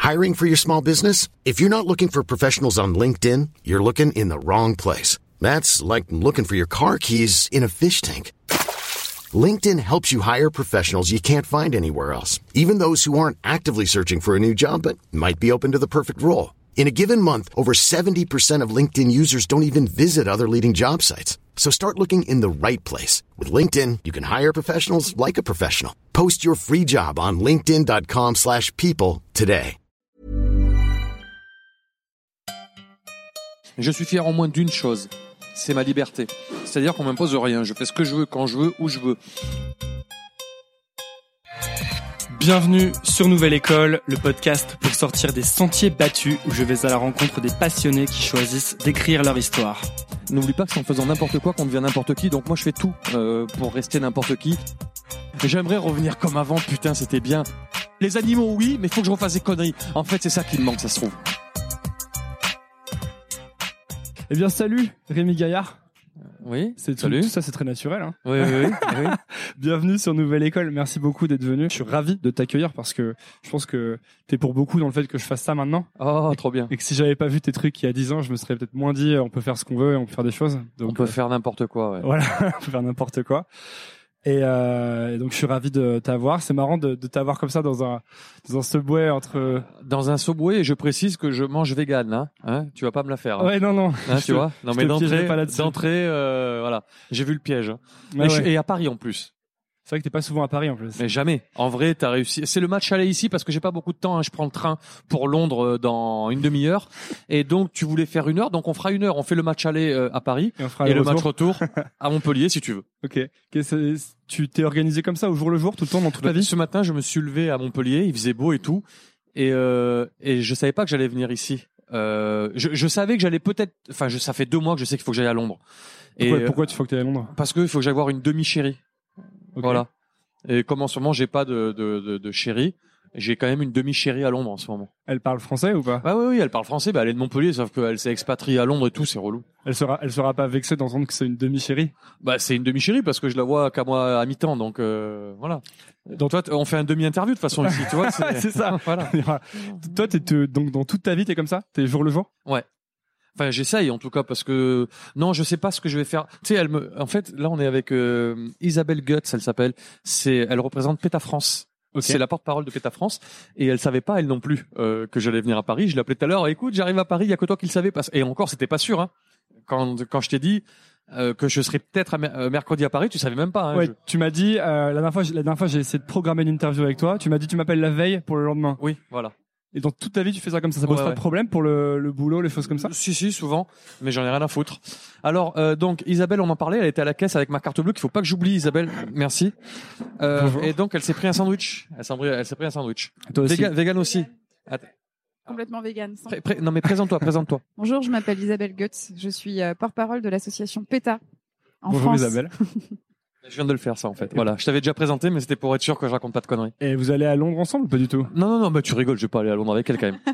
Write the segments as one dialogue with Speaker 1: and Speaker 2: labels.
Speaker 1: Hiring for your small business? If you're not looking for professionals on LinkedIn, you're looking in the wrong place. That's like looking for your car keys in a fish tank. LinkedIn helps you hire professionals you can't find anywhere else, even those who aren't actively searching for a new job but might be open to the perfect role. In a given month, over 70% of LinkedIn users don't even visit other leading job sites. So start looking in the right place. With LinkedIn, you can hire professionals like a professional. Post your free job on linkedin.com/people today.
Speaker 2: Je suis fier en moins d'une chose, c'est ma liberté. C'est-à-dire qu'on m'impose rien, je fais ce que je veux, quand je veux, où je veux.
Speaker 3: Bienvenue sur Nouvelle École, le podcast pour sortir des sentiers battus où je vais à la rencontre des passionnés qui choisissent d'écrire leur histoire.
Speaker 2: N'oublie pas que c'est en faisant n'importe quoi qu'on devient n'importe qui, donc moi je fais tout pour rester n'importe qui. Et j'aimerais revenir comme avant, putain c'était bien. Les animaux oui, mais il faut que je refasse des conneries. En fait c'est ça qui me manque, ça se trouve.
Speaker 3: Eh bien salut Rémi Gaillard.
Speaker 2: Oui,
Speaker 3: Salut. Tout ça c'est très naturel. Hein.
Speaker 2: Oui.
Speaker 3: Bienvenue sur Nouvelle École, merci beaucoup d'être venu. Je suis ravi de t'accueillir parce que je pense que t'es pour beaucoup dans le fait que je fasse ça maintenant.
Speaker 2: Oh, trop bien.
Speaker 3: Et que si j'avais pas vu tes trucs il y a 10 ans, je me serais peut-être moins dit on peut faire ce qu'on veut et on peut faire des choses. Donc,
Speaker 2: on peut faire n'importe quoi, ouais.
Speaker 3: Voilà, on peut faire n'importe quoi. Et donc je suis ravi de t'avoir. C'est marrant de t'avoir comme ça dans un Subway entre.
Speaker 2: Dans un Subway, et je précise que je mange vegan, hein. Tu vas pas me la faire. Hein.
Speaker 3: Ouais, non.
Speaker 2: Hein, tu vois. Non, mais d'entrée, voilà. J'ai vu le piège.
Speaker 3: Ouais.
Speaker 2: Et à Paris en plus.
Speaker 3: C'est vrai que t'es pas souvent à Paris en plus.
Speaker 2: Mais jamais. En vrai, t'as réussi. C'est le match aller ici parce que j'ai pas beaucoup de temps. Hein. Je prends le train pour Londres dans une demi-heure. Et donc, tu voulais faire 1 heure. Donc, on fera 1 heure. On fait le match aller à Paris. Et le match retour à Montpellier, si tu veux.
Speaker 3: Ok. Tu t'es organisé comme ça au jour le jour, tout le temps, dans toute la vie?
Speaker 2: Ce matin, je me suis levé à Montpellier. Il faisait beau et tout. Et je savais pas que j'allais venir ici. Je savais que j'allais peut-être, ça fait 2 mois que je sais qu'il faut que j'aille à Londres.
Speaker 3: Pourquoi tu faut que tu ailles à Londres?
Speaker 2: Parce qu'il faut que j'aille voir une demi-chérie. Okay. Voilà. Et comme en ce moment, j'ai pas de chérie, j'ai quand même une demi-chérie à Londres en ce moment.
Speaker 3: Elle parle français ou pas?
Speaker 2: Bah oui, elle parle français. Bah, elle est de Montpellier, sauf qu'elle s'est expatriée à Londres et tout, c'est relou.
Speaker 3: Elle sera pas vexée d'entendre que c'est une demi-chérie?
Speaker 2: Bah, c'est une demi-chérie parce que je la vois qu'à moi à mi-temps, donc voilà. Donc toi, on fait un demi-interview de toute façon ici, tu vois.
Speaker 3: C'est ça.
Speaker 2: Voilà.
Speaker 3: Toi, donc dans toute ta vie, t'es comme ça? T'es jour le jour?
Speaker 2: Ouais. Enfin, j'essaye en tout cas parce que non, je sais pas ce que je vais faire. Tu sais, en fait, là, on est avec Isabelle Guts, elle s'appelle. Elle représente PETA France. Okay. C'est la porte-parole de PETA France et elle savait pas elle non plus que j'allais venir à Paris. Je l'ai appelée tout à l'heure. Écoute, j'arrive à Paris. Il y a que toi qui le savais. Et encore, c'était pas sûr. Hein. Quand je t'ai dit que je serais peut-être mercredi à Paris, tu savais même pas. Hein,
Speaker 3: ouais. Tu m'as dit la dernière fois, j'ai essayé de programmer une interview avec toi. Tu m'as dit tu m'appelles la veille pour le lendemain.
Speaker 2: Oui, voilà.
Speaker 3: Et dans toute ta vie, tu fais ça comme ça? Ça pose pas de problème pour le boulot, les choses comme ça?
Speaker 2: Si, souvent. Mais j'en ai rien à foutre. Alors, donc, Isabelle, on en parlait, elle était à la caisse avec ma carte bleue qu'il faut pas que j'oublie, Isabelle. Merci. Et donc, elle s'est pris un sandwich. Elle s'est pris un sandwich.
Speaker 3: Toi aussi?
Speaker 2: Vegan aussi. Attends.
Speaker 4: Complètement vegan.
Speaker 2: Non, mais présente-toi.
Speaker 4: Bonjour, je m'appelle Isabelle Guts. Je suis porte-parole de l'association PETA en
Speaker 3: France.
Speaker 4: Bonjour
Speaker 3: Isabelle.
Speaker 2: Je viens de le faire, ça, en fait. Voilà. Je t'avais déjà présenté, mais c'était pour être sûr que je raconte pas de conneries.
Speaker 3: Et vous allez à Londres ensemble ou pas du tout?
Speaker 2: Non, bah, tu rigoles, je vais pas aller à Londres avec elle, quand même.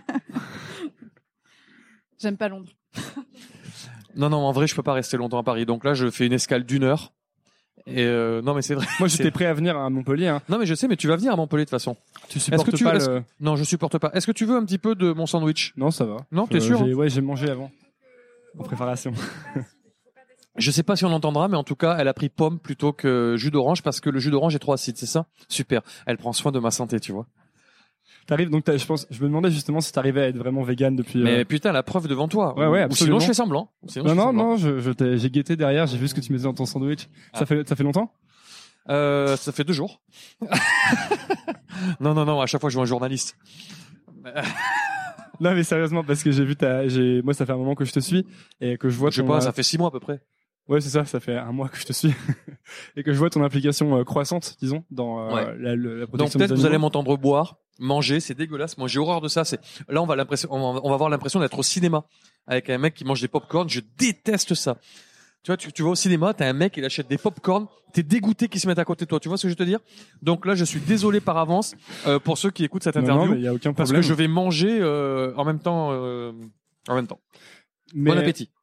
Speaker 4: J'aime pas Londres.
Speaker 2: Non, en vrai, je peux pas rester longtemps à Paris. Donc là, je fais une escale d'1 heure. Et non, mais c'est vrai.
Speaker 3: Moi, j'étais prêt à venir à Montpellier, hein.
Speaker 2: Non, mais je sais, mais tu vas venir à Montpellier, de toute façon.
Speaker 3: Tu supportes pas
Speaker 2: Non, je supporte pas. Est-ce que tu veux un petit peu de mon sandwich?
Speaker 3: Non, ça va.
Speaker 2: Non, t'es sûr?
Speaker 3: Ouais, j'ai mangé avant. En préparation.
Speaker 2: Je sais pas si on l'entendra, mais en tout cas, elle a pris pomme plutôt que jus d'orange parce que le jus d'orange est trop acide, c'est ça? Super. Elle prend soin de ma santé, tu vois.
Speaker 3: Je me demandais justement si t'arrivais à être vraiment vegan depuis.
Speaker 2: Mais putain, la preuve devant toi.
Speaker 3: Ouais, absolument.
Speaker 2: Ou sinon je fais semblant.
Speaker 3: Non, j'ai guetté derrière, j'ai vu ce que tu mettais dans ton sandwich. Ah. Ça fait longtemps?
Speaker 2: Ça fait 2 jours. Non, à chaque fois je vois un journaliste.
Speaker 3: Non, mais sérieusement, parce que moi, ça fait un moment que je te suis et que je vois.
Speaker 2: Je sais pas, ça fait 6 mois à peu près.
Speaker 3: Ouais, c'est ça fait 1 mois que je te suis et que je vois ton implication croissante, disons, dans la protection.
Speaker 2: Donc peut-être vous allez m'entendre boire, manger, c'est dégueulasse. Moi, j'ai horreur de ça. Là, on va avoir l'impression d'être au cinéma avec un mec qui mange des pop-corn. Je déteste ça. Tu vois, tu vas au cinéma, t'as un mec, il achète des pop-corn, t'es dégoûté qu'il se mette à côté de toi. Tu vois ce que je veux te dire? Donc là, je suis désolé par avance pour ceux qui écoutent cette interview.
Speaker 3: Non, mais y a aucun problème.
Speaker 2: Parce que je vais manger en même temps.
Speaker 3: Mais
Speaker 2: bon appétit.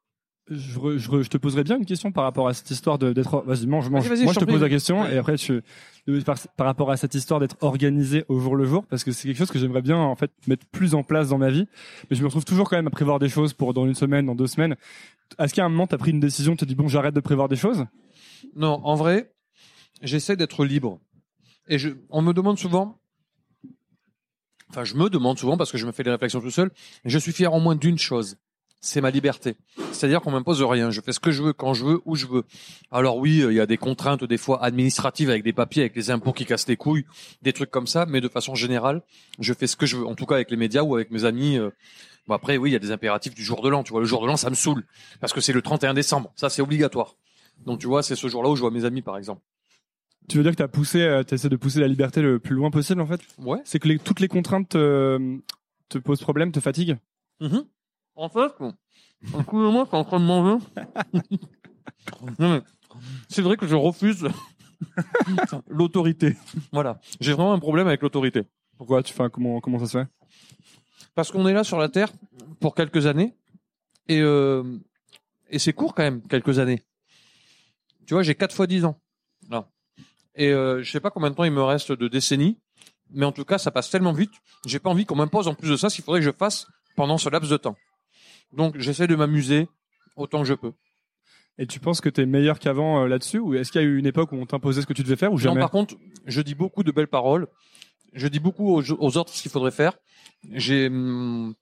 Speaker 3: je te poserais bien une question par rapport à cette histoire d'être. Vas-y, mange.
Speaker 2: Vas-y,
Speaker 3: Moi, je te pose la question
Speaker 2: Ouais.
Speaker 3: et après par rapport à cette histoire d'être organisé au jour le jour, parce que c'est quelque chose que j'aimerais bien en fait mettre plus en place dans ma vie, mais je me retrouve toujours quand même à prévoir des choses pour dans une semaine, dans 2 semaines. Est-ce qu'à un moment t'as pris une décision, tu te dis bon, j'arrête de prévoir des choses?
Speaker 2: Non, en vrai, j'essaie d'être libre. Et on me demande souvent, enfin, je me demande souvent parce que je me fais des réflexions tout seul, et je suis fier au moins d'une chose. C'est ma liberté. C'est-à-dire qu'on m'impose rien. Je fais ce que je veux, quand je veux, où je veux. Alors oui, il y a des contraintes, des fois administratives avec des papiers, avec les impôts qui cassent les couilles, des trucs comme ça, mais de façon générale, je fais ce que je veux. En tout cas, avec les médias ou avec mes amis. Bon, après, oui, il y a des impératifs du jour de l'an. Tu vois, le jour de l'an, ça me saoule. Parce que c'est le 31 décembre. Ça, c'est obligatoire. Donc, tu vois, c'est ce jour-là où je vois mes amis, par exemple.
Speaker 3: Tu veux dire que t'essaies de pousser la liberté le plus loin possible en fait?
Speaker 2: Ouais.
Speaker 3: C'est que toutes les contraintes te posent problème, te fatiguent?
Speaker 2: Mm-hmm. En fait, un coup de moi, t'es en train de manger. Non, mais c'est vrai que je refuse l'autorité. Voilà. J'ai vraiment un problème avec l'autorité.
Speaker 3: Pourquoi? Comment ça se fait?
Speaker 2: Parce qu'on est là sur la Terre pour quelques années. Et c'est court quand même, quelques années. Tu vois, j'ai 4 fois 10 ans. Là. Et je sais pas combien de temps il me reste de décennies. Mais en tout cas, ça passe tellement vite. J'ai pas envie qu'on m'impose en plus de ça ce qu'il faudrait que je fasse pendant ce laps de temps. Donc, j'essaie de m'amuser autant que je peux.
Speaker 3: Et tu penses que t'es meilleur qu'avant là-dessus, ou est-ce qu'il y a eu une époque où on t'imposait ce que tu devais faire ou jamais?
Speaker 2: Non, par contre, je dis beaucoup de belles paroles. Je dis beaucoup aux autres ce qu'il faudrait faire. Je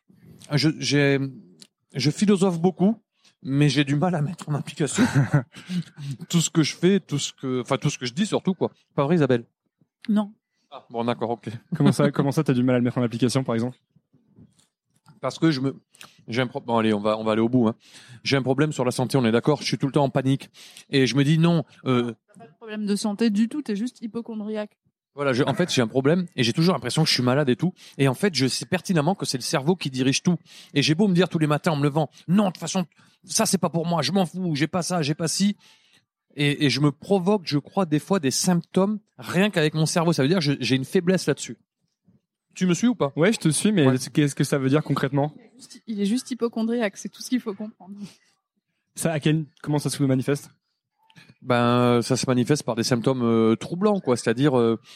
Speaker 2: philosophe beaucoup, mais j'ai du mal à mettre en application tout ce que je fais, tout ce que je dis surtout, quoi. Pas vrai, Isabelle?
Speaker 4: Non.
Speaker 2: Ah, bon, d'accord, ok.
Speaker 3: Comment ça t'as du mal à le mettre en application, par exemple?
Speaker 2: Parce que j'ai un problème. Bon, allez, on va aller au bout, hein. J'ai un problème sur la santé, on est d'accord. Je suis tout le temps en panique. Et je me dis non,
Speaker 4: T'as pas de problème de santé du tout, t'es juste hypochondriaque.
Speaker 2: voilà, en fait, j'ai un problème et j'ai toujours l'impression que je suis malade et tout. Et en fait, je sais pertinemment que c'est le cerveau qui dirige tout. Et j'ai beau me dire tous les matins en me levant, non, de toute façon, ça c'est pas pour moi, je m'en fous, j'ai pas ça, j'ai pas ci. Et je me provoque, je crois, des fois des symptômes rien qu'avec mon cerveau. Ça veut dire que j'ai une faiblesse là-dessus. Tu me suis ou pas?
Speaker 3: Ouais, je te suis, mais
Speaker 2: Ouais.
Speaker 3: qu'est-ce que ça veut dire concrètement?
Speaker 4: Il est juste hypochondriaque, c'est tout ce qu'il faut comprendre.
Speaker 3: Comment ça se manifeste?
Speaker 2: Ben, ça se manifeste par des symptômes troublants, quoi. C'est-à-dire,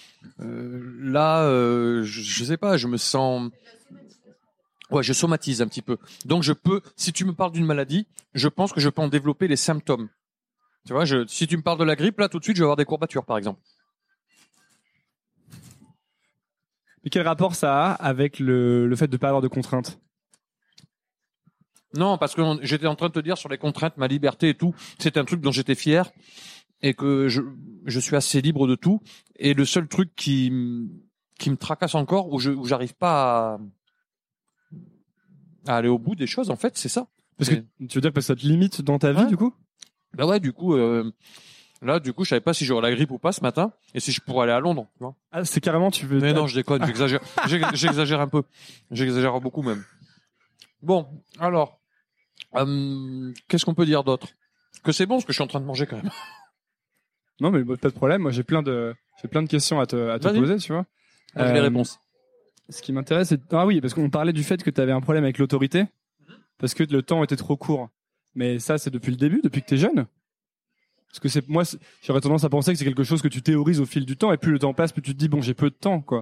Speaker 2: je sais pas, je me sens, ouais, je somatise un petit peu. Donc, si tu me parles d'une maladie, je pense que je peux en développer les symptômes. Tu vois, si tu me parles de la grippe, là, tout de suite, je vais avoir des courbatures, par exemple.
Speaker 3: Mais quel rapport ça a avec le fait de pas avoir de contraintes?
Speaker 2: Non, parce que j'étais en train de te dire sur les contraintes, ma liberté et tout, c'est un truc dont j'étais fier et que je suis assez libre de tout. Et le seul truc qui me tracasse encore, où j'arrive pas à aller au bout des choses, en fait, c'est ça.
Speaker 3: Parce que tu veux dire que ça te limite dans ta vie,
Speaker 2: Ouais.
Speaker 3: du coup?
Speaker 2: Bah ouais, du coup, je savais pas si j'aurais la grippe ou pas ce matin et si je pourrais aller à Londres. Tu vois.
Speaker 3: Ah, c'est carrément, tu veux.
Speaker 2: Mais non, je déconne, j'exagère. J'exagère un peu. J'exagère beaucoup même. Bon, alors, qu'est-ce qu'on peut dire d'autre? Que c'est bon ce que je suis en train de manger quand même.
Speaker 3: Non, mais pas de problème. Moi, j'ai plein de questions à te
Speaker 2: Vas-y.
Speaker 3: poser, tu vois.
Speaker 2: Moi, j'ai les réponses.
Speaker 3: Ce qui m'intéresse, c'est oui, parce qu'on parlait du fait que tu avais un problème avec l'autorité, parce que le temps était trop court. Mais ça, c'est depuis le début, depuis que t'es jeune. Parce que j'aurais tendance à penser que c'est quelque chose que tu théorises au fil du temps, et plus le temps passe, plus tu te dis bon, j'ai peu de temps, quoi.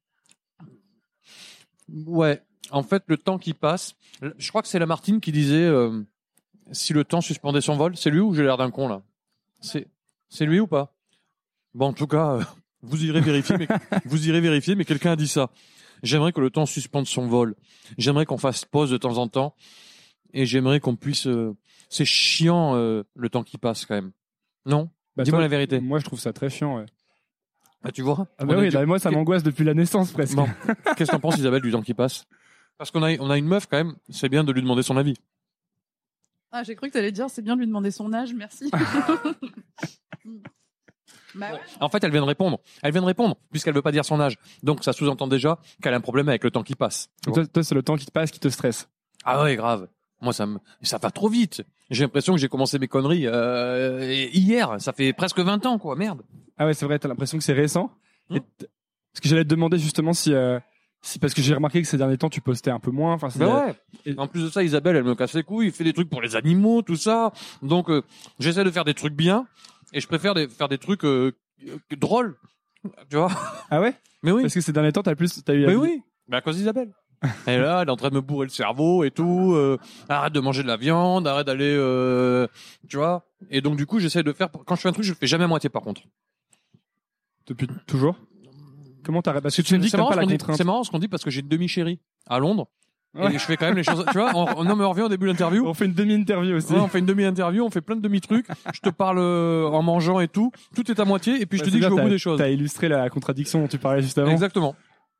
Speaker 2: Ouais. En fait, le temps qui passe, je crois que c'est Lamartine qui disait si le temps suspendait son vol. C'est lui ou j'ai l'air d'un con là? C'est lui ou pas? Bon, en tout cas, vous irez vérifier, mais quelqu'un a dit ça. J'aimerais que le temps suspende son vol. J'aimerais qu'on fasse pause de temps en temps, et j'aimerais qu'on puisse. C'est chiant le temps qui passe quand même. Non? Dis-moi
Speaker 3: Toi,
Speaker 2: la vérité.
Speaker 3: Moi, je trouve ça très chiant. Ouais.
Speaker 2: Ah, tu vois?
Speaker 3: Ah bah oui, moi, ça m'angoisse depuis la naissance presque.
Speaker 2: Bon. Qu'est-ce que t'en penses, Isabelle, du temps qui passe? Parce qu'on a une meuf quand même. C'est bien de lui demander son avis.
Speaker 4: Ah, j'ai cru que t'allais dire c'est bien de lui demander son âge, merci. Bah ouais.
Speaker 2: En fait, elle vient de répondre. Puisqu'elle veut pas dire son âge. Donc, ça sous-entend déjà qu'elle a un problème avec le temps qui passe.
Speaker 3: Toi, c'est le temps qui te passe qui te stresse.
Speaker 2: Ah ouais, grave. Moi, ça va trop vite. J'ai l'impression que j'ai commencé mes conneries hier. Ça fait presque 20 ans, quoi. Merde.
Speaker 3: Ah ouais, c'est vrai, t'as l'impression que c'est récent.
Speaker 2: Mmh.
Speaker 3: Parce que j'allais te demander justement si Si, parce que j'ai remarqué que ces derniers temps, tu postais un peu moins. Enfin,
Speaker 2: Ouais.
Speaker 3: Et-
Speaker 2: En plus de ça, Isabelle, elle me casse les couilles, il fait des trucs pour les animaux, tout ça. Donc, j'essaie de faire des trucs bien, et je préfère faire des trucs drôles. Tu vois?
Speaker 3: Ah ouais?
Speaker 2: Mais oui.
Speaker 3: Parce que ces derniers temps, t'as eu.
Speaker 2: Mais oui. Mais à cause d'Isabelle. Et là, elle est en train de me bourrer le cerveau et tout. Arrête de manger de la viande, arrête d'aller, tu vois. Et donc, du coup, j'essaie de faire. Quand je fais un truc, je le fais jamais à moitié, par contre.
Speaker 3: Depuis toujours? Comment t'arrêtes? Parce que tu me dis que t'aimes pas la contrainte.
Speaker 2: C'est marrant ce qu'on dit parce que j'ai une demi-chérie à Londres.
Speaker 3: Ouais.
Speaker 2: Et je fais quand même les choses. Tu vois, non, mais on revient au début de l'interview.
Speaker 3: On fait une demi-interview aussi.
Speaker 2: Ouais, on fait une demi-interview, on fait plein de demi-trucs. Je te parle en mangeant et tout. Tout est à moitié. Et puis je te dis que je vais au bout des choses.
Speaker 3: T'as illustré la contradiction dont tu parlais juste avant.
Speaker 2: Exactement.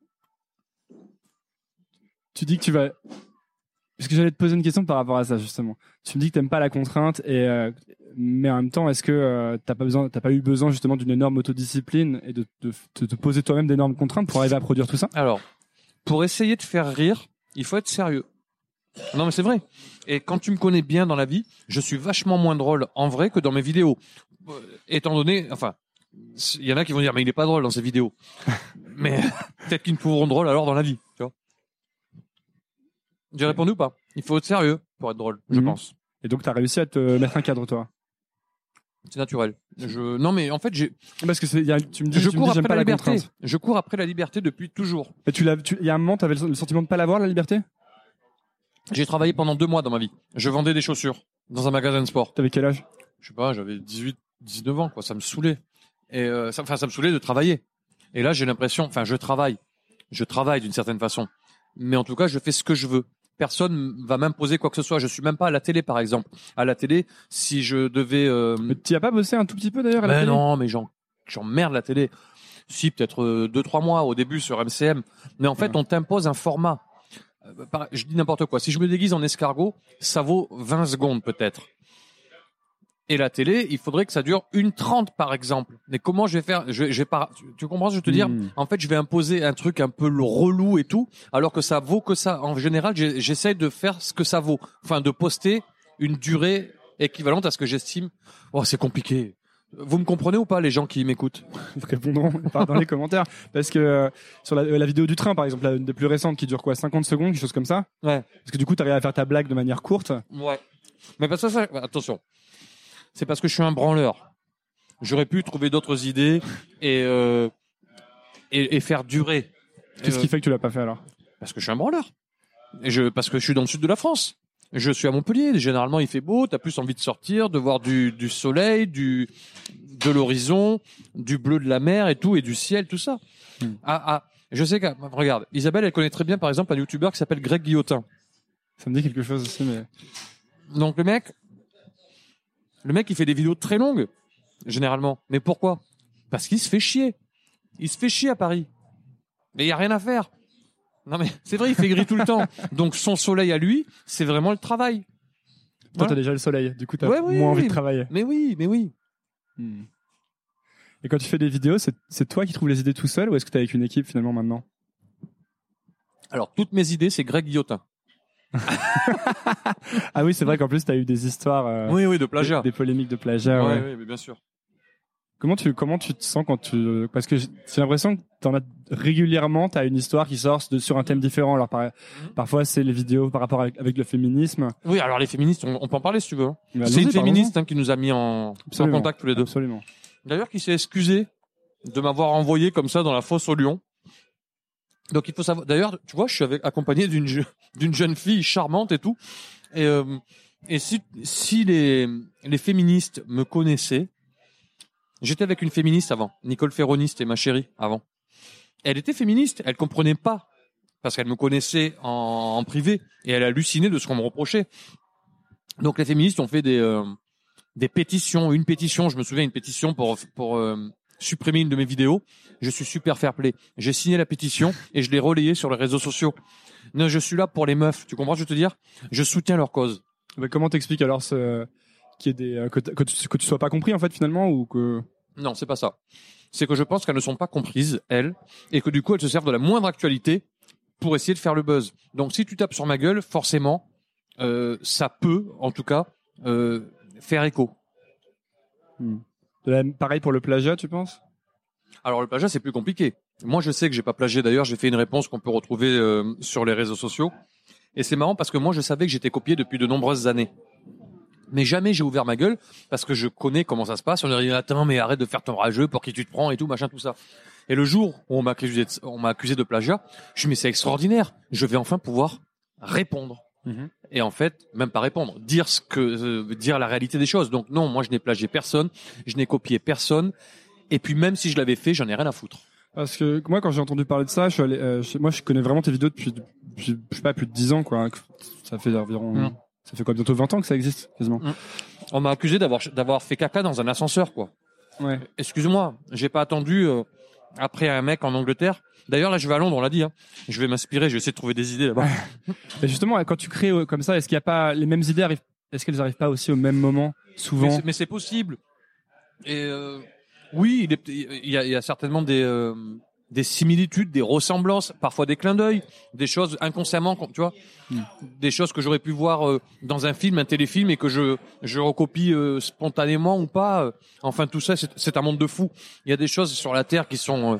Speaker 3: Tu dis que tu vas. Parce que j'allais te poser une question par rapport à ça justement. Tu me dis que t'aimes pas la contrainte mais en même temps, est-ce que t'as pas eu besoin justement d'une énorme autodiscipline et de te poser toi-même d'énormes contraintes pour arriver à produire tout ça?
Speaker 2: Alors, pour essayer de faire rire, il faut être sérieux. Non, mais c'est vrai. Et quand tu me connais bien dans la vie, je suis vachement moins drôle en vrai que dans mes vidéos. Étant donné, enfin, il y en a qui vont dire, mais il est pas drôle dans ses vidéos. Mais peut-être qu'ils me trouveront drôle alors dans la vie, tu vois. J'ai répondu ou pas? Il faut être sérieux pour être drôle, je pense.
Speaker 3: Et donc, t'as réussi à te mettre un cadre, toi?
Speaker 2: C'est naturel. Non, mais en fait,
Speaker 3: parce que tu me dis,
Speaker 2: j'aime pas la liberté.
Speaker 3: contrainte.
Speaker 2: Je cours après la liberté depuis toujours.
Speaker 3: Mais il y a un moment, t'avais le sentiment de pas l'avoir, la liberté?
Speaker 2: J'ai travaillé pendant 2 mois dans ma vie. Je vendais des chaussures dans un magasin de sport.
Speaker 3: T'avais quel âge?
Speaker 2: Je sais pas, j'avais 19 ans, quoi. Ça me saoulait. Et, ça me saoulait de travailler. Et là, j'ai l'impression, je travaille d'une certaine façon. Mais en tout cas, je fais ce que je veux. Personne va m'imposer quoi que ce soit. Je suis même pas à la télé, par exemple. À la télé, si je devais...
Speaker 3: Mais tu y as pas bossé un tout petit peu d'ailleurs à la télé?
Speaker 2: Non, mais j'emmerde la télé. Si, peut-être 2-3 mois au début sur MCM. Mais en fait, on t'impose un format. Je dis n'importe quoi. Si je me déguise en escargot, ça vaut 20 secondes peut-être. Et la télé, il faudrait que ça dure 1:30 par exemple. Mais comment je vais faire? Tu comprends ce que je veux te dire? En fait, je vais imposer un truc un peu relou et tout, alors que ça vaut que ça. En général, j'essaie de faire ce que ça vaut. Enfin, de poster une durée équivalente à ce que j'estime. Oh, c'est compliqué. Vous me comprenez ou pas, les gens qui m'écoutent?
Speaker 3: Répondront dans les commentaires. Parce que sur la vidéo du train, par exemple, une des plus récentes qui dure 50 secondes, quelque chose comme ça.
Speaker 2: Ouais.
Speaker 3: Parce que du coup, t'arrives à faire ta blague de manière courte.
Speaker 2: Ouais. Mais parce que ça, attention. C'est parce que je suis un branleur. J'aurais pu trouver d'autres idées et faire durer.
Speaker 3: Qu'est-ce qui fait que tu l'as pas fait alors?
Speaker 2: Parce que je suis un branleur. Parce que je suis dans le sud de la France. Je suis à Montpellier. Généralement, il fait beau. T'as plus envie de sortir, de voir du soleil, de l'horizon, du bleu de la mer et tout, et du ciel, tout ça. Je sais que, regarde, Isabelle, elle connaît très bien, par exemple, un youtubeur qui s'appelle Greg Guillotin.
Speaker 3: Ça me dit quelque chose aussi, mais...
Speaker 2: Donc, le mec, il fait des vidéos très longues, généralement. Mais pourquoi? Parce qu'il se fait chier. Il se fait chier à Paris. Mais il y a rien à faire. Non mais c'est vrai, il fait gris tout le temps. Donc son soleil à lui, c'est vraiment le travail.
Speaker 3: Toi, t'as déjà le soleil. Du coup, t'as
Speaker 2: moins
Speaker 3: envie de travailler.
Speaker 2: Mais oui.
Speaker 3: Et quand tu fais des vidéos, c'est toi qui trouves les idées tout seul ou est-ce que t'es avec une équipe finalement maintenant?
Speaker 2: Alors, toutes mes idées, c'est Greg Guillotin.
Speaker 3: Ah oui, c'est vrai qu'en plus, t'as eu des histoires...
Speaker 2: oui, de plagiat.
Speaker 3: Des polémiques de plagiat.
Speaker 2: Oui, mais bien sûr.
Speaker 3: Comment tu te sens quand parce que j'ai l'impression que t'en as régulièrement, t'as une histoire qui sort sur un thème différent. Alors parfois c'est les vidéos par rapport avec le féminisme.
Speaker 2: Oui, alors les féministes, on peut en parler si tu veux.
Speaker 3: C'est
Speaker 2: une féministe qui nous a mis en contact tous les deux.
Speaker 3: Absolument.
Speaker 2: D'ailleurs, qui s'est excusée de m'avoir envoyé comme ça dans la fosse au lion. Donc il faut savoir. D'ailleurs, tu vois, je suis accompagné d'une jeune fille charmante et tout. Et si les féministes me connaissaient. J'étais avec une féministe avant, Nicole Ferroni, c'était ma chérie avant. Elle était féministe, elle comprenait pas parce qu'elle me connaissait en privé et elle hallucinait de ce qu'on me reprochait. Donc les féministes ont fait des pétitions, une pétition, je me souviens, une pétition pour supprimer une de mes vidéos. Je suis super fair play. J'ai signé la pétition et je l'ai relayée sur les réseaux sociaux. Non, je suis là pour les meufs, tu comprends ce que je veux te dire? Je soutiens leur cause.
Speaker 3: Mais comment t'expliques alors qu'il y ait que tu sois pas compris en fait finalement ou que...
Speaker 2: Non, c'est pas ça. C'est que je pense qu'elles ne sont pas comprises, elles, et que du coup elles se servent de la moindre actualité pour essayer de faire le buzz. Donc si tu tapes sur ma gueule, forcément, ça peut, en tout cas, faire écho.
Speaker 3: Pareil pour le plagiat, tu penses?
Speaker 2: Alors le plagiat, c'est plus compliqué. Moi, je sais que j'ai pas plagié. D'ailleurs, j'ai fait une réponse qu'on peut retrouver sur les réseaux sociaux. Et c'est marrant parce que moi, je savais que j'étais copié depuis de nombreuses années. Mais jamais j'ai ouvert ma gueule parce que je connais comment ça se passe. On a dit, attends, mais arrête de faire ton rageux, pour qui tu te prends et tout, machin, tout ça. Et le jour où on m'a accusé de plagiat, je me suis dit, mais c'est extraordinaire. Je vais enfin pouvoir répondre. Et en fait, même pas répondre, dire la réalité des choses. Donc non, moi je n'ai plagié personne, je n'ai copié personne. Et puis même si je l'avais fait, j'en ai rien à foutre.
Speaker 3: Parce que moi, quand j'ai entendu parler de ça, je suis allé, moi, je connais vraiment tes vidéos depuis je sais pas, plus de 10 ans, quoi. Ça fait environ, ça fait quoi, bientôt 20 ans que ça existe, quasiment.
Speaker 2: On m'a accusé d'avoir fait caca dans un ascenseur, quoi.
Speaker 3: Ouais.
Speaker 2: Excuse-moi, j'ai pas attendu après un mec en Angleterre. D'ailleurs, là, je vais à Londres, on l'a dit. Hein. Je vais m'inspirer, je vais essayer de trouver des idées là-bas.
Speaker 3: Et justement, quand tu crées comme ça, est-ce qu'il y a pas les mêmes idées est-ce qu'elles arrivent pas aussi au même moment, souvent?
Speaker 2: Mais c'est possible. Et oui, il y a certainement des similitudes, des ressemblances, parfois des clins d'œil, des choses inconsciemment, tu vois, des choses que j'aurais pu voir dans un film, un téléfilm, et que je recopie spontanément ou pas. Enfin, tout ça, c'est un monde de fous. Il y a des choses sur la Terre qui sont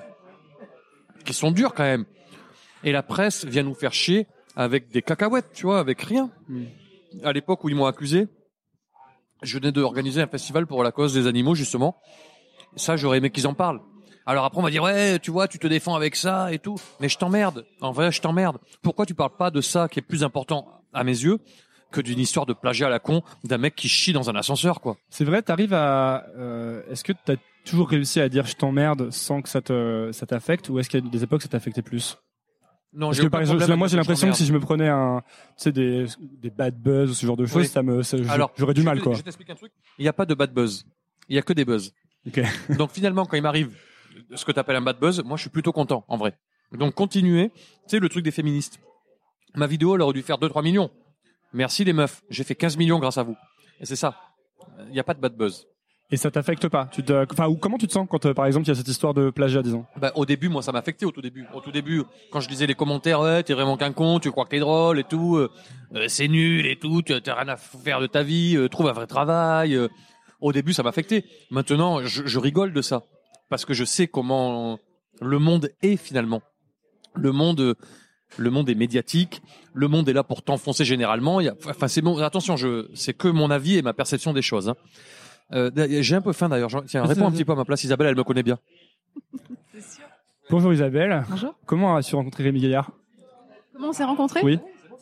Speaker 2: dures quand même. Et la presse vient nous faire chier avec des cacahuètes, tu vois, avec rien. À l'époque où ils m'ont accusé, je venais d'organiser un festival pour la cause des animaux, justement. Ça, j'aurais aimé qu'ils en parlent. Alors après, on va dire, ouais, tu vois, tu te défends avec ça et tout. Mais je t'emmerde. En vrai, je t'emmerde. Pourquoi tu parles pas de ça qui est plus important à mes yeux que d'une histoire de plagiat à la con d'un mec qui chie dans un ascenseur, quoi.
Speaker 3: C'est vrai, t'arrives à, est-ce que t'as toujours réussi à dire je t'emmerde sans que ça t'affecte, ou est-ce qu'il y a des époques ça t'affectait plus?
Speaker 2: Non,
Speaker 3: parce que par exemple, moi j'ai l'impression que si je me prenais des bad buzz ou ce genre de choses,
Speaker 2: oui.
Speaker 3: j'aurais du mal, quoi.
Speaker 2: Je t'explique un truc. Il n'y a pas de bad buzz. Il y a que des buzz.
Speaker 3: Okay.
Speaker 2: Donc finalement, quand il m'arrive ce que t'appelles un bad buzz, moi je suis plutôt content, en vrai. Donc continuez. Tu sais, le truc des féministes. Ma vidéo, elle aurait dû faire 2-3 millions. Merci les meufs. J'ai fait 15 millions grâce à vous. Et c'est ça. Il n'y a pas de bad buzz.
Speaker 3: Et ça t'affecte pas? Ou comment tu te sens quand, par exemple, il y a cette histoire de plagiat, disons?
Speaker 2: Bah, au début, moi, ça m'affectait au tout début. Au tout début, quand je lisais les commentaires, ouais, t'es vraiment qu'un con, tu crois que t'es drôle et tout, c'est nul et tout, t'as rien à faire de ta vie, trouve un vrai travail. Au début, ça m'affectait. Maintenant, je rigole de ça. Parce que je sais comment le monde est finalement. Le monde est médiatique. Le monde est là pour t'enfoncer généralement. C'est bon. Attention, c'est que mon avis et ma perception des choses. Hein. J'ai un peu faim d'ailleurs. Tiens, réponds un petit peu à ma place. Isabelle, elle me connaît bien.
Speaker 4: C'est sûr.
Speaker 3: Bonjour Isabelle.
Speaker 4: Bonjour.
Speaker 3: Comment as-tu rencontré Rémi Gaillard?
Speaker 4: Comment on s'est rencontrés?
Speaker 3: Oui.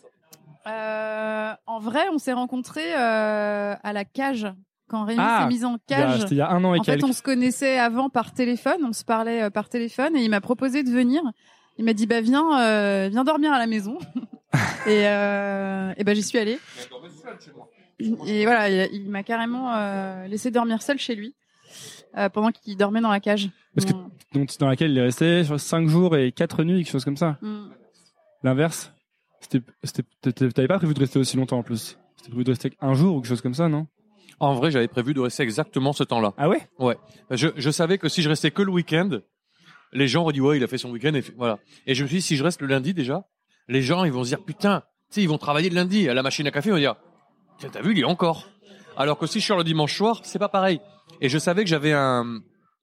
Speaker 4: En vrai, on s'est rencontrés à la cage. Quand Rémi s'est mis en cage.
Speaker 3: C'était il y a un an et quelques.
Speaker 4: En fait, on se connaissait avant par téléphone. On se parlait par téléphone et il m'a proposé de venir. Il m'a dit, bah viens dormir à la maison. et bah j'y suis allée. Et voilà, il m'a carrément laissé dormir seul chez lui pendant qu'il dormait dans la cage.
Speaker 3: Parce que donc dans laquelle il est resté 5 jours et 4 nuits, quelque chose comme ça. L'inverse. T'avais pas prévu de rester aussi longtemps en plus. C'était prévu de rester un jour ou quelque chose comme ça, non?
Speaker 2: En vrai, j'avais prévu de rester exactement ce temps-là.
Speaker 3: Ah ouais?
Speaker 2: Ouais. Je savais que si je restais que le week-end, les gens auraient dit ouais, il a fait son week-end et voilà. Et je me suis dit si je reste le lundi déjà, les gens ils vont se dire putain, tu sais ils vont travailler le lundi à la machine à café, ils vont dire tiens t'as vu il y est encore. Alors que si je sors le dimanche soir, c'est pas pareil. Et je savais que j'avais un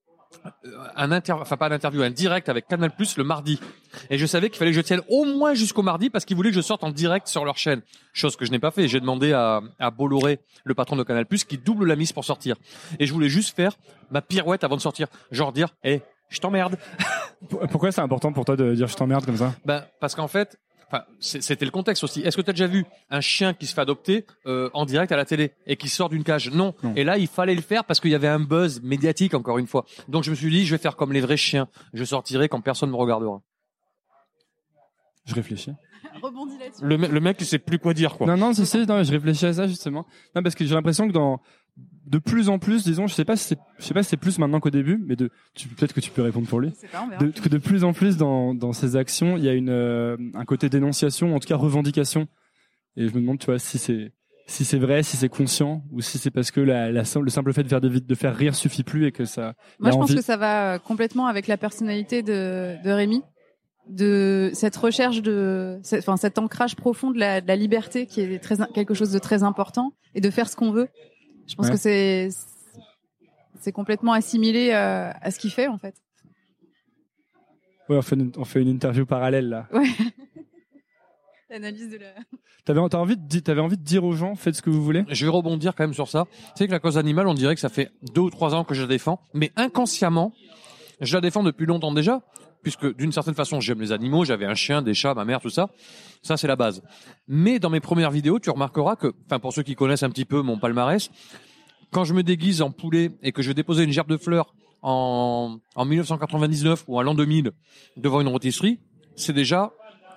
Speaker 2: direct avec Canal+ le mardi. Et je savais qu'il fallait que je tienne au moins jusqu'au mardi parce qu'ils voulaient que je sorte en direct sur leur chaîne. Chose que je n'ai pas fait. J'ai demandé à Bolloré, le patron de Canal+, qui double la mise pour sortir. Et je voulais juste faire ma pirouette avant de sortir. Genre dire, je t'emmerde.
Speaker 3: Pourquoi c'est important pour toi de dire je t'emmerde comme ça?
Speaker 2: Parce qu'en fait, c'était le contexte aussi. Est-ce que tu as déjà vu un chien qui se fait adopter en direct à la télé et qui sort d'une cage? Non. Et là, il fallait le faire parce qu'il y avait un buzz médiatique, encore une fois. Donc je me suis dit, je vais faire comme les vrais chiens. Je sortirai quand personne me regardera.
Speaker 3: Je réfléchis.
Speaker 4: Rebondis là-dessus.
Speaker 2: Le mec, il sait plus quoi dire, quoi.
Speaker 3: Non, je réfléchis à ça justement. Non, parce que j'ai l'impression que de plus en plus, disons, je sais pas si c'est plus maintenant qu'au début, mais peut-être que tu peux répondre pour lui. Que de plus en plus dans ces actions, il y a un côté dénonciation, en tout cas revendication. Et je me demande, tu vois, si c'est vrai, si c'est conscient, ou si c'est parce que le simple fait de faire rire suffit plus et que ça.
Speaker 4: Moi, je pense que ça va complètement avec la personnalité de Rémi, de cette recherche cet ancrage profond de la liberté qui est quelque chose de très important, et de faire ce qu'on veut. Je pense que c'est complètement assimilé à ce qu'il fait en fait.
Speaker 3: Ouais, on fait une interview parallèle là.
Speaker 4: Ouais. L'analyse de la.
Speaker 3: T'avais envie de dire aux gens, faites ce que vous voulez.
Speaker 2: Je vais rebondir quand même sur ça. Tu sais que la cause animale, on dirait que ça fait 2 ou 3 ans que je la défends, mais inconsciemment, je la défends depuis longtemps déjà, puisque d'une certaine façon, j'aime les animaux, j'avais un chien, des chats, ma mère, tout ça. Ça, c'est la base. Mais dans mes premières vidéos, tu remarqueras que, enfin, pour ceux qui connaissent un petit peu mon palmarès, quand je me déguise en poulet et que je vais déposer une gerbe de fleurs en 1999 ou à l'an 2000 devant une rôtisserie, c'est déjà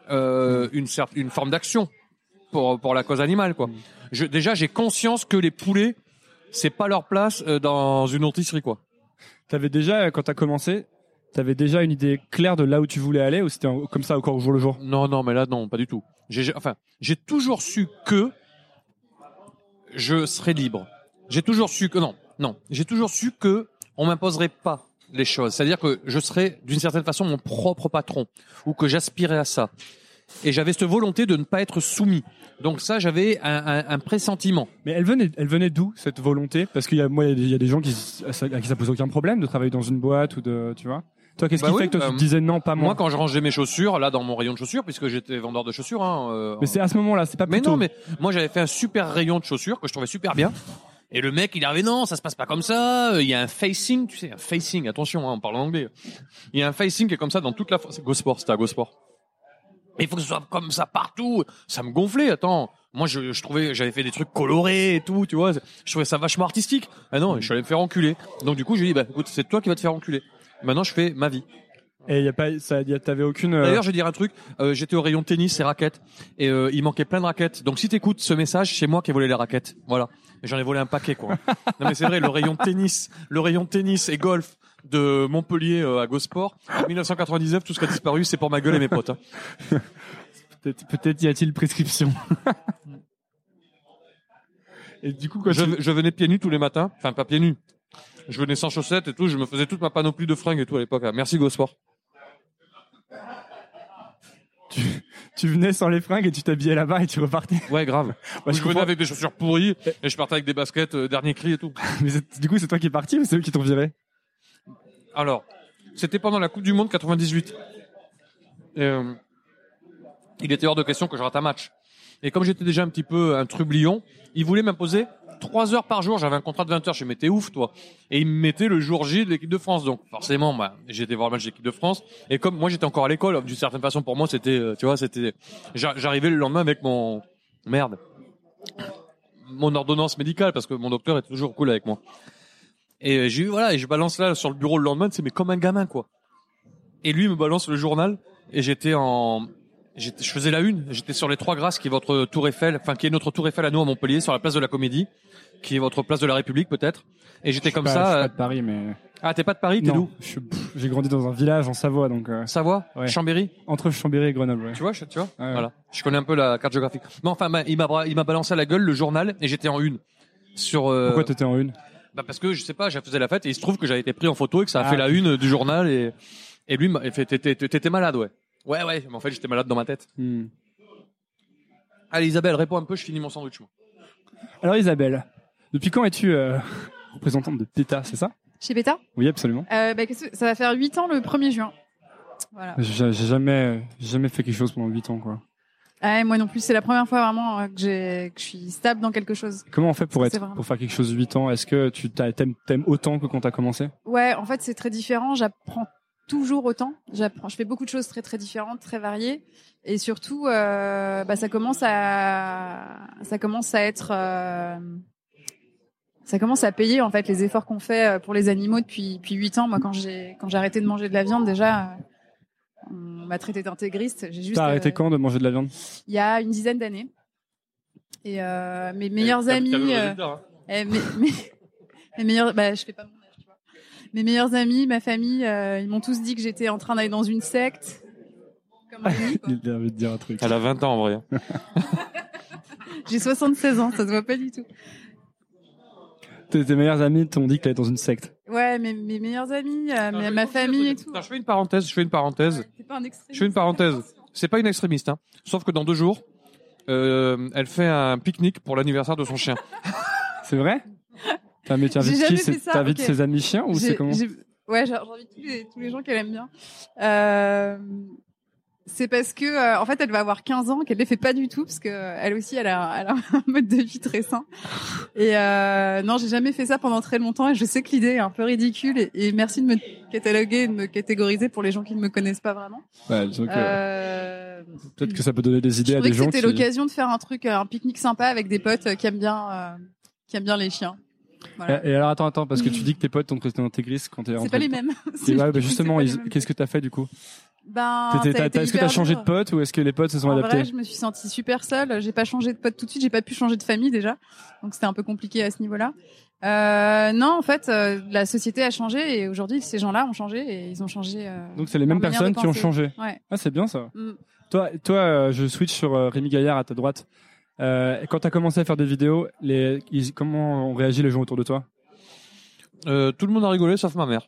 Speaker 2: une forme d'action pour la cause animale, quoi. Déjà, j'ai conscience que les poulets, c'est pas leur place dans une rôtisserie, quoi.
Speaker 3: T'avais déjà, quand t'as commencé, t'avais déjà une idée claire de là où tu voulais aller, ou c'était comme ça encore au jour le jour?
Speaker 2: Non, mais là, non, pas du tout. J'ai toujours su que je serais libre. J'ai toujours su que j'ai toujours su que on m'imposerait pas les choses. C'est-à-dire que je serais d'une certaine façon mon propre patron, ou que j'aspirais à ça. Et j'avais cette volonté de ne pas être soumis. Donc ça, j'avais un pressentiment.
Speaker 3: Mais elle venait d'où cette volonté? Parce qu'il y a des gens à qui ça pose aucun problème de travailler dans une boîte ou de, tu vois. Toi, qu'est-ce qui fait que toi tu te disais non, pas moi?
Speaker 2: Moi, quand je rangeais mes chaussures, là, dans mon rayon de chaussures, puisque j'étais vendeur de chaussures,
Speaker 3: mais c'est à ce moment-là, c'est pas plus tôt.
Speaker 2: Mais non, mais moi, j'avais fait un super rayon de chaussures que je trouvais super bien. Et le mec, il arrivait, non, ça se passe pas comme ça. Il y a un facing, tu sais, un facing. Attention, on parle en anglais. Il y a un facing qui est comme ça dans toute la. C'est GoSport, c'était à GoSport. Il faut que ce soit comme ça partout. Ça me gonflait. Attends, moi, je trouvais, j'avais fait des trucs colorés et tout, tu vois. Je trouvais ça vachement artistique. Ah non, je suis allé me faire enculer. Donc du coup, j'ai dit, bah, écoute, c'est toi qui vas te faire enculer. Maintenant, je fais ma vie.
Speaker 3: Et t'avais aucune.
Speaker 2: D'ailleurs, je vais dire un truc. J'étais au rayon tennis et raquettes, et il manquait plein de raquettes. Donc, si t'écoutes ce message, c'est moi qui ai volé les raquettes. Voilà. Et j'en ai volé un paquet, quoi. Non, mais c'est vrai. Le rayon tennis et golf de Montpellier à GoSport. En 1999, tout ce qui a disparu, c'est pour ma gueule et mes potes. Hein.
Speaker 3: Peut-être y a-t-il prescription. Et du coup,
Speaker 2: je venais pieds nus tous les matins. Enfin, pas pieds nus. Je venais sans chaussettes et tout. Je me faisais toute ma panoplie de fringues et tout à l'époque. Merci GoSport.
Speaker 3: Tu venais sans les fringues et tu t'habillais là-bas et tu repartais.
Speaker 2: Ouais, grave. Je venais avec des chaussures pourries et je partais avec des baskets dernier cri et tout.
Speaker 3: Mais du coup, c'est toi qui es parti ou c'est eux qui t'ont viré?
Speaker 2: Alors, c'était pendant la Coupe du Monde 98. Il était hors de question que je rate un match. Et comme j'étais déjà un petit peu un trublion, ils voulaient m'imposer 3 heures par jour. J'avais un contrat de 20 heures. Je me disais, t'es ouf, toi. Et ils me mettaient le jour J de l'équipe de France. Donc, forcément, j'ai été voir le match de l'équipe de France. Et comme moi, j'étais encore à l'école, d'une certaine façon, pour moi, c'était, tu vois, j'arrivais le lendemain avec mon ordonnance médicale, parce que mon docteur était toujours cool avec moi. Et et je balance là sur le bureau le lendemain, c'est mais comme un gamin, quoi. Et lui, il me balance le journal, et je faisais la une. J'étais sur les Trois Grâces, qui est votre tour Eiffel, enfin, qui est notre tour Eiffel à nous à Montpellier, sur la place de la Comédie, qui est votre place de la République, peut-être. Et j'étais comme ça.
Speaker 3: Je suis pas de Paris, mais.
Speaker 2: Ah, t'es pas de Paris, t'es d'où?
Speaker 3: J'ai grandi dans un village en Savoie, donc.
Speaker 2: Savoie?
Speaker 3: Ouais.
Speaker 2: Chambéry?
Speaker 3: Entre Chambéry et Grenoble, ouais.
Speaker 2: Tu vois?
Speaker 3: Ouais.
Speaker 2: Voilà. Je connais un peu la carte géographique. Mais enfin, il m'a balancé à la gueule le journal, et j'étais en une.
Speaker 3: Pourquoi t'étais en une?
Speaker 2: Bah, parce que, je sais pas, je faisais la fête, et il se trouve que j'avais été pris en photo et que ça a fait la une du journal, et lui, il fait, t'étais malade, ouais. Ouais, mais en fait, j'étais malade dans ma tête. Allez, Isabelle, réponds un peu, je finis mon sandwich, moi.
Speaker 3: Alors, Isabelle, depuis quand es-tu représentante de PETA, c'est ça?
Speaker 4: Chez PETA?
Speaker 3: Oui, absolument.
Speaker 4: Ça va faire 8 ans le 1er juin. Voilà.
Speaker 3: J'ai jamais fait quelque chose pendant 8 ans, quoi.
Speaker 4: Moi non plus, c'est la première fois vraiment que je suis stable dans quelque chose.
Speaker 3: Comment on fait pour faire quelque chose 8 ans? Est-ce que t'aimes autant que quand t'as commencé?
Speaker 4: Ouais, en fait, c'est très différent. J'apprends toujours autant. Je fais beaucoup de choses très très différentes, très variées, et surtout, ça commence à payer en fait les efforts qu'on fait pour les animaux depuis 8 ans. Moi, quand j'ai arrêté de manger de la viande, déjà, on m'a traité d'intégriste.
Speaker 3: T'as arrêté quand de manger de la viande?
Speaker 4: Il y a une dizaine d'années. Et mes meilleurs amis, mes meilleurs, je fais pas mon âge, tu vois. Mes meilleurs amis, ma famille, ils m'ont tous dit que j'étais en train d'aller dans une secte. Comme lui, quoi.
Speaker 3: Il a envie de dire un truc.
Speaker 2: Elle a 20 ans en vrai.
Speaker 4: J'ai 76 ans, ça se voit pas du tout.
Speaker 3: Tes meilleurs amis t'ont dit que t'allais dans une secte.
Speaker 4: Ouais, mes meilleurs amis, ma famille et tout.
Speaker 2: Je fais une parenthèse.
Speaker 4: C'est pas un extrémiste.
Speaker 2: Je fais une parenthèse. C'est pas une extrémiste, hein. Sauf que dans 2 jours, elle fait un pique-nique pour l'anniversaire de son chien.
Speaker 3: C'est vrai? T'invites qui? T'invites ses amis chiens ou c'est comment?
Speaker 4: Ouais, j'invite tous les gens qu'elle aime bien. C'est parce que en fait elle va avoir 15 ans, qu'elle les fait pas du tout parce que elle aussi elle a un mode de vie très sain. Et non, j'ai jamais fait ça pendant très longtemps et je sais que l'idée est un peu ridicule et merci de me cataloguer, de me catégoriser pour les gens qui ne me connaissent pas vraiment.
Speaker 3: Ouais, donc, peut-être que ça peut donner des idées à des gens.
Speaker 4: C'était l'occasion de faire un pique-nique sympa avec des potes qui aiment bien les chiens. Voilà.
Speaker 3: Et alors attends parce que tu dis que tes potes t'ont traité d'intégriste quand t'es rentré.
Speaker 4: C'est pas les mêmes.
Speaker 3: Justement, qu'est-ce que t'as fait du coup?
Speaker 4: Est-ce
Speaker 3: que t'as changé de pote ou est-ce que les potes se sont adaptés?
Speaker 4: En vrai, je me suis sentie super seule. J'ai pas changé de pote tout de suite. J'ai pas pu changer de famille déjà, donc c'était un peu compliqué à ce niveau-là. Non, en fait, la société a changé et aujourd'hui, ces gens-là ont changé et ils ont changé.
Speaker 3: Donc c'est les mêmes personnes qui ont changé.
Speaker 4: Ouais.
Speaker 3: Ah, c'est bien ça. Toi, je switch sur Rémi Gaillard à ta droite. Quand t'as commencé à faire des vidéos, comment ont réagi les gens autour de toi?
Speaker 2: Tout le monde a rigolé sauf ma mère.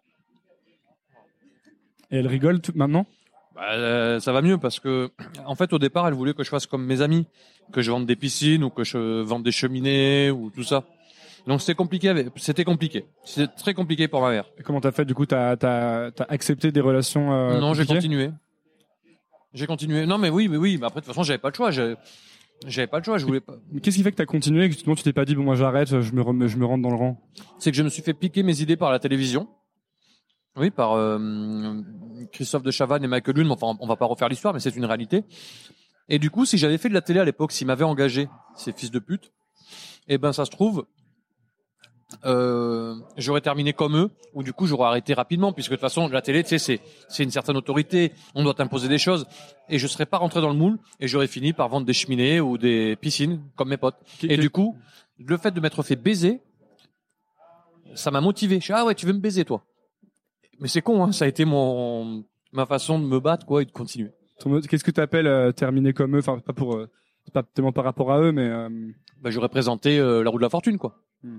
Speaker 3: Et elle rigole maintenant?
Speaker 2: Ça va mieux parce que, en fait, au départ, elle voulait que je fasse comme mes amis, que je vende des piscines ou que je vende des cheminées ou tout ça. Donc c'était compliqué. C'était très compliqué pour ma mère.
Speaker 3: Et comment t'as fait du coup? T'as accepté des relations
Speaker 2: Non, j'ai
Speaker 3: compliquées?
Speaker 2: J'ai continué. Non, mais oui. Mais après, de toute façon, j'avais pas le choix. Je voulais pas.
Speaker 3: Mais qu'est-ce qui fait que t'as continué et que justement tu t'es pas dit bon moi j'arrête, je me rentre dans le rang?
Speaker 2: C'est que je me suis fait piquer mes idées par la télévision. Oui, par Christophe de Chavannes et Michael Youn. Enfin, on va pas refaire l'histoire, mais c'est une réalité. Et du coup, si j'avais fait de la télé à l'époque, s'ils m'avaient engagé, ces fils de pute, eh ben ça se trouve, j'aurais terminé comme eux, ou du coup j'aurais arrêté rapidement, puisque de toute façon la télé, tu sais, c'est une certaine autorité, on doit t'imposer des choses, et je serais pas rentré dans le moule, et j'aurais fini par vendre des cheminées ou des piscines comme mes potes. Et du coup, le fait de m'être fait baiser, ça m'a motivé. Je suis ah ouais, tu veux me baiser toi? Mais c'est con, hein, ça a été ma façon de me battre quoi et de continuer.
Speaker 3: Qu'est-ce que tu appelles terminer comme eux? Enfin, pas tellement par rapport à eux, mais
Speaker 2: j'aurais présenté la roue de la fortune quoi.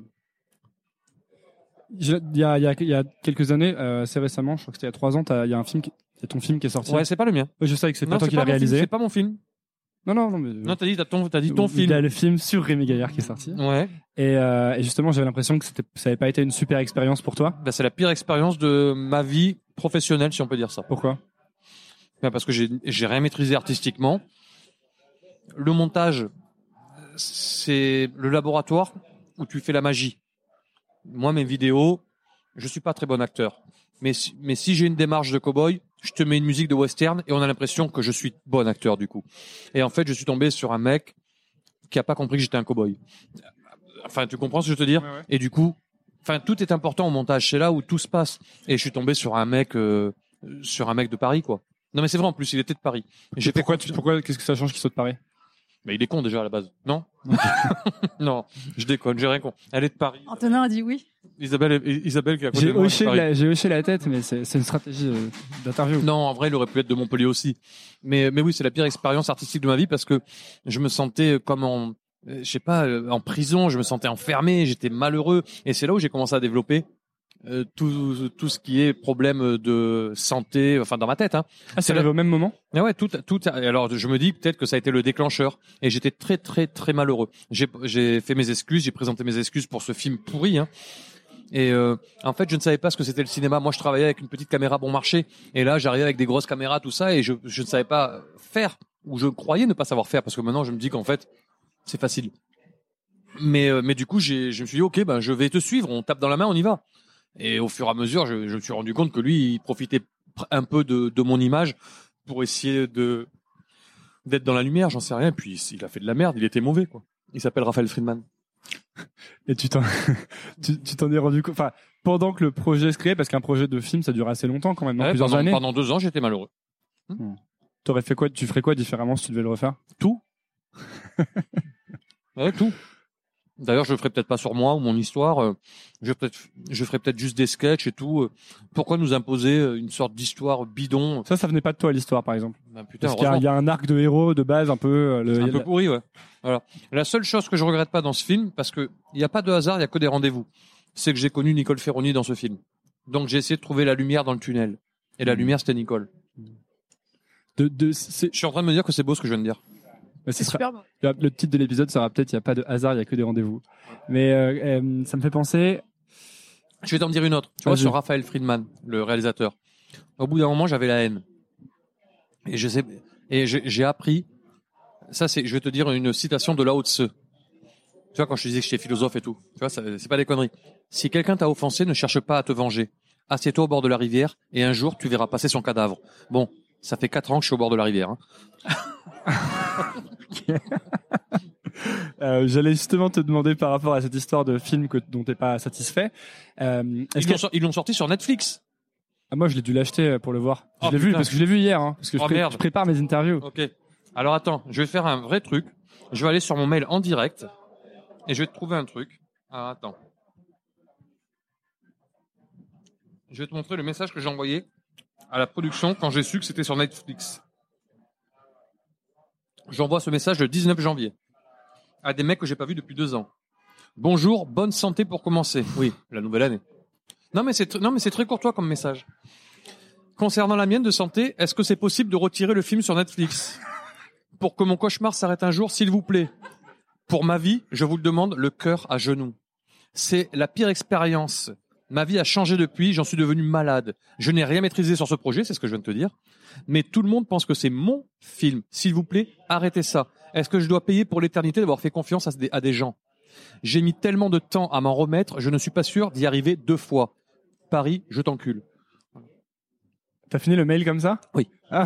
Speaker 3: Il y a quelques années, assez récemment, je crois que c'était il y a 3 ans, il y a un film, c'est ton film qui est sorti.
Speaker 2: Ouais, c'est pas le mien.
Speaker 3: Je sais que c'est pas toi qui l'as réalisé.
Speaker 2: C'est pas mon film.
Speaker 3: Non, mais.
Speaker 2: Non, t'as dit ton film.
Speaker 3: Il y a le film sur Rémi Gaillard qui est sorti.
Speaker 2: Ouais.
Speaker 3: Et justement, j'avais l'impression que ça avait pas été une super expérience pour toi.
Speaker 2: C'est la pire expérience de ma vie professionnelle, si on peut dire ça.
Speaker 3: Pourquoi?
Speaker 2: Parce que j'ai rien maîtrisé artistiquement. Le montage, c'est le laboratoire où tu fais la magie. Moi, mes vidéos, je suis pas très bon acteur. Mais si j'ai une démarche de cow-boy, je te mets une musique de western et on a l'impression que je suis bon acteur du coup. Et en fait, je suis tombé sur un mec qui a pas compris que j'étais un cow-boy. Enfin, tu comprends ce que je veux te dire? Ouais. Et du coup, tout est important au montage. C'est là où tout se passe. Et je suis tombé sur un mec de Paris, quoi. Non, mais c'est vrai en plus, il était de Paris.
Speaker 3: Pourquoi qu'est-ce que ça change qu'il soit de Paris?
Speaker 2: Mais il est con déjà à la base, non? Non, je déconne, j'ai rien con. Elle est de Paris.
Speaker 4: Antonin a dit oui.
Speaker 2: Isabelle qui a côté de moi.
Speaker 3: J'ai hoché la tête, mais c'est une stratégie d'interview.
Speaker 2: Non, en vrai, il aurait pu être de Montpellier aussi. Mais oui, c'est la pire expérience artistique de ma vie parce que je me sentais comme en prison, je me sentais enfermé, j'étais malheureux. Et c'est là où j'ai commencé à développer tout ce qui est problème de santé, enfin dans ma tête. Hein.
Speaker 3: Ah, c'est arrivé au même moment?
Speaker 2: Ah ouais, tout. Alors je me dis peut-être que ça a été le déclencheur. Et j'étais très très très malheureux. J'ai fait mes excuses, j'ai présenté mes excuses pour ce film pourri. Hein. Et en fait, je ne savais pas ce que c'était le cinéma. Moi, je travaillais avec une petite caméra bon marché. Et là, j'arrivais avec des grosses caméras, tout ça, et je ne savais pas faire, ou je croyais ne pas savoir faire, parce que maintenant, je me dis qu'en fait, c'est facile. Mais du coup, je me suis dit, ok, je vais te suivre. On tape dans la main, on y va. Et au fur et à mesure, je me suis rendu compte que lui, il profitait un peu de mon image pour essayer d'être dans la lumière, j'en sais rien. Puis il a fait de la merde, il était mauvais, quoi. Il s'appelle Raphaël Friedman.
Speaker 3: Et tu t'en es rendu compte, enfin, pendant que le projet se créait, parce qu'un projet de film, ça dure assez longtemps quand même, plusieurs années.
Speaker 2: Pendant 2 ans, j'étais malheureux.
Speaker 3: T'aurais fait quoi? Tu ferais quoi différemment si tu devais le refaire?
Speaker 2: Tout. Ouais, tout. D'ailleurs, je le ferai peut-être pas sur moi ou mon histoire. Je ferai peut-être juste des sketchs et tout. Pourquoi nous imposer une sorte d'histoire bidon?
Speaker 3: Ça venait pas de toi, l'histoire, par exemple.
Speaker 2: Putain,
Speaker 3: parce qu'il y a un arc de héros de base un peu.
Speaker 2: Un peu pourri, ouais. Voilà. La seule chose que je regrette pas dans ce film, parce que il y a pas de hasard, il y a que des rendez-vous, c'est que j'ai connu Nicole Ferroni dans ce film. Donc j'ai essayé de trouver la lumière dans le tunnel. Et la lumière, c'était Nicole. Je suis en train de me dire que c'est beau ce que je viens de dire.
Speaker 4: C'est super beau.
Speaker 3: Le titre de l'épisode sera peut-être il n'y a pas de hasard, il n'y a que des rendez-vous. Mais ça me fait penser,
Speaker 2: Je vais t'en dire une autre. Tu vois,
Speaker 3: Vas-y.
Speaker 2: sur Raphaël Friedman, le réalisateur. Au bout d'un moment, j'avais la haine. Et j'ai appris. Ça, je vais te dire une citation de Lao Tse. Tu vois, quand je te disais que j'étais philosophe et tout. Tu vois, c'est pas des conneries. Si quelqu'un t'a offensé, ne cherche pas à te venger. Assieds-toi au bord de la rivière et un jour, tu verras passer son cadavre. Bon, ça fait 4 ans que je suis au bord de la rivière.
Speaker 3: J'allais justement te demander par rapport à cette histoire de film dont t'es pas satisfait.
Speaker 2: Ils l'ont sorti sur Netflix.
Speaker 3: Ah, moi, je l'ai dû l'acheter pour le voir.
Speaker 2: Oh,
Speaker 3: Je l'ai vu
Speaker 2: putain.
Speaker 3: parce que je l'ai vu hier, parce que
Speaker 2: Oh, merde.
Speaker 3: je prépare mes interviews.
Speaker 2: Ok. Alors attends, je vais faire un vrai truc. Je vais aller sur mon mail en direct et je vais te trouver un truc. Alors attends. Je vais te montrer le message que j'ai envoyé à la production quand j'ai su que c'était sur Netflix. J'envoie ce message le 19 janvier à des mecs que j'ai pas vus depuis 2 ans. Bonjour, bonne santé pour commencer. Oui, la nouvelle année. Non mais c'est très courtois comme message. Concernant la mienne de santé, est-ce que c'est possible de retirer le film sur Netflix pour que mon cauchemar s'arrête un jour, s'il vous plaît? Pour ma vie, je vous le demande, le cœur à genoux. C'est la pire expérience. Ma vie a changé depuis, j'en suis devenu malade. Je n'ai rien maîtrisé sur ce projet, c'est ce que je viens de te dire. Mais tout le monde pense que c'est mon film. S'il vous plaît, arrêtez ça. Est-ce que je dois payer pour l'éternité d'avoir fait confiance à des gens? J'ai mis tellement de temps à m'en remettre, je ne suis pas sûr d'y arriver 2 fois. Paris, je t'encule.
Speaker 3: T'as fini le mail comme ça?
Speaker 2: Oui.
Speaker 3: Ah.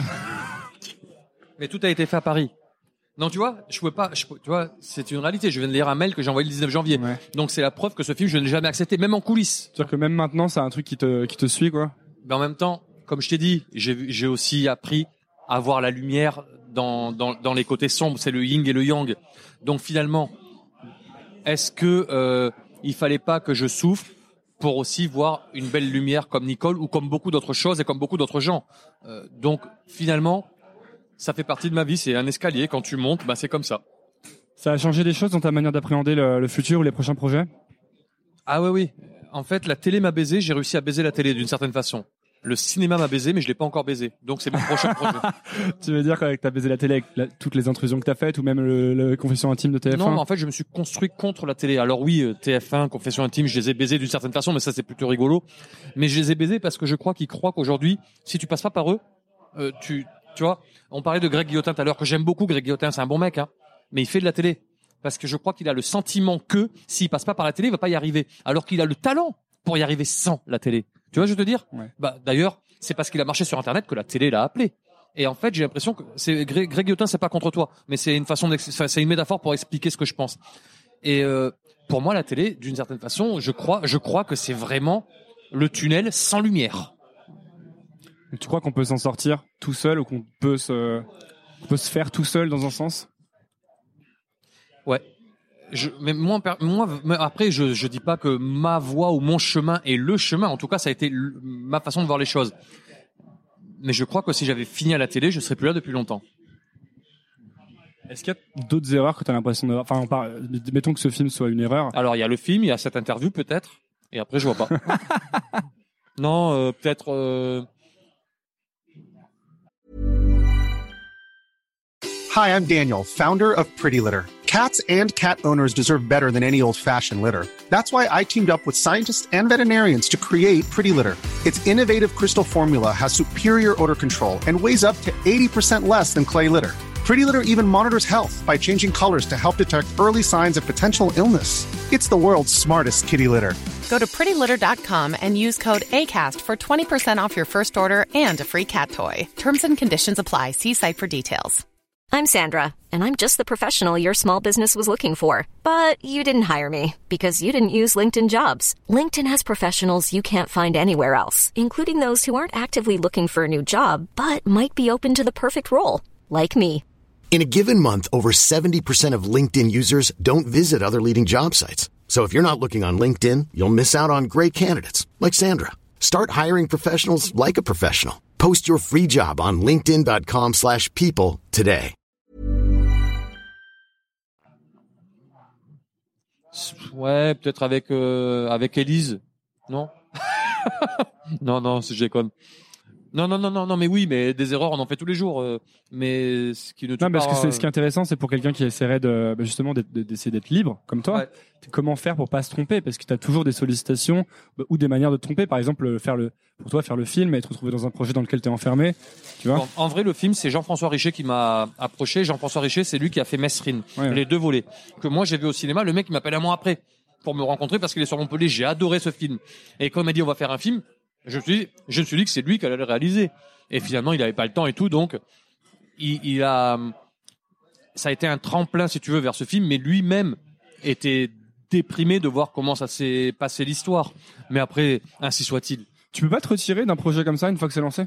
Speaker 2: Mais tout a été fait à Paris. Non, tu vois, tu vois, c'est une réalité. Je viens de lire un mail que j'ai envoyé le 19 janvier.
Speaker 3: Ouais.
Speaker 2: Donc c'est la preuve que ce film, je ne l'ai jamais accepté, même en coulisses.
Speaker 3: C'est-à-dire que même maintenant, c'est un truc qui te suit, quoi.
Speaker 2: Mais en même temps, comme je t'ai dit, j'ai aussi appris à voir la lumière dans les côtés sombres. C'est le yin et le yang. Donc finalement, est-ce que il fallait pas que je souffre pour aussi voir une belle lumière comme Nicole ou comme beaucoup d'autres choses et comme beaucoup d'autres gens? Donc finalement, ça fait partie de ma vie. C'est un escalier. Quand tu montes, bah c'est comme ça.
Speaker 3: Ça a changé des choses dans ta manière d'appréhender le futur ou les prochains projets?
Speaker 2: Ah oui. En fait, la télé m'a baisé. J'ai réussi à baiser la télé d'une certaine façon. Le cinéma m'a baisé, mais je l'ai pas encore baisé. Donc c'est mon prochain projet.
Speaker 3: Tu veux dire que t'as baisé la télé avec toutes les intrusions que t'as faites ou même le Confession intime de TF1?
Speaker 2: Non, mais en fait, je me suis construit contre la télé. Alors oui, TF1, Confession intime, je les ai baisés d'une certaine façon, mais ça c'est plutôt rigolo. Mais je les ai baisés parce que je crois qu'ils croient qu'aujourd'hui, si tu passes pas par eux, tu vois, on parlait de Greg Guillotin tout à l'heure, que j'aime beaucoup. Greg Guillotin, c'est un bon mec, mais il fait de la télé parce que je crois qu'il a le sentiment que s'il passe pas par la télé, il va pas y arriver, alors qu'il a le talent pour y arriver sans la télé. Tu vois, je veux te dire.
Speaker 3: Ouais.
Speaker 2: Bah d'ailleurs, c'est parce qu'il a marché sur Internet que la télé l'a appelé. Et en fait, j'ai l'impression que Greg Guillotin, c'est pas contre toi, mais c'est une façon c'est une métaphore pour expliquer ce que je pense. Et pour moi, la télé, d'une certaine façon, je crois que c'est vraiment le tunnel sans lumière.
Speaker 3: Tu crois qu'on peut s'en sortir tout seul ou qu'on peut se faire tout seul dans un sens?
Speaker 2: Ouais. Mais après, je dis pas que ma voie ou mon chemin est le chemin. En tout cas, ça a été ma façon de voir les choses. Mais je crois que si j'avais fini à la télé, je serais plus là depuis longtemps.
Speaker 3: Est-ce qu'il y a d'autres erreurs que tu as l'impression de... Enfin, mettons que ce film soit une erreur.
Speaker 2: Alors, il y a le film, il y a cette interview peut-être, et après, je vois pas. Non, peut-être...
Speaker 5: Hi, I'm Daniel, founder of Pretty Litter. Cats and cat owners deserve better than any old-fashioned litter. That's why I teamed up with scientists and veterinarians to create Pretty Litter. Its innovative crystal formula has superior odor control and weighs up to 80% less than clay litter. Pretty Litter even monitors health by changing colors to help detect early signs of potential illness. It's the world's smartest kitty litter.
Speaker 6: Go to prettylitter.com and use code ACAST for 20% off your first order and a free cat toy. Terms and conditions apply. See site for details.
Speaker 7: I'm Sandra, and I'm just the professional your small business was looking for. But you didn't hire me because you didn't use LinkedIn Jobs. LinkedIn has professionals you can't find anywhere else, including those who aren't actively looking for a new job, but might be open to the perfect role, like me.
Speaker 1: In a given month, over 70% of LinkedIn users don't visit other leading job sites. So if you're not looking on LinkedIn, you'll miss out on great candidates like Sandra. Start hiring professionals like a professional. Post your free job on linkedin.com/people today.
Speaker 2: Ouais, peut-être avec Élise. Non. Non, je déconne. Non, mais oui, mais des erreurs, on en fait tous les jours. Mais ce qui ne tue
Speaker 3: Non, parce
Speaker 2: pas,
Speaker 3: que ce qui est intéressant, c'est pour quelqu'un qui essaierait justement d'essayer d'être libre, comme toi.
Speaker 2: Ouais.
Speaker 3: Comment faire pour pas se tromper? Parce que tu as toujours des sollicitations ou des manières de te tromper. Par exemple, pour toi, faire le film et te retrouver dans un projet dans lequel tu es enfermé. Tu vois?
Speaker 2: Bon, en vrai, le film, c'est Jean-François Richer qui m'a approché. Jean-François Richer, c'est lui qui a fait Mesrine, les 2 volets. Que moi, j'ai vu au cinéma. Le mec, il m'appelle un mois après pour me rencontrer parce qu'il est sur Montpellier. J'ai adoré ce film. Et quand il m'a dit, on va faire un film, je me suis dit que c'est lui qui allait le réaliser. Et finalement, il avait pas le temps et tout. Donc, ça a été un tremplin, si tu veux, vers ce film. Mais lui-même était déprimé de voir comment ça s'est passé l'histoire. Mais après, ainsi soit-il.
Speaker 3: Tu peux pas te retirer d'un projet comme ça une fois que c'est lancé?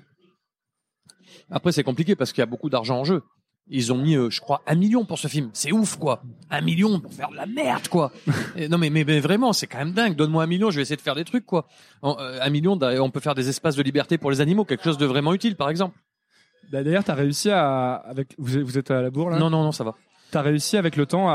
Speaker 2: Après, c'est compliqué parce qu'il y a beaucoup d'argent en jeu. Ils ont mis, je crois, 1 million pour ce film. C'est ouf, quoi. 1 million pour faire de la merde, quoi. Et non, mais vraiment, c'est quand même dingue. Donne-moi 1 million, je vais essayer de faire des trucs, quoi. 1 million, on peut faire des espaces de liberté pour les animaux, quelque chose de vraiment utile, par exemple.
Speaker 3: D'ailleurs, t'as réussi vous êtes à la bourre, là?
Speaker 2: Non, ça va.
Speaker 3: T'as réussi avec le temps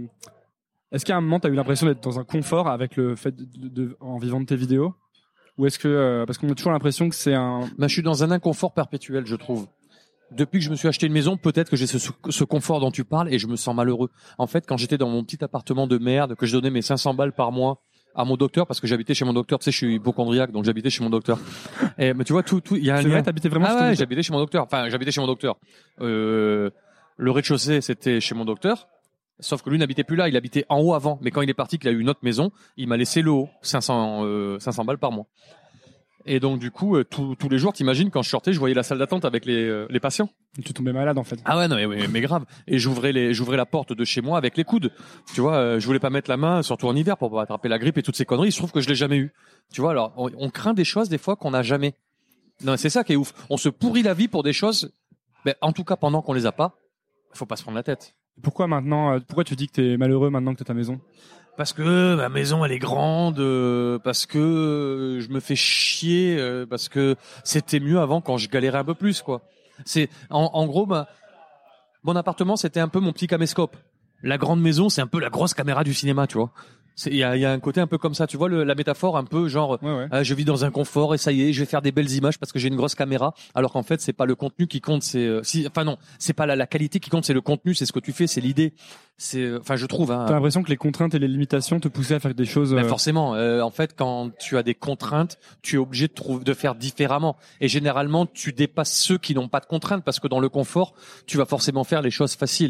Speaker 3: est-ce qu'à un moment t'as eu l'impression d'être dans un confort avec le fait en vivant de tes vidéos? Ou est-ce que, parce qu'on a toujours l'impression que c'est
Speaker 2: je suis dans un inconfort perpétuel, je trouve. Depuis que je me suis acheté une maison, peut-être que j'ai ce confort dont tu parles et je me sens malheureux. En fait, quand j'étais dans mon petit appartement de merde, que je donnais mes 500 balles par mois à mon docteur, parce que j'habitais chez mon docteur, tu sais, je suis hypocondriaque, donc j'habitais chez mon docteur. Mais tu vois, il y a un lien.
Speaker 3: C'est vrai, t'habitais vraiment chez ton docteur?
Speaker 2: J'habitais chez mon docteur. Enfin, j'habitais chez mon docteur. Le rez-de-chaussée, c'était chez mon docteur. Sauf que lui n'habitait plus là, il habitait en haut avant. Mais quand il est parti, qu'il a eu une autre maison, il m'a laissé le haut, 500 balles par mois. Et donc du coup, tous les jours, t'imagines, quand je sortais, je voyais la salle d'attente avec les patients.
Speaker 3: Tu tombais malade en fait.
Speaker 2: Ah ouais, non, mais grave. Et j'ouvrais la porte de chez moi avec les coudes. Tu vois, je voulais pas mettre la main, surtout en hiver, pour pas attraper la grippe et toutes ces conneries. Il se trouve que je l'ai jamais eu. Tu vois, alors on craint des choses des fois qu'on n'a jamais. Non, c'est ça qui est ouf. On se pourrit la vie pour des choses. En tout cas, pendant qu'on les a pas, faut pas se prendre la tête.
Speaker 3: Pourquoi maintenant? Pourquoi tu dis que t'es malheureux maintenant que t'as ta maison?
Speaker 2: Parce que ma maison elle est grande, parce que je me fais chier, parce que c'était mieux avant quand je galérais un peu plus, quoi. C'est en gros, mon appartement c'était un peu mon petit caméscope. La grande maison c'est un peu la grosse caméra du cinéma, tu vois. Il y a un côté un peu comme ça, tu vois la métaphore un peu genre je vis dans un confort et ça y est, je vais faire des belles images parce que j'ai une grosse caméra, alors qu'en fait c'est pas le contenu qui compte, c'est pas la qualité qui compte, c'est le contenu, c'est ce que tu fais, c'est l'idée. Je trouve.
Speaker 3: T'as l'impression que les contraintes et les limitations te poussaient à faire des choses.
Speaker 2: Forcément, en fait, quand tu as des contraintes, tu es obligé de faire différemment. Et généralement, tu dépasses ceux qui n'ont pas de contraintes parce que dans le confort, tu vas forcément faire les choses faciles.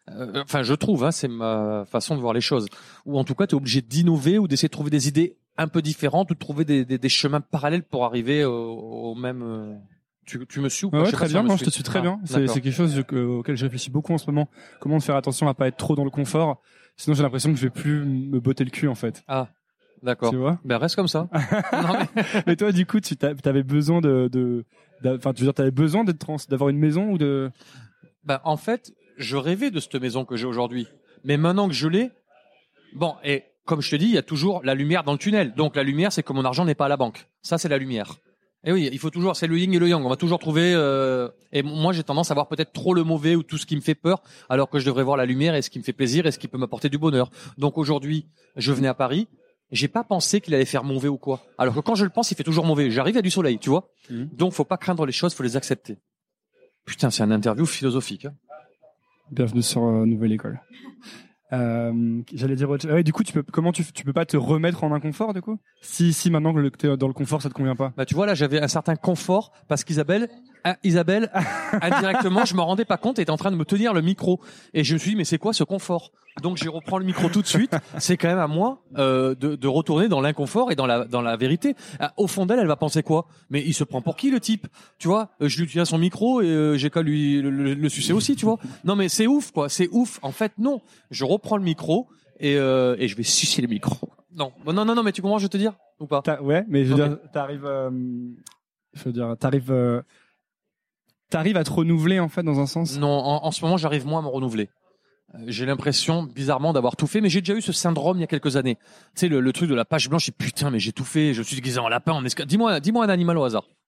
Speaker 2: Je trouve, c'est ma façon de voir les choses. Ou en tout cas, tu es obligé d'innover ou d'essayer de trouver des idées un peu différentes ou de trouver des chemins parallèles pour arriver au même. Tu me suis ou pas?
Speaker 3: Ouais, très bien. Moi, je te suis très bien. C'est quelque chose auquel je réfléchis beaucoup en ce moment. Comment faire attention à pas être trop dans le confort. Sinon, j'ai l'impression que je vais plus me botter le cul, en fait.
Speaker 2: Ah, d'accord.
Speaker 3: Tu vois?
Speaker 2: Reste comme ça. Non,
Speaker 3: mais toi, du coup, t'avais besoin t'avais besoin d'avoir une maison ou de.
Speaker 2: En fait, je rêvais de cette maison que j'ai aujourd'hui. Mais maintenant que je l'ai, et comme je te dis, il y a toujours la lumière dans le tunnel. Donc, la lumière, c'est que mon argent n'est pas à la banque. Ça, c'est la lumière. Et oui, il faut toujours, c'est le yin et le yang. On va toujours trouver. Et moi, j'ai tendance à voir peut-être trop le mauvais ou tout ce qui me fait peur, alors que je devrais voir la lumière et ce qui me fait plaisir et ce qui peut m'apporter du bonheur. Donc aujourd'hui, je venais à Paris. J'ai pas pensé qu'il allait faire mauvais ou quoi. Alors que quand je le pense, il fait toujours mauvais. J'arrive à du soleil, tu vois. Donc, faut pas craindre les choses, faut les accepter. Putain, c'est un interview philosophique. Hein.
Speaker 3: Bienvenue sur Nouvelle École. J'allais dire du coup tu peux pas te remettre en inconfort du coup si maintenant que t'es dans le confort ça te convient pas.
Speaker 2: Tu vois là j'avais un certain confort parce qu'Isabelle indirectement je m'en rendais pas compte, était en train de me tenir le micro et je me suis dit mais c'est quoi ce confort, donc je reprends le micro tout de suite. C'est quand même à moi de retourner dans l'inconfort et dans la vérité. Au fond d'elle va penser quoi, mais il se prend pour qui le type, tu vois. Je lui tiens son micro et j'ai qu'à lui le sucer aussi, tu vois. Non mais c'est ouf quoi, c'est ouf. En fait non, je reprends le micro et je vais sucer le micro. Non, mais tu comprends, je veux te dire ou pas?
Speaker 3: Ouais, mais je veux dire, t'arrives à te renouveler en fait dans un sens.
Speaker 2: Non, en ce moment, j'arrive moins à me renouveler. J'ai l'impression, bizarrement, d'avoir tout fait, mais j'ai déjà eu ce syndrome il y a quelques années. Tu sais, le truc de la page blanche, et putain, mais j'ai tout fait, je suis déguisé en lapin, en escadrille. Dis-moi un animal au hasard.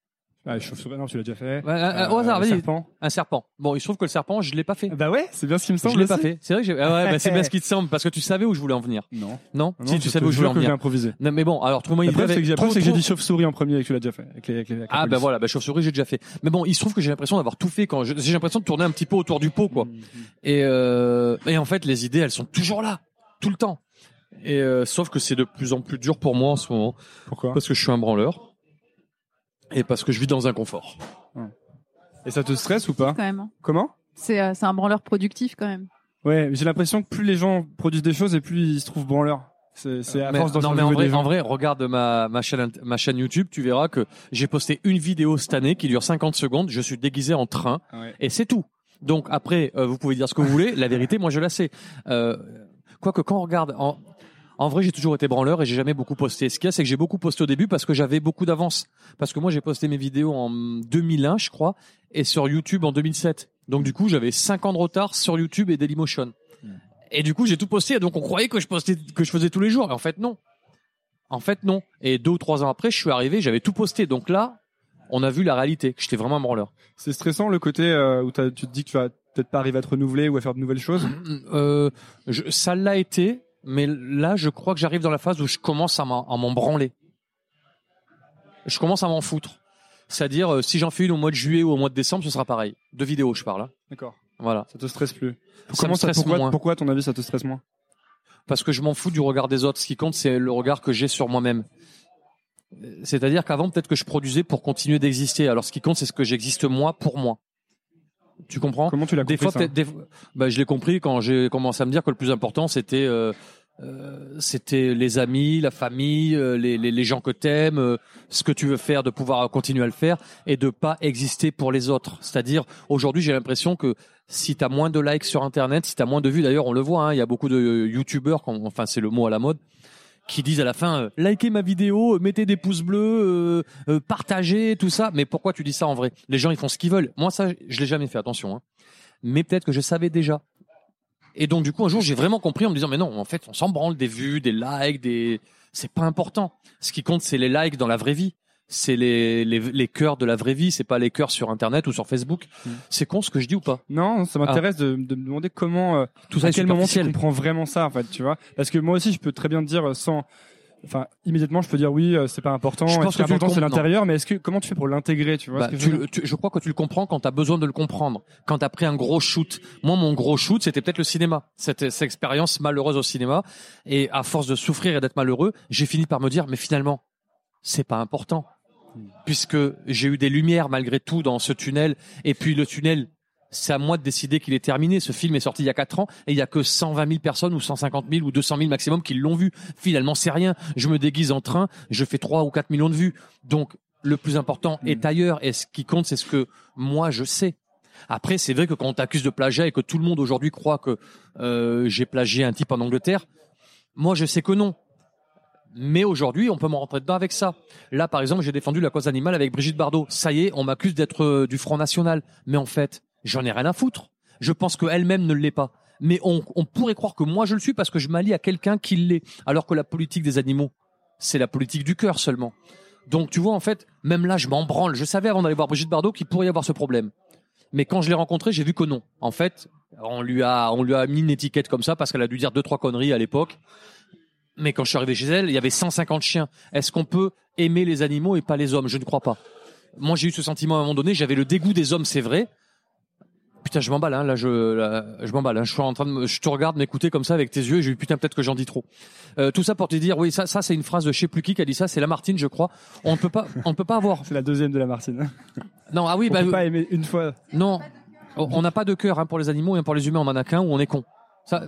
Speaker 3: Chauve-souris, non, tu l'as déjà fait.
Speaker 2: Au hasard, vas-y.
Speaker 3: Serpent.
Speaker 2: Un serpent. Bon, il se trouve que le serpent, je l'ai pas fait.
Speaker 3: Bah ouais, c'est bien ce qui me semble.
Speaker 2: Je l'ai pas
Speaker 3: aussi.
Speaker 2: fait. C'est vrai que c'est bien ce qui te semble parce que tu savais où je voulais en venir. Non. Si tu savais où je voulais en venir.
Speaker 3: J'ai improvisé.
Speaker 2: Non, mais bon, alors trouve-moi une
Speaker 3: La preuve,
Speaker 2: idée.
Speaker 3: c'est que j'ai dit chauve-souris en premier et que tu l'as déjà fait. Avec
Speaker 2: Ah ben voilà, chauve-souris j'ai déjà fait. Mais bon, il se trouve que j'ai l'impression d'avoir tout fait quand j'ai l'impression de tourner un petit peu autour du pot quoi. Et en fait, les idées, elles sont toujours là, tout le temps. Et sauf que c'est de plus en plus dur pour moi en ce moment.
Speaker 3: Pourquoi ?
Speaker 2: Parce que je suis un branleur. Et parce que je vis dans un confort.
Speaker 3: Et ça te stresse ou pas ?
Speaker 4: Quand même.
Speaker 3: Comment ?
Speaker 4: C'est un branleur productif quand même.
Speaker 3: Ouais, j'ai l'impression que plus les gens produisent des choses et plus ils se trouvent branleurs. C'est à force d'en
Speaker 2: en vrai, regarde ma chaîne YouTube, tu verras que j'ai posté une vidéo cette année qui dure 50 secondes. Je suis déguisé en train et c'est tout. Donc après, vous pouvez dire ce que vous voulez. La vérité, moi, je la sais. Quoique quand on regarde, en vrai, j'ai toujours été branleur et j'ai jamais beaucoup posté. Ce qu'il y a, c'est que j'ai beaucoup posté au début parce que j'avais beaucoup d'avance. Parce que moi, j'ai posté mes vidéos en 2001, je crois, et sur YouTube en 2007. Donc du coup, j'avais 5 ans de retard sur YouTube et Dailymotion. Et du coup, j'ai tout posté. Donc on croyait que je faisais tous les jours. Et en fait, non. Et 2 ou 3 ans après, je suis arrivé, j'avais tout posté. Donc là, on a vu la réalité, que j'étais vraiment un branleur.
Speaker 3: C'est stressant le côté où tu te dis que tu vas peut-être pas arriver à te renouveler ou à faire de nouvelles choses.
Speaker 2: Ça l'a été. Mais là, je crois que j'arrive dans la phase où je commence à m'en branler. Je commence à m'en foutre. C'est-à-dire, si j'en fais une au mois de juillet ou au mois de décembre, ce sera pareil. De vidéos, je parle. Hein.
Speaker 3: D'accord.
Speaker 2: Voilà.
Speaker 3: Ça te stresse plus.
Speaker 2: Pourquoi,
Speaker 3: à ton avis, ça te stresse moins ?
Speaker 2: Parce que je m'en fous du regard des autres. Ce qui compte, c'est le regard que j'ai sur moi-même. C'est-à-dire qu'avant, peut-être que je produisais pour continuer d'exister. Alors, ce qui compte, c'est ce que j'existe moi pour moi. Tu comprends ?
Speaker 3: Comment tu l'as compris ça ?
Speaker 2: Je l'ai compris quand j'ai commencé à me dire que le plus important c'était les amis, la famille, les gens que t'aimes, ce que tu veux faire, de pouvoir continuer à le faire et de pas exister pour les autres. C'est-à-dire aujourd'hui j'ai l'impression que si t'as moins de likes sur internet, si t'as moins de vues, d'ailleurs on le voit, hein, il y a beaucoup de youtubeurs, enfin c'est le mot à la mode, qui disent à la fin likez ma vidéo, mettez des pouces bleus, partagez tout ça. Mais pourquoi tu dis ça en vrai ? Les gens ils font ce qu'ils veulent. Moi ça je l'ai jamais fait, attention. Hein. Mais peut-être que je savais déjà. Et donc du coup un jour j'ai vraiment compris en me disant mais non en fait on s'en branle des vues, des likes, c'est pas important. Ce qui compte c'est les likes dans la vraie vie. C'est les cœurs de la vraie vie, c'est pas les cœurs sur internet ou sur Facebook. C'est con ce que je dis ou pas ?
Speaker 3: Non, ça m'intéresse de me demander comment
Speaker 2: tout ça
Speaker 3: à quel moment tu comprends vraiment ça en fait, tu vois ? Parce que moi aussi je peux très bien te dire immédiatement je peux dire oui, c'est pas important, ce qui est important c'est l'intérieur, mais comment tu fais pour l'intégrer, tu vois ?
Speaker 2: Je crois que tu le comprends quand tu as besoin de le comprendre, quand tu as pris un gros shoot. Moi mon gros shoot, c'était peut-être le cinéma, cette expérience malheureuse au cinéma, et à force de souffrir et d'être malheureux, j'ai fini par me dire mais finalement, c'est pas important. Puisque j'ai eu des lumières malgré tout dans ce tunnel, et puis le tunnel, c'est à moi de décider qu'il est terminé. Ce film est sorti il y a 4 ans et il y a que 120 000 personnes ou 150 000 ou 200 000 maximum qui l'ont vu. Finalement, c'est rien. Je me déguise en train, je fais 3 ou 4 millions de vues. Donc, le plus important est ailleurs, et ce qui compte, c'est ce que moi je sais. Après, c'est vrai que quand on t'accuse de plagiat et que tout le monde aujourd'hui croit que j'ai plagié un type en Angleterre, moi je sais que non. Mais aujourd'hui, on peut m'en rentrer dedans avec ça. Là, par exemple, j'ai défendu la cause animale avec Brigitte Bardot. Ça y est, on m'accuse d'être du Front National. Mais en fait, j'en ai rien à foutre. Je pense qu'elle-même ne l'est pas. Mais on pourrait croire que moi je le suis parce que je m'allie à quelqu'un qui l'est. Alors que la politique des animaux, c'est la politique du cœur seulement. Donc tu vois, en fait, même là, je m'en branle. Je savais avant d'aller voir Brigitte Bardot qu'il pourrait y avoir ce problème. Mais quand je l'ai rencontrée, j'ai vu que non. En fait, on lui a mis une étiquette comme ça parce qu'elle a dû dire 2-3 conneries à l'époque. Mais quand je suis arrivé chez elle, il y avait 150 chiens. Est-ce qu'on peut aimer les animaux et pas les hommes ? Je ne crois pas. Moi, j'ai eu ce sentiment à un moment donné. J'avais le dégoût des hommes, c'est vrai. Putain, je m'emballe, hein. Je m'emballe, hein. Je te regarde m'écouter comme ça avec tes yeux et j'ai eu putain, peut-être que j'en dis trop. Tout ça pour te dire, oui, ça, c'est une phrase de je sais plus qui a dit ça, c'est Lamartine, je crois. On peut pas avoir.
Speaker 3: C'est la deuxième de Lamartine.
Speaker 2: Non, ah oui,
Speaker 3: on peut pas aimer une fois.
Speaker 2: Non. On n'a pas de cœur, hein, pour les animaux et pour les humains, on en a qu'un ou on est con. Ça.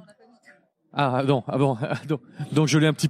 Speaker 2: Ah non, donc je l'ai un petit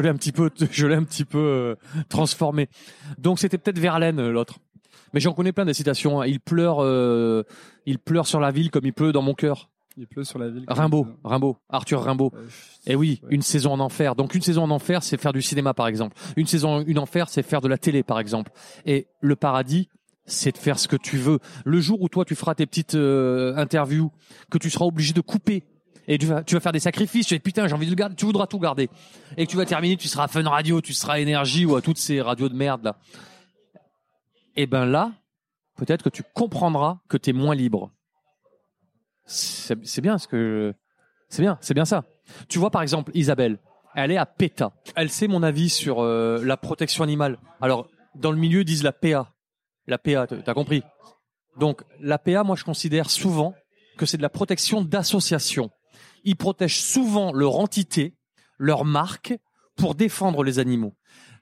Speaker 2: peu transformé. Donc c'était peut-être Verlaine l'autre. Mais j'en connais plein des citations, hein. Il pleure sur la ville comme il pleut dans mon cœur.
Speaker 3: Il pleut sur la ville.
Speaker 2: Rimbaud, Arthur Rimbaud. Et oui, ouais. Une saison en enfer. Donc une saison en enfer, c'est faire du cinéma par exemple. Une enfer, c'est faire de la télé par exemple. Et le paradis, c'est de faire ce que tu veux. Le jour où toi tu feras tes petites interviews que tu seras obligé de couper. Et tu vas faire des sacrifices, tu vas putain, j'ai envie de le garder, tu voudras tout garder. Et que tu vas terminer, tu seras à Fun Radio, tu seras à Énergie ou à toutes ces radios de merde là. Et ben là, peut-être que tu comprendras que tu es moins libre. C'est bien c'est bien ça. Tu vois, par exemple, Isabelle, elle est à PETA. Elle sait mon avis sur la protection animale. Alors, dans le milieu, ils disent la PA. La PA, t'as compris? Donc, la PA, moi, je considère souvent que c'est de la protection d'associations. Ils protègent souvent leur entité, leur marque, pour défendre les animaux.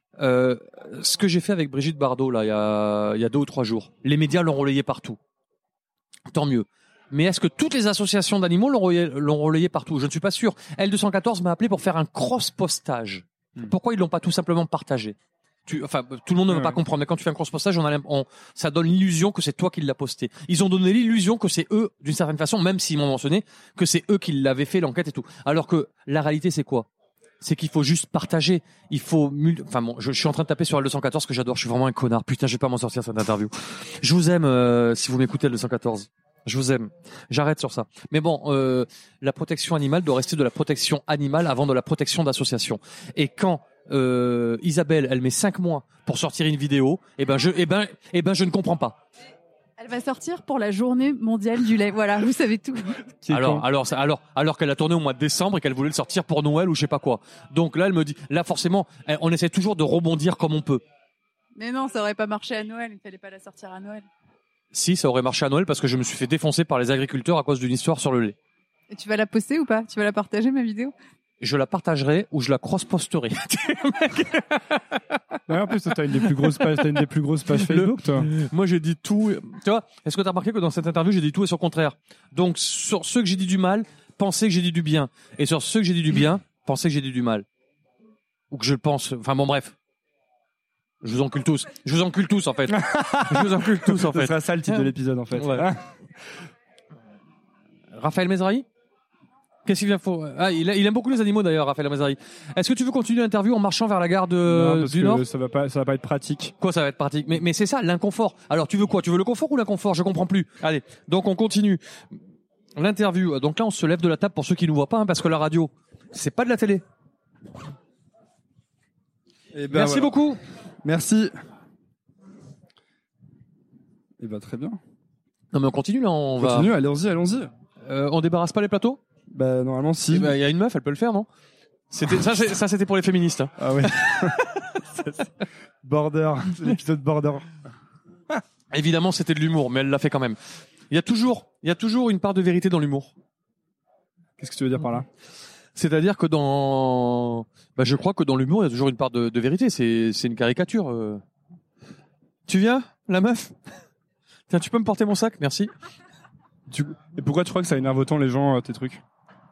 Speaker 2: Ce que j'ai fait avec Brigitte Bardot, là, il y a 2 ou 3 jours, les médias l'ont relayé partout. Tant mieux. Mais est-ce que toutes les associations d'animaux l'ont relayé partout? Je ne suis pas sûr. L214 m'a appelé pour faire un cross-postage. Pourquoi ils l'ont pas tout simplement partagé? Tout le monde ne va pas comprendre, mais quand tu fais un cross-postage, ça donne l'illusion que c'est toi qui l'as posté. Ils ont donné l'illusion que c'est eux, d'une certaine façon, même s'ils m'ont mentionné, que c'est eux qui l'avaient fait, l'enquête et tout. Alors que la réalité, c'est quoi? C'est qu'il faut juste partager. Il faut, je suis en train de taper sur L214 que j'adore. Je suis vraiment un connard. Putain, je vais pas m'en sortir cette interview. Je vous aime, si vous m'écoutez L214. Je vous aime. J'arrête sur ça. Mais bon, la protection animale doit rester de la protection animale avant de la protection d'association. Et quand Isabelle, elle met 5 mois pour sortir une vidéo, je ne comprends pas.
Speaker 4: Elle va sortir pour la journée mondiale du lait. Voilà, vous savez tout.
Speaker 2: Alors qu'elle a tourné au mois de décembre et qu'elle voulait le sortir pour Noël ou je sais pas quoi. Donc là, elle me dit, là forcément, on essaie toujours de rebondir comme on peut.
Speaker 4: Mais non, ça aurait pas marché à Noël. Il fallait pas la sortir à Noël.
Speaker 2: Si, ça aurait marché à Noël parce que je me suis fait défoncer par les agriculteurs à cause d'une histoire sur le lait.
Speaker 4: Et tu vas la poster ou pas? Tu vas la partager, ma vidéo?
Speaker 2: Je la partagerai ou je la cross-posterai.
Speaker 3: Ouais, en plus, t'as une des plus grosses pages Facebook, toi.
Speaker 2: Moi, j'ai dit tout. Tu vois, est-ce que t'as remarqué que dans cette interview, j'ai dit tout et son contraire? Donc, sur ceux que j'ai dit du mal, pensez que j'ai dit du bien. Et sur ceux que j'ai dit du bien, pensez que j'ai dit du mal. Ou que je le pense. Enfin, bon, bref. Je vous encule tous, en fait.
Speaker 3: Ce sera ça le titre de l'épisode, en fait.
Speaker 2: Ouais. Raphaël Mesrahi? Qu'est-ce qu'il vient faut? Il aime beaucoup les animaux d'ailleurs, Raphaël Mesrahi. Est-ce que tu veux continuer l'interview en marchant vers la gare du Nord?
Speaker 3: Ça va pas être pratique.
Speaker 2: Quoi, ça va être pratique? Mais c'est ça, l'inconfort. Alors, tu veux quoi? Tu veux le confort ou l'inconfort? Je comprends plus. Allez. Donc, on continue. L'interview. Donc là, on se lève de la table pour ceux qui nous voient pas, parce que la radio, c'est pas de la télé. Merci beaucoup.
Speaker 3: Merci. Eh ben, très bien.
Speaker 2: Non, mais on continue là,
Speaker 3: allons-y.
Speaker 2: On débarrasse pas les plateaux?
Speaker 3: Bah, normalement, si.
Speaker 2: Il y a une meuf, elle peut le faire, non? C'était pour les féministes. Hein.
Speaker 3: Ah ouais. Border. C'est l'épisode Border.
Speaker 2: Évidemment, c'était de l'humour, mais elle l'a fait quand même. Il y a toujours une part de vérité dans l'humour.
Speaker 3: Qu'est-ce que tu veux dire par là?
Speaker 2: C'est-à-dire que je crois que dans l'humour, il y a toujours une part de vérité. C'est une caricature. Tu viens, la meuf? Tiens, tu peux me porter mon sac? Merci.
Speaker 3: Et pourquoi tu crois que ça énerve autant les gens, tes trucs?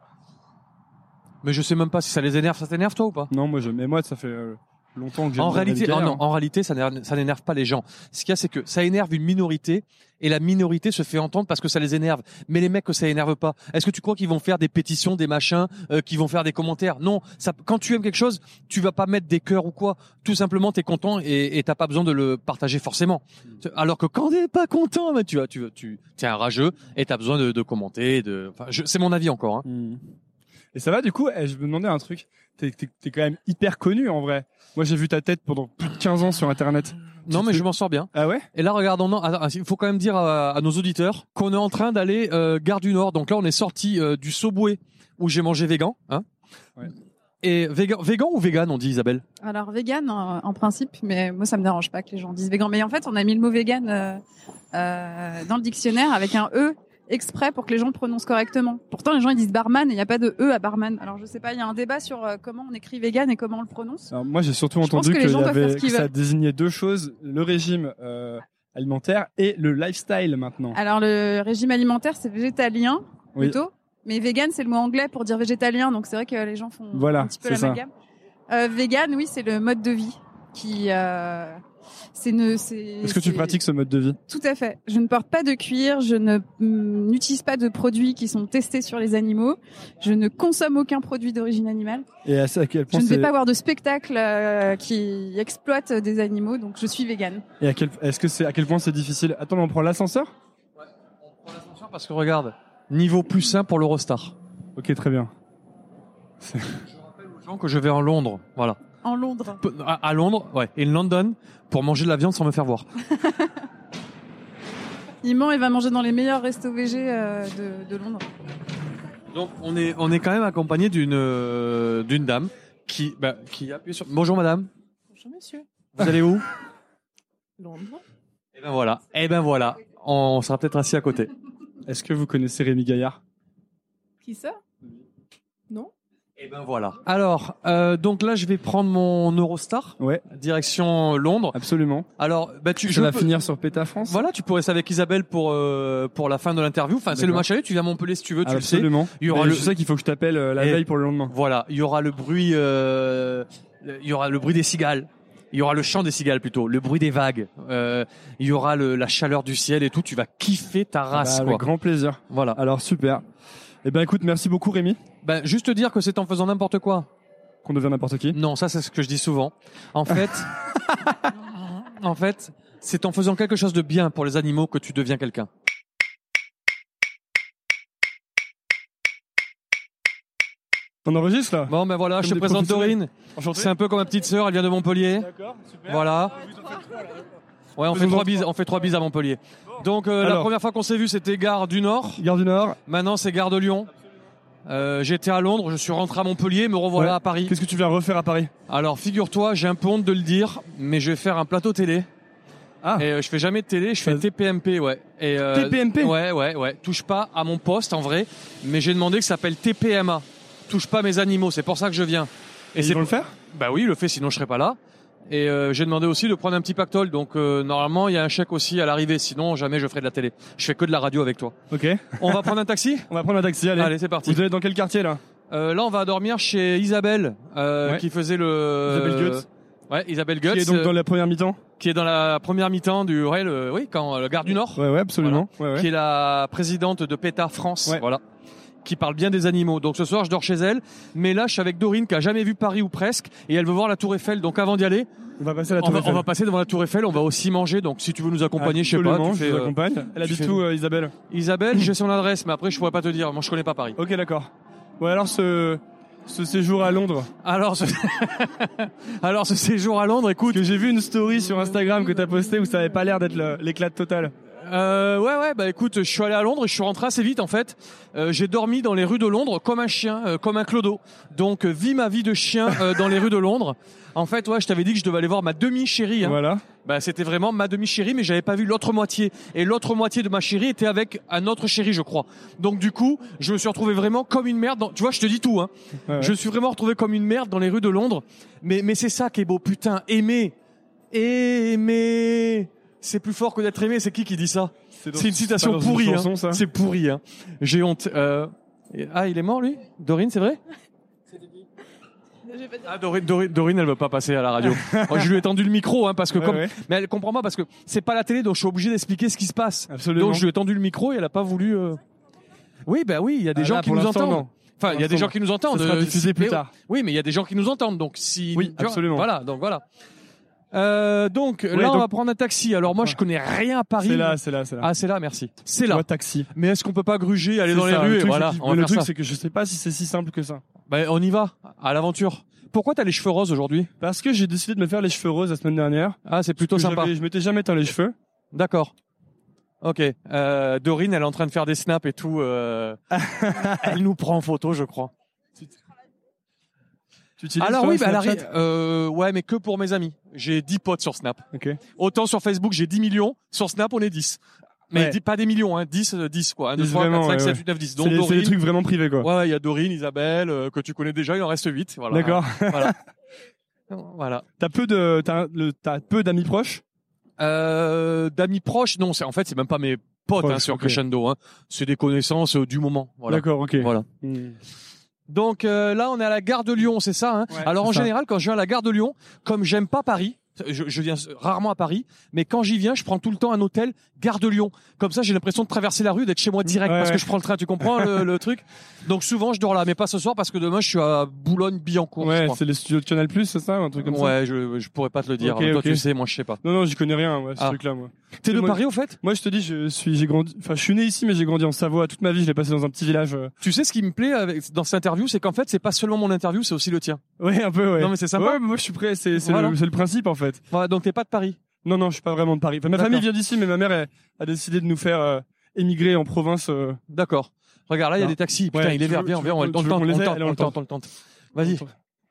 Speaker 2: Mais je sais même pas si ça les énerve. Ça t'énerve toi ou pas?
Speaker 3: Non, moi ça fait longtemps que j'ai.
Speaker 2: En réalité, ça n'énerve pas les gens. Ce qu'il y a, c'est que ça énerve une minorité et la minorité se fait entendre parce que ça les énerve. Mais les mecs que ça énerve pas, est-ce que tu crois qu'ils vont faire des pétitions, des machins, qu'ils vont faire des commentaires? Non. Quand tu aimes quelque chose, tu vas pas mettre des cœurs ou quoi. Tout simplement, t'es content et t'as pas besoin de le partager forcément. Alors que quand t'es pas content, tu t'es un rageux et t'as besoin de commenter. C'est mon avis encore. Hein.
Speaker 3: Et ça va du coup, je me demandais un truc. T'es quand même hyper connu en vrai. Moi j'ai vu ta tête pendant plus de 15 ans sur internet.
Speaker 2: Non mais je m'en sors bien.
Speaker 3: Ah ouais?
Speaker 2: Et là regarde, il faut quand même dire à nos auditeurs qu'on est en train d'aller gare du Nord. Donc là on est sorti du Subway où j'ai mangé vegan. Hein ouais. Et vegan ou vegan on dit Isabelle?
Speaker 4: Alors vegan en principe, mais moi ça me dérange pas que les gens disent vegan. Mais en fait on a mis le mot vegan dans le dictionnaire avec un E exprès pour que les gens le prononcent correctement. Pourtant, les gens ils disent barman et il n'y a pas de E à barman. Alors je sais pas, il y a un débat sur comment on écrit vegan et comment on le prononce.
Speaker 3: Alors, moi j'ai surtout entendu que ça désignait 2 choses, le régime alimentaire et le lifestyle maintenant.
Speaker 4: Alors le régime alimentaire c'est végétalien plutôt, mais vegan c'est le mot anglais pour dire végétalien, donc c'est vrai que les gens font un petit peu l'amalgame. Vegan, oui, c'est le mode de vie qui...
Speaker 3: Est-ce que tu pratiques ce mode de vie?
Speaker 4: Tout à fait. Je ne porte pas de cuir, je n'utilise pas de produits qui sont testés sur les animaux, je ne consomme aucun produit d'origine animale.
Speaker 3: Et à quel point
Speaker 4: je ne vais pas voir de spectacle qui exploite des animaux, donc je suis végane.
Speaker 3: Et à quel point c'est difficile? Attends, on prend l'ascenseur?
Speaker 2: Ouais, on prend l'ascenseur parce que regarde, niveau plus sain pour l'Eurostar.
Speaker 3: Ok, très bien.
Speaker 2: Je rappelle aux gens que je vais en Londres, voilà.
Speaker 4: En Londres.
Speaker 2: À Londres, ouais, in London, pour manger de la viande sans me faire voir.
Speaker 4: Il va manger dans les meilleurs restos VG de Londres.
Speaker 2: Donc on est quand même accompagné d'une dame qui appuie sur. Bonjour madame.
Speaker 8: Bonjour monsieur.
Speaker 2: Vous allez où?
Speaker 8: Londres.
Speaker 2: Et ben voilà. On sera peut-être assis à côté.
Speaker 3: Est-ce que vous connaissez Rémi Gaillard?
Speaker 8: Qui ça? Non.
Speaker 2: Et ben voilà. Alors, donc là, je vais prendre mon Eurostar.
Speaker 3: Ouais.
Speaker 2: Direction Londres.
Speaker 3: Absolument.
Speaker 2: Alors,
Speaker 3: je vais finir sur Péta France.
Speaker 2: Voilà, tu pourrais rester avec Isabelle pour la fin de l'interview. Enfin, c'est le match aller. Tu viens à Montpellier si tu veux, tu le sais.
Speaker 3: Absolument.
Speaker 2: Il y aura
Speaker 3: je sais qu'il faut que je t'appelle la veille pour le lendemain.
Speaker 2: Voilà, il y aura le bruit, des cigales. Il y aura le chant des cigales plutôt, le bruit des vagues. Il y aura la chaleur du ciel et tout. Tu vas kiffer ta race, quoi.
Speaker 3: Avec grand plaisir.
Speaker 2: Voilà.
Speaker 3: Alors super. Eh ben écoute, merci beaucoup Rémi.
Speaker 2: Ben juste te dire que c'est en faisant n'importe quoi
Speaker 3: qu'on devient n'importe qui.
Speaker 2: Non, ça c'est ce que je dis souvent. En fait, c'est en faisant quelque chose de bien pour les animaux que tu deviens quelqu'un.
Speaker 3: On enregistre là?
Speaker 2: Bon ben voilà, je te présente Dorine.
Speaker 3: Enchanté.
Speaker 2: C'est un peu comme ma petite sœur, elle vient de Montpellier.
Speaker 3: D'accord, super.
Speaker 2: Voilà. Ouais, on fait 3 bises à Montpellier. Donc la première fois qu'on s'est vu, c'était Gare du Nord.
Speaker 3: Gare du Nord.
Speaker 2: Maintenant, c'est Gare de Lyon. J'étais à Londres, je suis rentré à Montpellier, me revoilà à Paris.
Speaker 3: Qu'est-ce que tu viens refaire à Paris?
Speaker 2: Alors, figure-toi, j'ai un peu honte de le dire, mais je vais faire un plateau télé.
Speaker 3: Ah.
Speaker 2: Et je fais jamais de télé, je fais TPMP, ouais. Et
Speaker 3: TPMP?
Speaker 2: Ouais. Touche pas à mon poste, en vrai, mais j'ai demandé que ça s'appelle TPMA. Touche pas à mes animaux, c'est pour ça que je viens.
Speaker 3: Et ils vont le faire?
Speaker 2: Bah oui, il le fait, sinon je serais pas là. Et j'ai demandé aussi de prendre un petit pactole, donc normalement il y a un chèque aussi à l'arrivée, sinon jamais je ferai de la télé. Je fais que de la radio avec toi.
Speaker 3: Ok.
Speaker 2: On va prendre un taxi?
Speaker 3: On va prendre un taxi, allez.
Speaker 2: Allez, c'est parti.
Speaker 3: Vous allez dans quel quartier là?
Speaker 2: Là on va dormir chez Isabelle, qui faisait
Speaker 3: Isabelle Goetz.
Speaker 2: Ouais, Isabelle Goetz.
Speaker 3: Qui est donc dans la première mi-temps?
Speaker 2: Qui est dans la première mi-temps du le Gare du Nord.
Speaker 3: Ouais, absolument.
Speaker 2: Voilà.
Speaker 3: Ouais.
Speaker 2: Qui est la présidente de PETA France.
Speaker 3: Ouais.
Speaker 2: Voilà. Qui parle bien des animaux. Donc ce soir, je dors chez elle. Mais là, je suis avec Dorine qui a jamais vu Paris ou presque. Et elle veut voir la Tour Eiffel. Donc avant d'y aller,
Speaker 3: on va passer à la Tour Eiffel.
Speaker 2: On va passer devant la Tour Eiffel. On va aussi manger. Donc si tu veux nous accompagner, je sais pas.
Speaker 3: Je vous accompagne. Elle habite où, Isabelle?
Speaker 2: Isabelle, j'ai son adresse. Mais après, je pourrais pas te dire. Moi, je connais pas Paris.
Speaker 3: Ok, d'accord. Ouais, alors ce séjour à Londres.
Speaker 2: Alors ce séjour à Londres, écoute.
Speaker 3: Que j'ai vu une story sur Instagram que t'as posté où ça avait pas l'air d'être l'éclat total.
Speaker 2: Ouais, bah écoute, je suis allé à Londres et je suis rentré assez vite en fait. J'ai dormi dans les rues de Londres comme un chien, comme un clodo. Donc vis ma vie de chien dans les rues de Londres. En fait, ouais, je t'avais dit que je devais aller voir ma demi-chérie. Hein.
Speaker 3: Voilà.
Speaker 2: Bah c'était vraiment ma demi-chérie, mais j'avais pas vu l'autre moitié. Et l'autre moitié de ma chérie était avec un autre chéri, je crois. Donc du coup, je me suis retrouvé vraiment comme une merde. Tu vois, je te dis tout. Hein. Ouais. Je me suis vraiment retrouvé comme une merde dans les rues de Londres. Mais c'est ça qui est beau, putain. Aimer. C'est plus fort que d'être aimé. C'est qui dit ça? C'est une citation pourrie. Hein. C'est pourri. Hein. J'ai honte. Ah, il est mort lui? Dorine, c'est vrai? Ah, Dorine, elle veut pas passer à la radio. Moi, je lui ai tendu le micro, hein, parce que mais elle comprend pas parce que c'est pas la télé, donc je suis obligé d'expliquer ce qui se passe.
Speaker 3: Absolument.
Speaker 2: Donc je lui ai tendu le micro et elle a pas voulu. Oui, bah oui, il y a des gens qui nous entendent.
Speaker 3: Non.
Speaker 2: Enfin, il y a des gens qui nous entendent.
Speaker 3: Ça sera diffusé plus tard.
Speaker 2: Oui, mais il y a des gens qui nous entendent, donc si.
Speaker 3: Oui, absolument.
Speaker 2: Voilà, donc voilà. Donc là, on va prendre un taxi. Alors moi, je connais rien à Paris.
Speaker 3: C'est là.
Speaker 2: Ah, c'est là, merci. C'est là.
Speaker 3: Taxi.
Speaker 2: Mais est-ce qu'on peut pas gruger, aller dans les rues et voilà.
Speaker 3: Le truc, c'est que je sais pas si c'est si simple que ça.
Speaker 2: Ben, on y va, à l'aventure. Pourquoi t'as les cheveux roses aujourd'hui?
Speaker 3: Parce que j'ai décidé de me faire les cheveux roses la semaine dernière.
Speaker 2: Ah, c'est plutôt sympa.
Speaker 3: Je m'étais jamais teint les cheveux.
Speaker 2: D'accord. Ok. Dorine, elle est en train de faire des snaps et tout. Elle nous prend en photo, je crois.
Speaker 3: Tu utilises
Speaker 2: alors oui,
Speaker 3: ouais,
Speaker 2: mais que pour mes amis. J'ai 10 potes sur Snap.
Speaker 3: Okay.
Speaker 2: Autant sur Facebook, j'ai 10 millions. Sur Snap, on est 10. Mais pas des millions, hein. 10 quoi. 1, 2, 3, 4, 5, 7, 8, 9, 10. Donc
Speaker 3: c'est des trucs vraiment privés, quoi.
Speaker 2: Ouais, il y a Dorine, Isabelle, que tu connais déjà, il en reste 8. Voilà.
Speaker 3: D'accord.
Speaker 2: Voilà.
Speaker 3: T'as peu d'amis proches?
Speaker 2: D'amis proches, non, c'est même pas mes potes, sur Crescendo, hein. C'est des connaissances du moment. Voilà.
Speaker 3: D'accord, ok.
Speaker 2: Voilà. Donc là, on est à la gare de Lyon, c'est ça, hein.
Speaker 3: Ouais,
Speaker 2: alors en général, quand je viens à la gare de Lyon, comme j'aime pas Paris, Je viens rarement à Paris, mais quand j'y viens, je prends tout le temps un hôtel Gare de Lyon. Comme ça, j'ai l'impression de traverser la rue, d'être chez moi direct, parce que je prends le train. Tu comprends le truc? Donc souvent, je dors là, mais pas ce soir parce que demain, je suis à Boulogne-Billancourt.
Speaker 3: Ouais, c'est les studios de Canal+, c'est ça, un truc comme ça.
Speaker 2: Ouais, je pourrais pas te le dire. Toi, tu sais, moi, je sais pas.
Speaker 3: Non, j'y connais rien, ce truc-là, moi.
Speaker 2: T'es de Paris, au fait?
Speaker 3: Moi, je te dis, je suis né ici, mais j'ai grandi en Savoie. Toute ma vie, je l'ai passé dans un petit village.
Speaker 2: Tu sais, ce qui me plaît dans cette interview, c'est qu'en fait, c'est pas seulement mon interview, c'est aussi le tien.
Speaker 3: Ouais, un peu, ouais.
Speaker 2: Non, mais c'est sympa.
Speaker 3: Ouais, moi, je suis prêt. C'est le principe, en fait.
Speaker 2: Voilà, donc t'es pas de Paris?
Speaker 3: Non, je suis pas vraiment de Paris. Enfin, ma famille vient d'ici, mais ma mère a décidé de nous faire émigrer en province.
Speaker 2: D'accord. Regarde, là, il y a des taxis. Putain, il est vert. Viens, on le tente. Vas-y.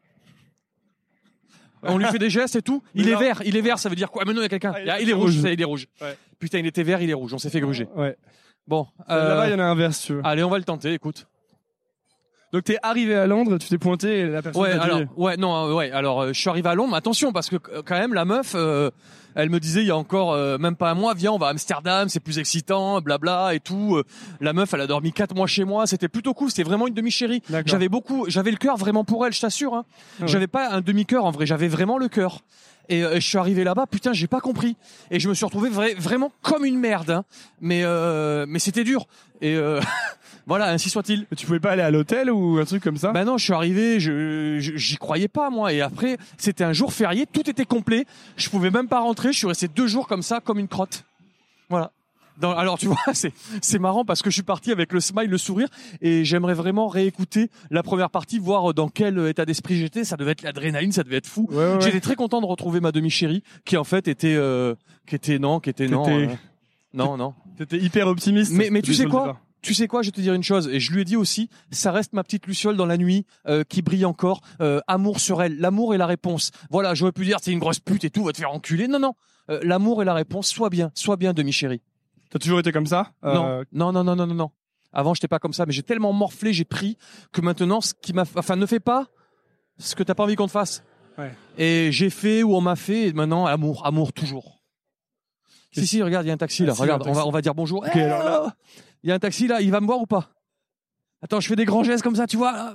Speaker 2: On lui fait des gestes et tout. Il est vert, ça veut dire quoi? Mais non, il y a quelqu'un. Il est rouge, ça, il est rouge. Ouais. Putain, il était vert, il est rouge. On s'est fait gruger.
Speaker 3: Ouais.
Speaker 2: Bon.
Speaker 3: Là-bas, il y en a un vert, si tu veux.
Speaker 2: Allez, on va le tenter, écoute.
Speaker 3: Donc t'es arrivé à Londres, tu t'es pointé et la personne t'a dit...
Speaker 2: Alors, je suis arrivé à Londres, mais attention, parce que quand même, la meuf, elle me disait il y a encore même pas un mois, viens, on va à Amsterdam, c'est plus excitant, blabla et tout. La meuf, elle a dormi 4 mois chez moi, c'était plutôt cool, c'était vraiment une demi-chérie. J'avais le cœur vraiment pour elle, je t'assure. Hein. J'avais pas un demi-cœur en vrai, j'avais vraiment le cœur. Et je suis arrivé là-bas, putain, j'ai pas compris. Et je me suis retrouvé vraiment comme une merde. Hein. Mais c'était dur. Et voilà, ainsi soit-il.
Speaker 3: Mais tu pouvais pas aller à l'hôtel ou un truc comme ça?
Speaker 2: Bah non, je suis arrivé, j'y croyais pas moi. Et après, c'était un jour férié, tout était complet. Je pouvais même pas rentrer. Je suis resté 2 jours comme ça, comme une crotte. Voilà. Alors tu vois, c'est marrant parce que je suis parti avec le smile, le sourire, et j'aimerais vraiment réécouter la première partie, voir dans quel état d'esprit j'étais. Ça devait être l'adrénaline, ça devait être fou. Ouais. J'étais très content de retrouver ma demi-chérie, qui en fait était non.
Speaker 3: T'étais hyper optimiste.
Speaker 2: Mais tu sais quoi? Tu sais quoi, je vais te dire une chose, et je lui ai dit aussi, ça reste ma petite luciole dans la nuit, qui brille encore, amour sur elle, l'amour est la réponse. Voilà, j'aurais pu dire, c'est une grosse pute et tout, va te faire enculer. Non, l'amour est la réponse, sois bien, demi-chérie.
Speaker 3: T'as toujours été comme ça?
Speaker 2: Non. Avant, j'étais pas comme ça, mais j'ai tellement morflé, j'ai pris, que maintenant, ne fais pas ce que t'as pas envie qu'on te fasse.
Speaker 3: Ouais.
Speaker 2: Et j'ai fait ou on m'a fait, et maintenant, amour toujours. Si, regarde, il y a un taxi là. Regarde, on va dire bonjour.
Speaker 3: Ok, alors là,
Speaker 2: il y a un taxi là, il va me voir ou pas? Attends, je fais des grands gestes comme ça, tu vois.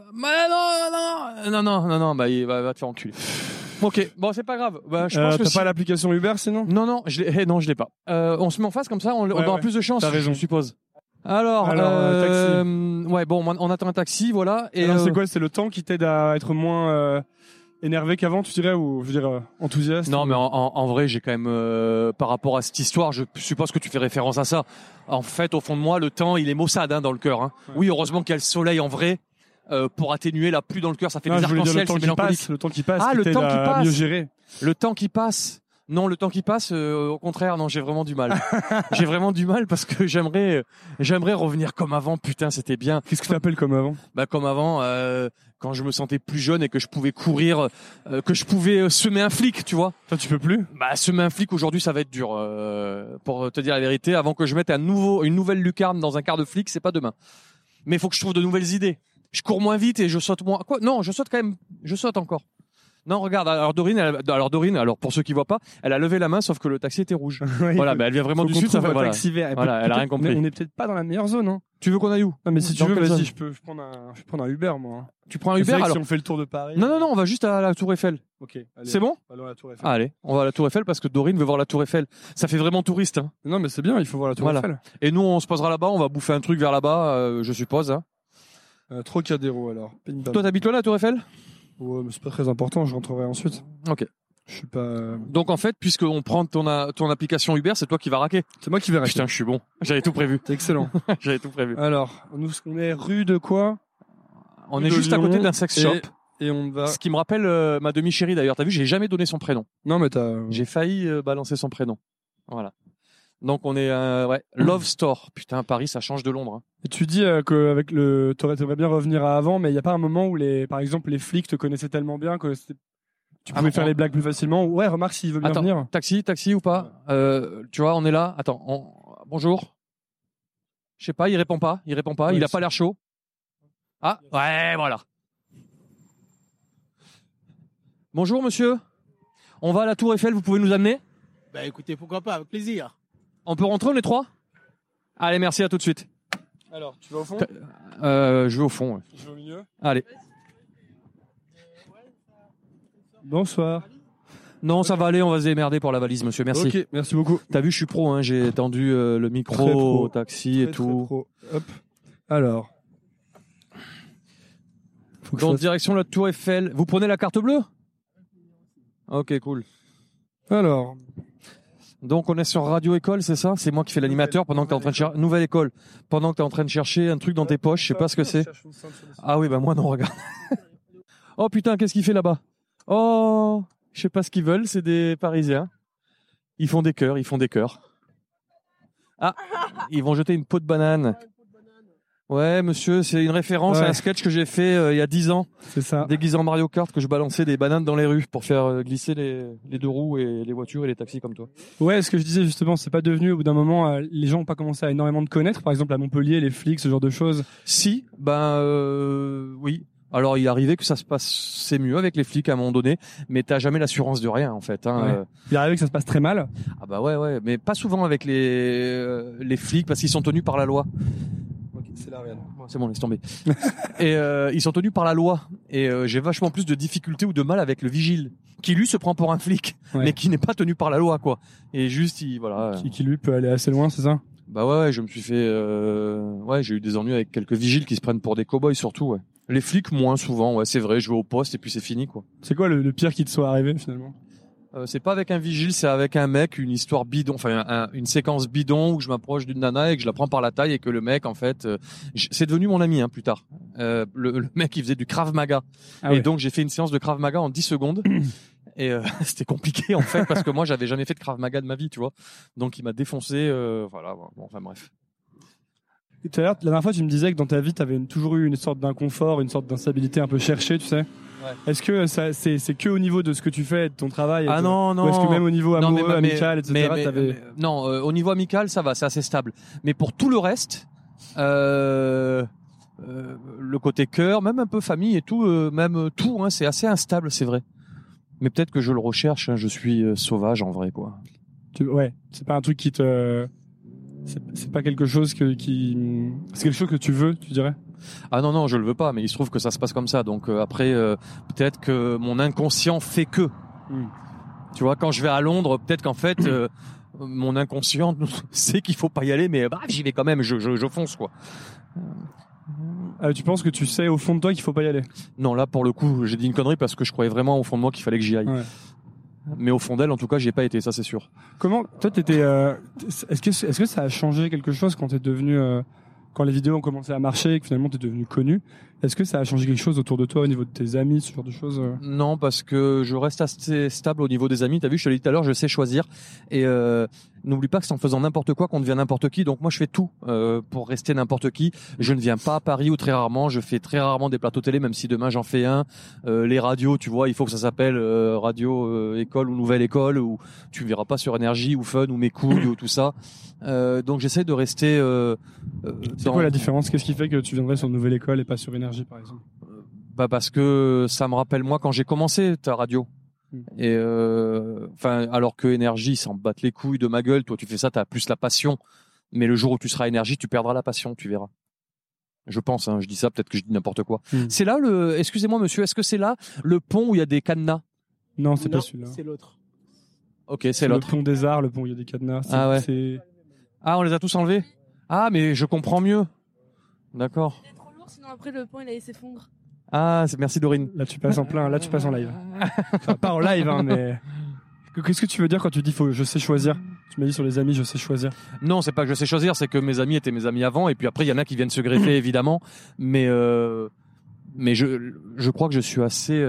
Speaker 2: Non, bah il va te faire enculer. Ok, bon, c'est pas grave. Bah, je pense que
Speaker 3: t'as pas l'application Uber sinon?
Speaker 2: Non, je l'ai pas. On se met en face comme ça, on aura plus de chance.
Speaker 3: T'as raison.
Speaker 2: Je suppose. Alors
Speaker 3: taxi.
Speaker 2: Ouais, bon, on attend un taxi, voilà. Et
Speaker 3: alors, c'est quoi? C'est le temps qui t'aide à être moins énervé qu'avant, tu dirais, ou je veux dire enthousiaste?
Speaker 2: Non, mais en vrai, j'ai quand même par rapport à cette histoire, je suppose que tu fais référence à ça. En fait, au fond de moi, le temps, il est maussade dans le cœur. Hein. Ouais. Oui, heureusement qu'il y a le soleil en vrai. Pour atténuer la pluie dans le cœur, ça fait des arcs-en-ciel, c'est mélancolique.
Speaker 3: Le temps qui passe,
Speaker 2: le temps qui passe,
Speaker 3: mieux gérer.
Speaker 2: Le temps qui passe. Non, le temps qui passe, au contraire, non, j'ai vraiment du mal. J'ai vraiment du mal parce que j'aimerais revenir comme avant. Putain, c'était bien.
Speaker 3: Qu'est-ce que tu appelles comme avant?
Speaker 2: Bah comme avant, quand je me sentais plus jeune et que je pouvais courir, que je pouvais semer un flic, tu vois.
Speaker 3: Toi, tu peux plus?
Speaker 2: Bah semer un flic aujourd'hui, ça va être dur. Pour te dire la vérité, avant que je mette une nouvelle lucarne dans un quart de flic, c'est pas demain. Mais il faut que je trouve de nouvelles idées. Je cours moins vite et je saute moins. Quoi? Non, je saute quand même. Je saute encore. Non, regarde. Alors Dorine, alors pour ceux qui voient pas, elle a levé la main, sauf que le taxi était rouge. Oui, voilà, mais elle vient vraiment du sud. Ça fait
Speaker 3: voilà. Taxi vert.
Speaker 2: Voilà, elle a rien compris.
Speaker 3: On est peut-être pas dans la meilleure zone, hein. Tu
Speaker 2: veux qu'on aille où?
Speaker 3: Non, mais si tu veux, vas-y, je peux prendre un Uber, moi.
Speaker 2: Tu prends un Uber alors?
Speaker 3: Si on fait le tour de Paris.
Speaker 2: Non, on va juste à la Tour Eiffel.
Speaker 3: Ok. Allez,
Speaker 2: c'est bon?
Speaker 3: Allons à la Tour Eiffel.
Speaker 2: Allez, on va à la Tour Eiffel parce que Dorine veut voir la Tour Eiffel. Ça fait vraiment touriste, hein.
Speaker 3: Non, mais c'est bien, il faut voir la Tour Eiffel.
Speaker 2: Et nous, on se posera là-bas, on va bouffer un truc vers là-bas, je suppose, hein.
Speaker 3: Trocadéro alors.
Speaker 2: Toi, t'habites là, la Tour Eiffel?
Speaker 3: Ouais, mais c'est pas très important, je rentrerai ensuite.
Speaker 2: Ok.
Speaker 3: Je suis pas.
Speaker 2: Donc en fait, puisqu'on prend ton application Uber, c'est toi qui vas raquer.
Speaker 3: C'est moi qui vais raquer.
Speaker 2: Putain, je suis bon. J'avais tout prévu.
Speaker 3: C'est excellent.
Speaker 2: J'avais tout prévu.
Speaker 3: Alors, nous, on est rue de quoi?
Speaker 2: On est juste à côté d'un sex shop.
Speaker 3: Et on va.
Speaker 2: Ce qui me rappelle ma demi-chérie d'ailleurs. T'as vu, j'ai jamais donné son prénom.
Speaker 3: Non, mais
Speaker 2: j'ai failli balancer son prénom. Voilà. Donc on est Love Store. Putain, Paris, ça change de Londres. Hein.
Speaker 3: Et tu dis qu'avec t'aimerais bien revenir à avant, mais il y a pas un moment où par exemple, les flics te connaissaient tellement bien que tu pouvais faire les blagues plus facilement. Ouais, remarque s'il veut bien venir.
Speaker 2: Taxi ou pas? Tu vois, on est là. Attends, bonjour. Je sais pas, il répond pas. Ouais, il a pas l'air chaud. Ah, ouais, voilà. Bonjour, monsieur. On va à la Tour Eiffel. Vous pouvez nous amener?
Speaker 9: Bah, écoutez, pourquoi pas, avec plaisir.
Speaker 2: On peut rentrer, on est 3? Allez, merci, à tout de suite.
Speaker 3: Alors, tu vas au fond?
Speaker 2: Je vais au fond. Ouais.
Speaker 3: Je vais au milieu?
Speaker 2: Allez.
Speaker 3: Bonsoir.
Speaker 2: Non, ça va aller, on va se démerder pour la valise, monsieur. Merci.
Speaker 3: Ok, merci beaucoup.
Speaker 2: T'as vu, je suis pro, hein, j'ai tendu le micro
Speaker 3: Très pro.
Speaker 2: au taxi et
Speaker 3: Très,
Speaker 2: tout.
Speaker 3: très pro. Hop. Alors. Faut que je
Speaker 2: Donc,
Speaker 3: fasse-
Speaker 2: direction la Tour Eiffel. Vous prenez la carte bleue? Ok, cool.
Speaker 3: Alors.
Speaker 2: Donc, on est sur Radio École, c'est ça? C'est moi qui fais l'animateur pendant que t'es en train de chercher. Nouvelle école. Pendant que t'es en train de chercher un truc dans tes poches, je sais pas ce que c'est. Ah oui, bah moi non, regarde. Oh putain, qu'est-ce qu'il fait là-bas? Oh, je sais pas ce qu'ils veulent, c'est des Parisiens. Ils font des cœurs, ils font des cœurs. Ah, ils vont jeter une peau de banane. Ouais, monsieur, c'est une référence
Speaker 3: Ouais.
Speaker 2: à un sketch que j'ai fait il y a 10 ans,
Speaker 3: C'est ça.
Speaker 2: déguisé en Mario Kart, que je balançais des bananes dans les rues pour faire glisser les deux roues et les voitures et les taxis comme toi.
Speaker 3: Ouais, ce que je disais justement, c'est pas devenu au bout d'un moment, les gens ont pas commencé à énormément te connaître. Par exemple, à Montpellier, les flics, ce genre de choses.
Speaker 2: Si, oui. Alors, il est arrivé que ça se passait mieux avec les flics à un moment donné, mais t'as jamais l'assurance de rien, en fait. Hein.
Speaker 3: Ouais. Il est arrivé que ça se passe très mal.
Speaker 2: Ah bah ouais, mais pas souvent avec les flics parce qu'ils sont tenus par la loi.
Speaker 3: Ok, c'est la regarde.
Speaker 2: C'est bon, laisse tomber. Et ils sont tenus par la loi. Et j'ai vachement plus de difficultés ou de mal avec le vigile, qui lui se prend pour un flic,
Speaker 3: Ouais.
Speaker 2: mais qui n'est pas tenu par la loi, quoi. Et juste, voilà.
Speaker 3: Qui lui peut aller assez loin, c'est ça?
Speaker 2: Bah ouais, je me suis fait, j'ai eu des ennuis avec quelques vigiles qui se prennent pour des cow-boys surtout, ouais. Les flics moins souvent, ouais, c'est vrai. Je vais au poste et puis c'est fini, quoi.
Speaker 3: C'est quoi le pire qui te soit arrivé finalement?
Speaker 2: C'est pas avec un vigile, c'est avec un mec, une histoire bidon, enfin une séquence bidon où je m'approche d'une nana et que je la prends par la taille et que le mec, en fait, c'est devenu mon ami, hein, plus tard. Le mec, il faisait du Krav Maga.
Speaker 3: Ah
Speaker 2: Et
Speaker 3: ouais.
Speaker 2: donc j'ai fait une séance de Krav Maga en 10 secondes. Et c'était compliqué en fait parce que moi j'avais jamais fait de Krav Maga de ma vie, tu vois. Donc il m'a défoncé, voilà. Bon, enfin bref.
Speaker 3: Et tout à l'heure, la dernière fois, tu me disais que dans ta vie, tu avais toujours eu une sorte d'inconfort, une sorte d'instabilité un peu cherchée, tu sais.
Speaker 2: Ouais.
Speaker 3: Est-ce que ça, c'est que au niveau de ce que tu fais, de ton travail?
Speaker 2: Ah non, non.
Speaker 3: Ou est-ce que même au niveau
Speaker 2: Non,
Speaker 3: amoureux,
Speaker 2: mais-
Speaker 3: amical, etc., t'avais...
Speaker 2: non, au niveau amical, ça va, c'est assez stable. Mais pour tout le reste, le côté cœur, même un peu famille et tout, même tout, hein, c'est assez instable, c'est vrai. Mais peut-être que je le recherche, hein, je suis sauvage en vrai, quoi.
Speaker 3: Ouais, c'est pas un truc qui te... C'est pas quelque chose c'est quelque chose que tu veux, tu dirais?
Speaker 2: Ah non, je le veux pas, mais il se trouve que ça se passe comme ça. Donc après, peut-être que mon inconscient fait que. Tu vois, quand je vais à Londres, peut-être qu'en fait, mon inconscient sait qu'il faut pas y aller, mais j'y vais quand même, je fonce, quoi.
Speaker 3: Tu penses que tu sais au fond de toi qu'il faut pas y aller?
Speaker 2: Non, là, pour le coup, j'ai dit une connerie parce que je croyais vraiment au fond de moi qu'il fallait que j'y aille.
Speaker 3: Ouais.
Speaker 2: Mais au fond d'elle, en tout cas, j'y ai pas été, ça c'est sûr.
Speaker 3: Comment, toi, t'étais, est-ce que ça a changé quelque chose quand t'es devenu, quand les vidéos ont commencé à marcher et que finalement t'es devenu connu? Est-ce que ça a changé quelque chose autour de toi au niveau de tes amis, ce genre de choses?
Speaker 2: Non, parce que je reste assez stable au niveau des amis. T'as vu, je te l'ai dit tout à l'heure, je sais choisir. Et n'oublie pas que c'est en faisant n'importe quoi qu'on devient n'importe qui. Donc moi, je fais tout pour rester n'importe qui. Je ne viens pas à Paris ou très rarement. Je fais très rarement des plateaux télé, même si demain j'en fais un. Les radios, tu vois, il faut que ça s'appelle Radio École ou Nouvelle École, ou tu me verras pas sur Énergie ou Fun ou Mes Couilles ou tout ça. Donc j'essaie de rester.
Speaker 3: C'est quoi la différence? Qu'est-ce qui fait que tu viendrais sur Nouvelle École et pas sur Énergie, par exemple?
Speaker 2: Bah parce que ça me rappelle moi quand j'ai commencé ta radio. Et alors que Énergie, ils s'en battent les couilles de ma gueule. Toi, tu fais ça, t'as plus la passion. Mais le jour où tu seras Énergie, tu perdras la passion, tu verras. Je pense, hein, je dis ça, peut-être que je dis n'importe quoi. C'est là excusez-moi monsieur, est-ce que c'est là le pont où il y a des cadenas?
Speaker 3: Non, c'est pas celui-là.
Speaker 8: C'est l'autre.
Speaker 2: Ok, c'est l'autre.
Speaker 3: Le pont des Arts, le pont où il y a des cadenas.
Speaker 2: Ah ouais. Ah, on les a tous enlevés? Ah, mais je comprends mieux. D'accord.
Speaker 10: Il est trop lourd, sinon après le pont il allait s'effondrer.
Speaker 2: Ah, merci Dorine.
Speaker 3: Là, tu passes en plein, là, tu passes en live. Enfin, pas en live, hein, mais... Qu'est-ce que tu veux dire quand tu dis je sais choisir? Tu m'as dit sur les amis, je sais choisir.
Speaker 2: Non, c'est pas que je sais choisir, c'est que mes amis étaient mes amis avant, et puis après, il y en a qui viennent se greffer, évidemment. Mais je crois que je suis assez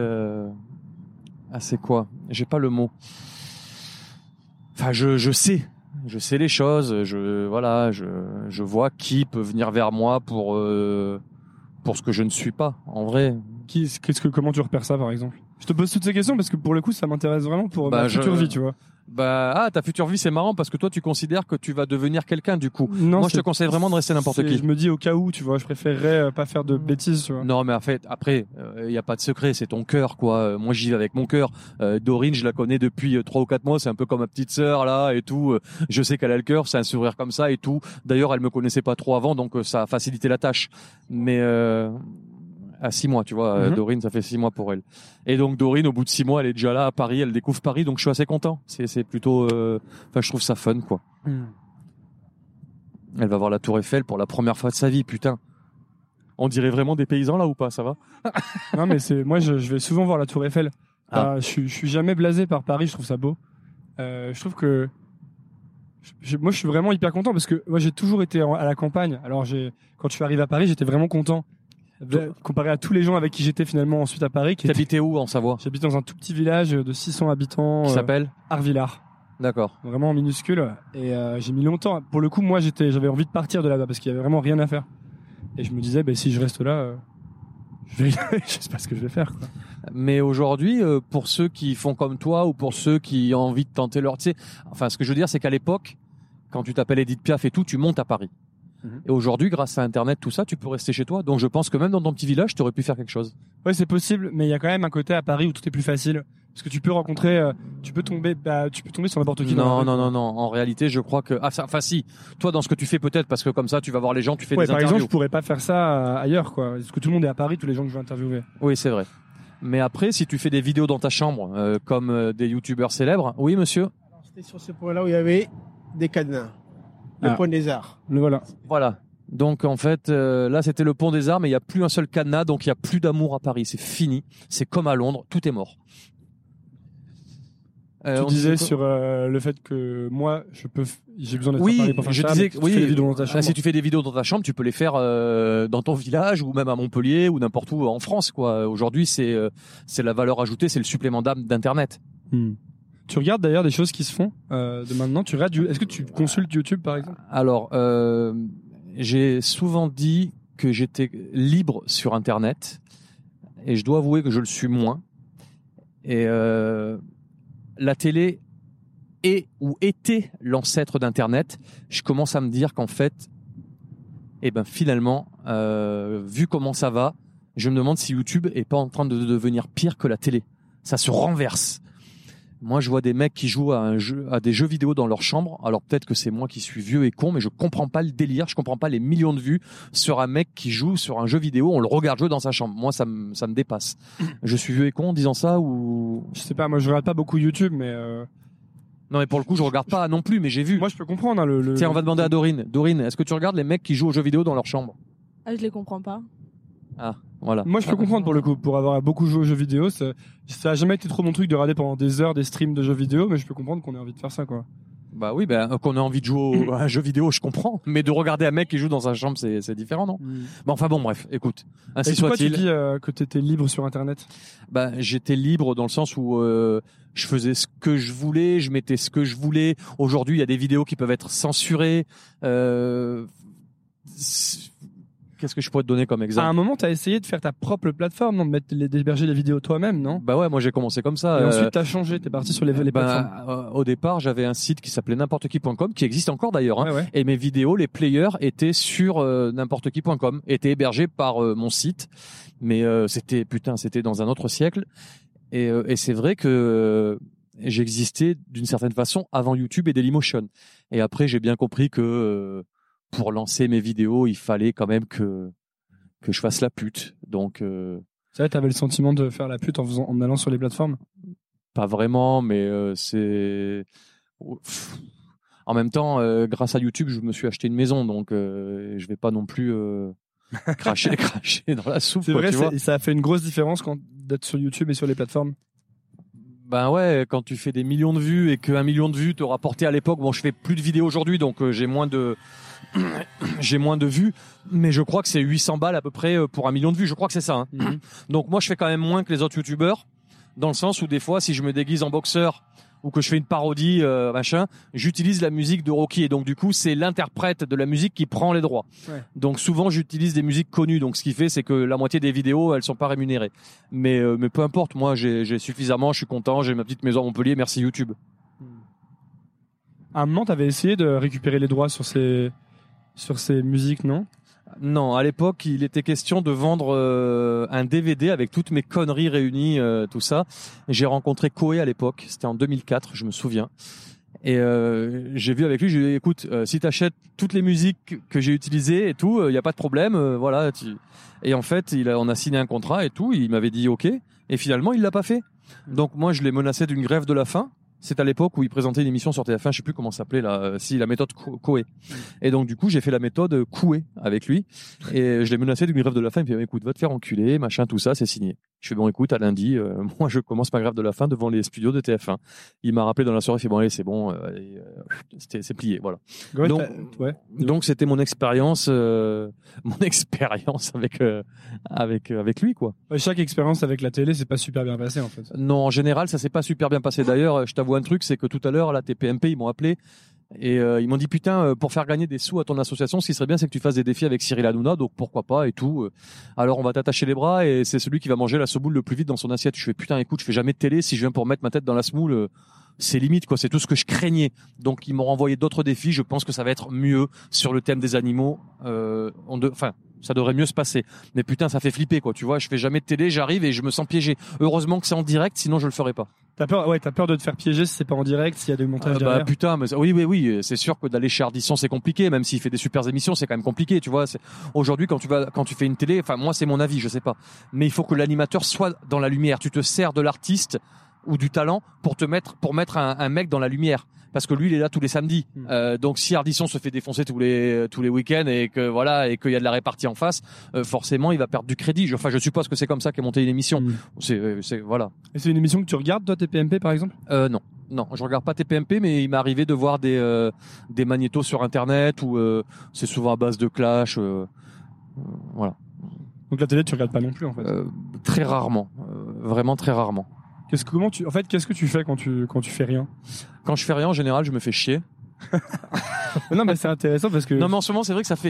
Speaker 2: quoi? J'ai pas le mot. Enfin, je sais les choses, je vois qui peut venir vers moi pour ce que je ne suis pas, en vrai.
Speaker 3: Comment tu repères ça, par exemple? Je te pose toutes ces questions parce que pour le coup, ça m'intéresse vraiment pour ma future vie, tu vois.
Speaker 2: Ta future vie, c'est marrant parce que toi, tu considères que tu vas devenir quelqu'un, du coup.
Speaker 3: Non,
Speaker 2: moi, je te conseille vraiment de rester n'importe qui.
Speaker 3: Je me dis au cas où, tu vois, je préférerais pas faire de bêtises, tu vois.
Speaker 2: Non, mais en fait, après, il y a pas de secret, c'est ton cœur, quoi. Moi, j'y vais avec mon cœur. Dorine, je la connais depuis 3 ou 4 mois, c'est un peu comme ma petite sœur, là, et tout. Je sais qu'elle a le cœur, c'est un sourire comme ça, et tout. D'ailleurs, elle me connaissait pas trop avant, donc ça a facilité la tâche. Mais À 6 mois, tu vois.
Speaker 3: Mhm.
Speaker 2: Dorine, ça fait 6 mois pour elle. Et donc Dorine, au bout de 6 mois, elle est déjà là à Paris, elle découvre Paris, donc je suis assez content. C'est plutôt, enfin, je trouve ça fun, quoi. Elle va voir la Tour Eiffel pour la première fois de sa vie, putain. On dirait vraiment des paysans là ou pas, ça va?
Speaker 3: Non, mais moi, je vais souvent voir la Tour Eiffel.
Speaker 2: Ah.
Speaker 3: Je suis jamais blasé par Paris, je trouve ça beau. Je trouve que moi, je suis vraiment hyper content parce que moi, j'ai toujours été à la campagne. Alors, quand je suis arrivé à Paris, j'étais vraiment content. Comparé à tous les gens avec qui j'étais finalement ensuite à Paris.
Speaker 2: T'habitais où en Savoie?
Speaker 3: J'habite dans un tout petit village de 600 habitants.
Speaker 2: Qui s'appelle?
Speaker 3: Arvillard.
Speaker 2: D'accord.
Speaker 3: Vraiment minuscule. Et j'ai mis longtemps. Pour le coup, moi, j'avais envie de partir de là-bas parce qu'il y avait vraiment rien à faire. Et je me disais, si je reste là, je sais pas ce que je vais faire, quoi.
Speaker 2: Mais aujourd'hui, pour ceux qui font comme toi ou pour ceux qui ont envie de tenter leur, tu sais, enfin, ce que je veux dire, c'est qu'à l'époque, quand tu t'appelles Edith Piaf et tout, tu montes à Paris. Et aujourd'hui, grâce à Internet, tout ça, tu peux rester chez toi. Donc, je pense que même dans ton petit village, tu aurais pu faire quelque chose.
Speaker 3: Ouais, c'est possible, mais il y a quand même un côté à Paris où tout est plus facile. Parce que tu peux rencontrer, tu peux tomber sur n'importe qui.
Speaker 2: Non. En réalité, je crois que, enfin, si. Toi, dans ce que tu fais, peut-être, parce que comme ça, tu vas voir les gens, tu fais des
Speaker 3: par
Speaker 2: interviews.
Speaker 3: exemple, je pourrais pas faire ça ailleurs, quoi. Parce que tout le monde est à Paris, tous les gens que je veux interviewer.
Speaker 2: Oui, c'est vrai. Mais après, si tu fais des vidéos dans ta chambre, comme des youtubeurs célèbres, oui, monsieur.
Speaker 9: Alors, c'était sur ce point-là où il y avait des cadenas. Le Pont des Arts.
Speaker 2: Voilà. Donc en fait, là c'était le Pont des Arts, mais il n'y a plus un seul cadenas, donc il n'y a plus d'amour à Paris. C'est fini. C'est comme à Londres, tout est mort.
Speaker 3: Tu disais sur le fait que moi, j'ai besoin d'être à Paris pour faire ça.
Speaker 2: Disais,
Speaker 3: tu fais des vidéos dans ta chambre.
Speaker 2: Si tu fais des vidéos dans ta chambre, tu peux les faire dans ton village ou même à Montpellier ou n'importe où en France, quoi. Aujourd'hui, c'est la valeur ajoutée, c'est le supplément d'âme d'Internet.
Speaker 3: Tu regardes d'ailleurs des choses qui se font de maintenant. Est-ce que tu consultes YouTube par exemple?
Speaker 2: Alors, j'ai souvent dit que j'étais libre sur Internet et je dois avouer que je le suis moins. Et la télé est ou était l'ancêtre d'Internet. Je commence à me dire qu'en fait, finalement, vu comment ça va, je me demande si YouTube est pas en train de devenir pire que la télé. Ça se renverse. Moi, je vois des mecs qui jouent à des jeux vidéo dans leur chambre. Alors peut-être que c'est moi qui suis vieux et con, mais je comprends pas le délire. Je comprends pas les millions de vues sur un mec qui joue sur un jeu vidéo. On le regarde jouer dans sa chambre. Moi, ça me dépasse. Je suis vieux et con en disant ça ou?
Speaker 3: Je sais pas. Moi, je regarde pas beaucoup YouTube, mais.
Speaker 2: Non, mais pour le coup, je regarde pas non plus, mais j'ai vu.
Speaker 3: Moi, je peux comprendre. Hein,
Speaker 2: Tiens, on va demander à Dorine. Dorine, est-ce que tu regardes les mecs qui jouent aux jeux vidéo dans leur chambre?
Speaker 10: Ah, je les comprends pas.
Speaker 2: Ah, voilà.
Speaker 3: Moi, je peux comprendre pour le coup. Pour avoir beaucoup joué aux jeux vidéo, ça a jamais été trop mon truc de regarder pendant des heures des streams de jeux vidéo, mais je peux comprendre qu'on ait envie de faire ça, quoi.
Speaker 2: Bah oui, qu'on ait envie de jouer à un jeu vidéo, je comprends. Mais de regarder un mec qui joue dans sa chambre, c'est différent, non? Enfin bon, bref, écoute. Ainsi soit-il.
Speaker 3: Tu dis que t'étais libre sur Internet?
Speaker 2: J'étais libre dans le sens où je faisais ce que je voulais, je mettais ce que je voulais. Aujourd'hui, il y a des vidéos qui peuvent être censurées. Qu'est-ce que je pourrais te donner comme exemple?
Speaker 3: À un moment, t'as essayé de faire ta propre plateforme, non? D'héberger les vidéos toi-même, non?
Speaker 2: Bah ouais, moi j'ai commencé comme ça.
Speaker 3: Et ensuite t'as changé, t'es parti sur les plateformes.
Speaker 2: Au départ, j'avais un site qui s'appelait n'importequi.com, qui existe encore d'ailleurs. Hein,
Speaker 3: ouais.
Speaker 2: Et mes vidéos, les players étaient sur n'importequi.com, étaient hébergés par mon site. Mais c'était dans un autre siècle. Et c'est vrai que j'existais d'une certaine façon avant YouTube et Dailymotion. Et après, j'ai bien compris que pour lancer mes vidéos, il fallait quand même que je fasse la pute. Donc,
Speaker 3: c'est vrai, t'avais le sentiment de faire la pute en allant sur les plateformes?
Speaker 2: Pas vraiment, mais c'est. En même temps, grâce à YouTube, je me suis acheté une maison, donc je vais pas non plus cracher dans la soupe.
Speaker 3: C'est
Speaker 2: quoi,
Speaker 3: vrai,
Speaker 2: tu vois.
Speaker 3: ça a fait une grosse différence d'être sur YouTube et sur les plateformes.
Speaker 2: Ben ouais, quand tu fais des millions de vues et qu'un million de vues te rapportait à l'époque, bon, je fais plus de vidéos aujourd'hui, donc j'ai moins de vues, mais je crois que c'est 800 balles à peu près pour 1 million de vues. Je crois que c'est ça. Hein. Donc moi, je fais quand même moins que les autres youtubeurs, dans le sens où des fois, si je me déguise en boxeur ou que je fais une parodie, j'utilise la musique de Rocky, et donc du coup, c'est l'interprète de la musique qui prend les droits. Ouais. Donc souvent, j'utilise des musiques connues, donc ce qui fait, c'est que la moitié des vidéos, elles sont pas rémunérées. Mais peu importe, moi, j'ai suffisamment, je suis content, j'ai ma petite maison à Montpellier, merci YouTube.
Speaker 3: À un moment, t'avais essayé de récupérer les droits sur ces musiques, non?
Speaker 2: Non, à l'époque, il était question de vendre un DVD avec toutes mes conneries réunies, tout ça. J'ai rencontré Koé à l'époque, c'était en 2004, je me souviens. Et j'ai vu avec lui, je lui ai dit, écoute, si t'achètes toutes les musiques que j'ai utilisées et tout, y a pas de problème, voilà. Et en fait, on a signé un contrat et tout. Il m'avait dit OK, et finalement, il l'a pas fait. Donc moi, je l'ai menacé d'une grève de la faim. C'est à l'époque où il présentait une émission sur TF1, je sais plus comment ça s'appelait là, la méthode Coué. Et donc du coup, j'ai fait la méthode Coué avec lui et je l'ai menacé d'une grève de la faim. Il me dit écoute, va te faire enculer, machin, tout ça, c'est signé. Je fais bon, écoute, à lundi, moi je commence ma grève de la faim devant les studios de TF1. Il m'a rappelé dans la soirée, il fait bon allez, c'est bon, c'est plié, voilà.
Speaker 3: Ouais,
Speaker 2: donc c'était mon expérience avec lui quoi.
Speaker 3: Chaque expérience avec la télé, c'est pas super bien passé en fait.
Speaker 2: Non, en général, ça s'est pas super bien passé. D'ailleurs, je t'avoue un truc, c'est que tout à l'heure, la TPMP, ils m'ont appelé et ils m'ont dit putain, pour faire gagner des sous à ton association, ce qui serait bien, c'est que tu fasses des défis avec Cyril Hanouna, donc pourquoi pas et tout. Alors on va t'attacher les bras et c'est celui qui va manger la semoule le plus vite dans son assiette. Je fais putain, écoute, je fais jamais de télé, si je viens pour mettre ma tête dans la semoule, c'est limite quoi, c'est tout ce que je craignais. Donc ils m'ont renvoyé d'autres défis. Je pense que ça va être mieux sur le thème des animaux. Ça devrait mieux se passer. Mais putain, ça fait flipper, quoi. Tu vois, je fais jamais de télé, j'arrive et je me sens piégé. Heureusement que c'est en direct, sinon je le ferais pas.
Speaker 3: T'as peur de te faire piéger si c'est pas en direct, s'il y a des montages derrière.
Speaker 2: Bah putain, mais oui, c'est sûr que d'aller chez Ardisson c'est compliqué, même s'il fait des super émissions, c'est quand même compliqué, tu vois. Aujourd'hui, quand tu fais une télé, enfin moi c'est mon avis, je sais pas, mais il faut que l'animateur soit dans la lumière. Tu te sers de l'artiste ou du talent pour mettre un mec dans la lumière. Parce que lui, il est là tous les samedis. Donc, si Ardisson se fait défoncer tous les week-ends et que voilà et qu'il y a de la répartie en face, forcément, il va perdre du crédit. Enfin, je suppose que c'est comme ça qu'est montée une émission. C'est voilà.
Speaker 3: Et c'est une émission que tu regardes, toi, TPMP, par exemple ?
Speaker 2: Non, je regarde pas TPMP, mais il m'est arrivé de voir des magnétos sur Internet où c'est souvent à base de clash. Voilà.
Speaker 3: Donc la télé, tu regardes pas non plus, en fait.
Speaker 2: Très rarement, vraiment très rarement.
Speaker 3: Qu'est-ce que tu fais quand tu fais rien ?
Speaker 2: Quand je fais rien, en général, je me fais chier.
Speaker 3: Non, mais c'est intéressant parce que.
Speaker 2: Non, mais en ce moment, c'est vrai que ça fait.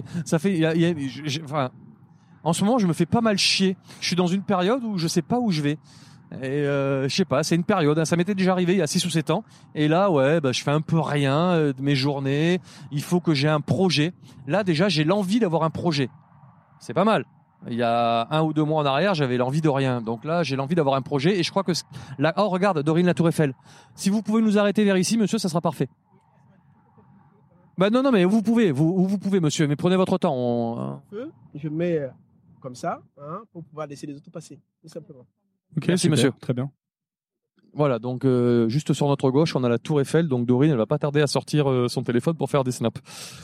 Speaker 2: En ce moment, je me fais pas mal chier. Je suis dans une période où je sais pas où je vais. Et je sais pas, c'est une période. Ça m'était déjà arrivé il y a 6 ou 7 ans. Et là, je fais un peu rien de mes journées. Il faut que j'ai un projet. Là, déjà, j'ai l'envie d'avoir un projet. C'est pas mal. Il y a 1 ou 2 mois en arrière, j'avais l'envie de rien. Donc là, j'ai l'envie d'avoir un projet et je crois que oh, regarde, Dorine la Tour Eiffel. Si vous pouvez nous arrêter vers ici, monsieur, ça sera parfait. Bah non, mais vous pouvez, monsieur, mais prenez votre temps.
Speaker 9: Je mets comme ça, pour pouvoir laisser les autres passer, tout simplement.
Speaker 3: Ok,
Speaker 2: merci,
Speaker 3: super,
Speaker 2: monsieur.
Speaker 3: Très bien.
Speaker 2: Voilà, donc juste sur notre gauche, on a la Tour Eiffel. Donc Dorine, elle va pas tarder à sortir son téléphone pour faire des snaps.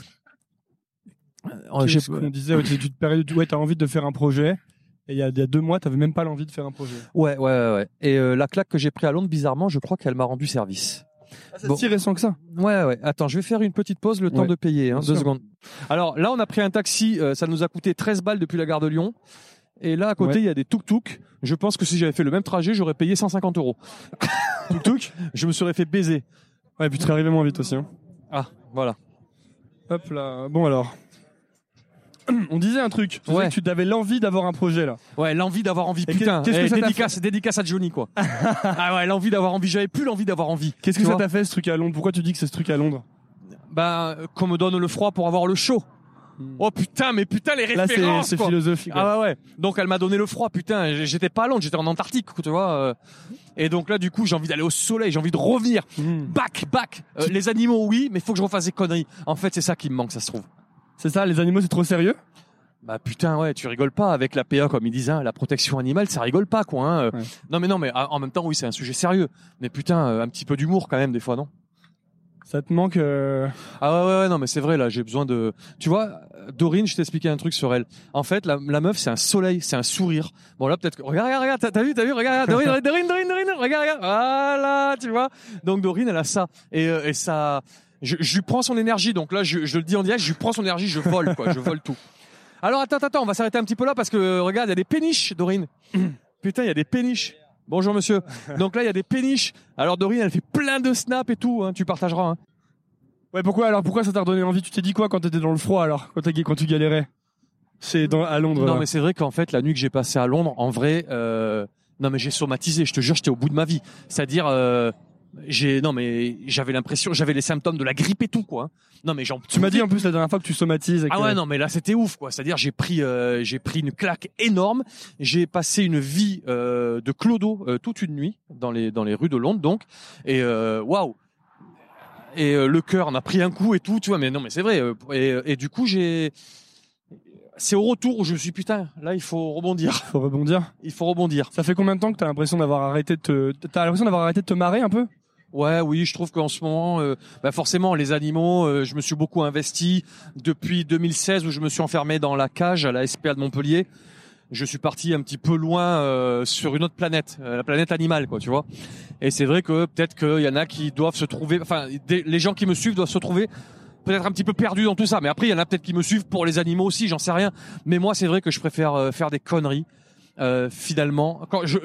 Speaker 3: Qu'est-ce qu'on disait, t'as envie de faire un projet, et il y a 2 mois, t'avais même pas l'envie de faire un projet.
Speaker 2: Ouais. Et la claque que j'ai pris à Londres, bizarrement, je crois qu'elle m'a rendu service.
Speaker 3: C'est si récent que ça.
Speaker 2: Ouais. Attends, je vais faire une petite pause, le temps de payer, 2 secondes. Alors là, on a pris un taxi, ça nous a coûté 13 balles depuis la gare de Lyon. Et là, à côté, il y a des tuk-tuk. Je pense que si j'avais fait le même trajet, j'aurais payé 150 €. Tuk-tuk, je me serais fait baiser.
Speaker 3: Ouais, et puis tu serais arrivé moins vite aussi.
Speaker 2: Ah, voilà.
Speaker 3: Hop là. Bon alors. On disait un truc. Tu disais que tu avais l'envie d'avoir un projet là.
Speaker 2: Ouais, l'envie d'avoir envie.
Speaker 3: Et
Speaker 2: putain,
Speaker 3: qu'est-ce que ça
Speaker 2: dédicace à Johnny quoi. Ah ouais, l'envie d'avoir envie. J'avais plus l'envie d'avoir envie.
Speaker 3: Qu'est-ce que ça t'a fait ce truc à Londres ? Pourquoi tu dis que c'est ce truc à Londres ?
Speaker 2: Qu'on me donne le froid pour avoir le chaud. Oh putain, les références.
Speaker 3: Là c'est philosophique.
Speaker 2: Ah ouais. Donc elle m'a donné le froid, putain. J'étais pas à Londres, j'étais en Antarctique, tu vois. Et donc là, du coup, j'ai envie d'aller au soleil, j'ai envie de revenir. Back. Les animaux, oui, mais faut que je refasse des conneries. En fait, c'est ça qui me manque, ça se trouve.
Speaker 3: C'est ça, les animaux, c'est trop sérieux ?
Speaker 2: Bah putain, ouais, tu rigoles pas avec la PA comme ils disent, la protection animale, ça rigole pas quoi. Ouais. Non mais en même temps, oui, c'est un sujet sérieux. Mais putain, un petit peu d'humour quand même des fois, non ?
Speaker 3: Ça te manque
Speaker 2: Ah ouais, non mais c'est vrai là, j'ai besoin de. Tu vois, Dorine, je t'expliquais un truc sur elle. En fait, la meuf, c'est un soleil, c'est un sourire. Bon là, peut-être que regarde, t'as vu, regarde, Dorine, regarde, voilà, tu vois. Donc Dorine, elle a ça et ça. Je lui prends son énergie, donc là, je le dis en direct, je lui prends son énergie, je vole quoi, je vole tout. Alors attends, on va s'arrêter un petit peu là parce que regarde, il y a des péniches, Dorine. Putain, il y a des péniches. Bonjour monsieur. Donc là, il y a des péniches. Alors Dorine, elle fait plein de snaps et tout. Tu partageras.
Speaker 3: Ouais, pourquoi ça t'a redonné envie ? Tu t'es dit quoi quand t'étais dans le froid alors, quand tu galérais ? À Londres.
Speaker 2: Non, mais c'est vrai qu'en fait, la nuit que j'ai passée à Londres, en vrai, non mais j'ai somatisé. Je te jure, j'étais au bout de ma vie. C'est-à-dire, j'avais l'impression, j'avais les symptômes de la grippe et tout quoi. Non mais
Speaker 3: tu m'as dit en plus la dernière fois que tu somatises.
Speaker 2: Ah ouais non mais là c'était ouf quoi. C'est-à-dire j'ai pris une claque énorme. J'ai passé une vie de clodo toute une nuit dans les rues de Londres donc et waouh. le cœur en a pris un coup et tout, tu vois. Mais non, mais c'est vrai. Et du coup, c'est au retour où je me suis dit, putain, là, il faut rebondir. Il faut rebondir.
Speaker 3: Ça fait combien de temps que t'as l'impression d'avoir arrêté de te marrer un peu?
Speaker 2: Oui, je trouve qu'en ce moment, forcément, les animaux, je me suis beaucoup investi depuis 2016 où je me suis enfermé dans la cage à la SPA de Montpellier. Je suis parti un petit peu loin sur une autre planète, la planète animale, quoi, tu vois. Et c'est vrai que peut-être qu'il y en a qui doivent se trouver, les gens qui me suivent doivent se trouver peut-être un petit peu perdus dans tout ça. Mais après, il y en a peut-être qui me suivent pour les animaux aussi, j'en sais rien. Mais moi, c'est vrai que je préfère faire des conneries, finalement,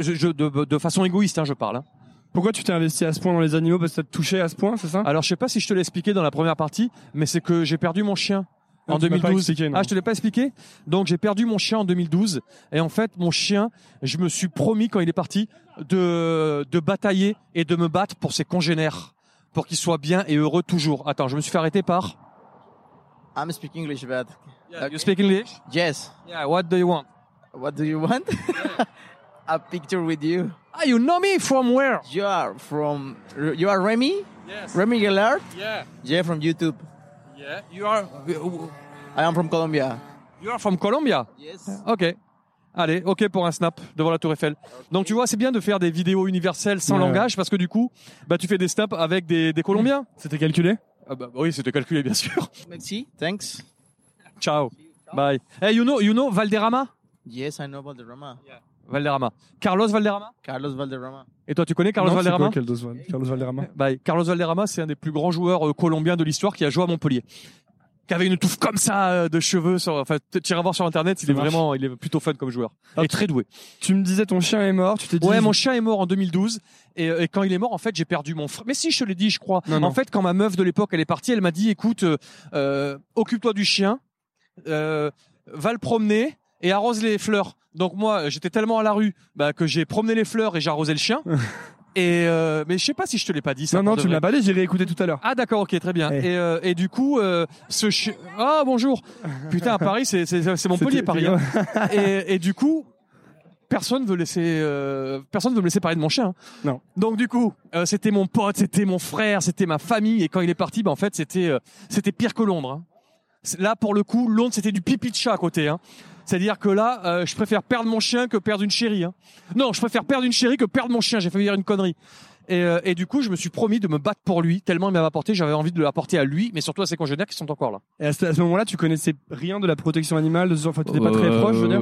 Speaker 2: de façon égoïste, je parle.
Speaker 3: Pourquoi tu t'es investi à ce point dans les animaux? Parce que ça te touchait à ce point, c'est ça?
Speaker 2: Alors, je sais pas si je te l'ai expliqué dans la première partie, mais c'est que j'ai perdu mon chien en 2012. Je te l'ai pas expliqué? Donc, j'ai perdu mon chien en 2012. Et en fait, mon chien, je me suis promis quand il est parti de batailler et de me battre pour ses congénères, pour qu'il soit bien et heureux toujours. Attends, je me suis fait arrêter par...
Speaker 11: I'm speaking English, but...
Speaker 2: Yeah, you speak English?
Speaker 11: Yes.
Speaker 2: Yeah, what do you want?
Speaker 11: What do you want? A picture with you.
Speaker 2: Ah, you know me from where?
Speaker 11: You are Remy?
Speaker 2: Yes.
Speaker 11: Remy Gellert?
Speaker 2: Yeah.
Speaker 11: Yeah, from YouTube.
Speaker 2: Yeah, you are...
Speaker 11: I am from Colombia.
Speaker 2: You are from Colombia?
Speaker 11: Yes.
Speaker 2: Ok. Allez, ok pour un snap devant la Tour Eiffel. Okay. Donc tu vois, c'est bien de faire des vidéos universelles sans langage parce que du coup, tu fais des snaps avec des Colombiens.
Speaker 3: C'était calculé?
Speaker 2: Oui, c'était calculé bien sûr.
Speaker 11: Merci. Thanks.
Speaker 2: Ciao. Bye. Hey, you know Valderrama?
Speaker 11: Yes, I know Valderrama.
Speaker 2: Yeah. Valderrama. Carlos Valderrama?
Speaker 11: Carlos Valderrama.
Speaker 2: Et toi, tu connais Carlos Valderrama?
Speaker 3: Carlos Valderrama.
Speaker 2: Carlos Valderrama, c'est un des plus grands joueurs colombiens de l'histoire qui a joué à Montpellier. Qui avait une touffe comme ça de cheveux. Tu iras voir sur internet, il est plutôt fun comme joueur. Et très doué.
Speaker 3: Tu me disais ton chien est mort, tu t'es dit...
Speaker 2: Ouais, mon chien est mort en 2012. Et quand il est mort, en fait, j'ai perdu mon frère. Mais si, je te l'ai dit, je crois.
Speaker 3: Non.
Speaker 2: En fait, quand ma meuf de l'époque, elle est partie, elle m'a dit, écoute, occupe-toi du chien, va le promener et arrose les fleurs. Donc moi, j'étais tellement à la rue que j'ai promené les fleurs et j'ai arrosé le chien. Et mais je sais pas si je te l'ai pas dit ça.
Speaker 3: Non, tu me l'as pas dit, j'ai réécouté tout à l'heure.
Speaker 2: Ah d'accord, ok, très bien. Et du coup, ce chien... Ah bonjour. Putain, à Paris, c'est Montpellier, Paris. Hein. Et du coup, personne veut me laisser parler de mon chien.
Speaker 3: Non.
Speaker 2: Donc du coup, c'était mon pote, c'était mon frère, c'était ma famille. Et quand il est parti, en fait, c'était pire que Londres. Hein. Là, pour le coup, Londres, c'était du pipi de chat à côté. Hein. C'est-à-dire que là, je préfère perdre mon chien que perdre une chérie. Hein. Non, je préfère perdre une chérie que perdre mon chien. J'ai failli dire une connerie. Et du coup, je me suis promis de me battre pour lui, tellement il m'avait apporté. J'avais envie de l'apporter à lui, mais surtout à ses congénères qui sont encore là.
Speaker 3: Et à ce moment-là, tu connaissais rien de la protection animale, enfin, t'étais pas très proche, je veux dire.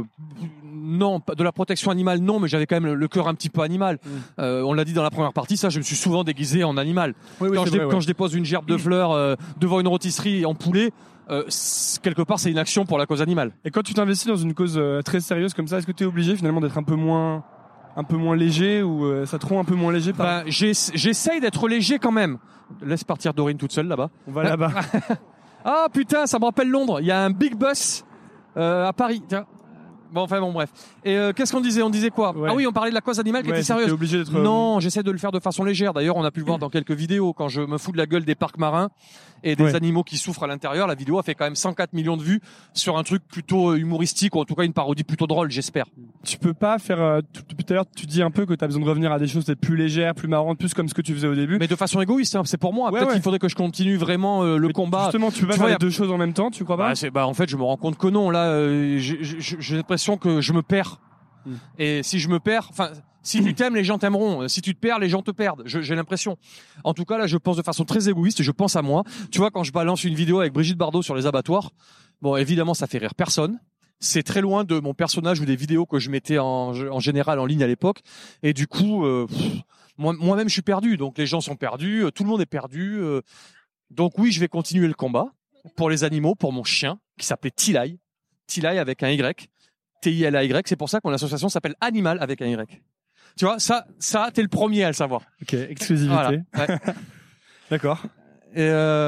Speaker 2: Non, de la protection animale, non, mais j'avais quand même le cœur un petit peu animal. On l'a dit dans la première partie, ça, je me suis souvent déguisé en animal. Quand je dépose une gerbe de fleurs devant une rôtisserie en poulet, quelque part, c'est une action pour la cause animale.
Speaker 3: Et quand tu t'investis dans une cause très sérieuse comme ça, est-ce que tu es obligé finalement d'être un peu moins léger ou ça te rend un peu moins léger
Speaker 2: j'essaye d'être léger quand même. Laisse partir Dorine toute seule là-bas.
Speaker 3: On va là-bas.
Speaker 2: Ah putain, ça me rappelle Londres. Il y a un big bus à Paris. Tiens. Bon, bref. Et qu'est-ce qu'on disait? On disait quoi? Ah oui, on parlait de la cause animale qui était sérieuse.
Speaker 3: T'es obligé d'être...
Speaker 2: Non, j'essaie de le faire de façon légère. D'ailleurs, on a pu le voir dans quelques vidéos quand je me fous de la gueule des parcs marins et des animaux qui souffrent à l'intérieur. La vidéo a fait quand même 104 millions de vues sur un truc plutôt humoristique ou en tout cas une parodie plutôt drôle, j'espère.
Speaker 3: Tu peux pas faire... Depuis tout à l'heure, tu dis un peu que t'as besoin de revenir à des choses peut-être plus légères, plus marrantes, plus comme ce que tu faisais au début.
Speaker 2: Mais de façon égoïste, hein. C'est pour moi. Peut-être qu'il faudrait que je continue vraiment le combat.
Speaker 3: Justement, tu peux pas faire les deux choses en même temps, tu crois pas?
Speaker 2: En fait, je me rends compte que non. Là, j'ai l'impression que je me perds. Et si je me perds, si tu t'aimes, les gens t'aimeront. Si tu te perds, les gens te perdent. J'ai l'impression. En tout cas, là, je pense de façon très égoïste. Je pense à moi. Tu vois, quand je balance une vidéo avec Brigitte Bardot sur les abattoirs, bon, évidemment, ça fait rire personne. C'est très loin de mon personnage ou des vidéos que je mettais en général en ligne à l'époque. Et du coup, moi-même, je suis perdu. Donc, les gens sont perdus. Tout le monde est perdu. Donc, oui, je vais continuer le combat pour les animaux, pour mon chien qui s'appelait Tilay. Tilay avec un Y. T-I-L-A-Y, c'est pour ça que mon association s'appelle Animal avec un Y. Tu vois, ça, t'es le premier à le savoir.
Speaker 3: Ok, exclusivité.
Speaker 2: Voilà. Ouais.
Speaker 3: D'accord.
Speaker 2: Et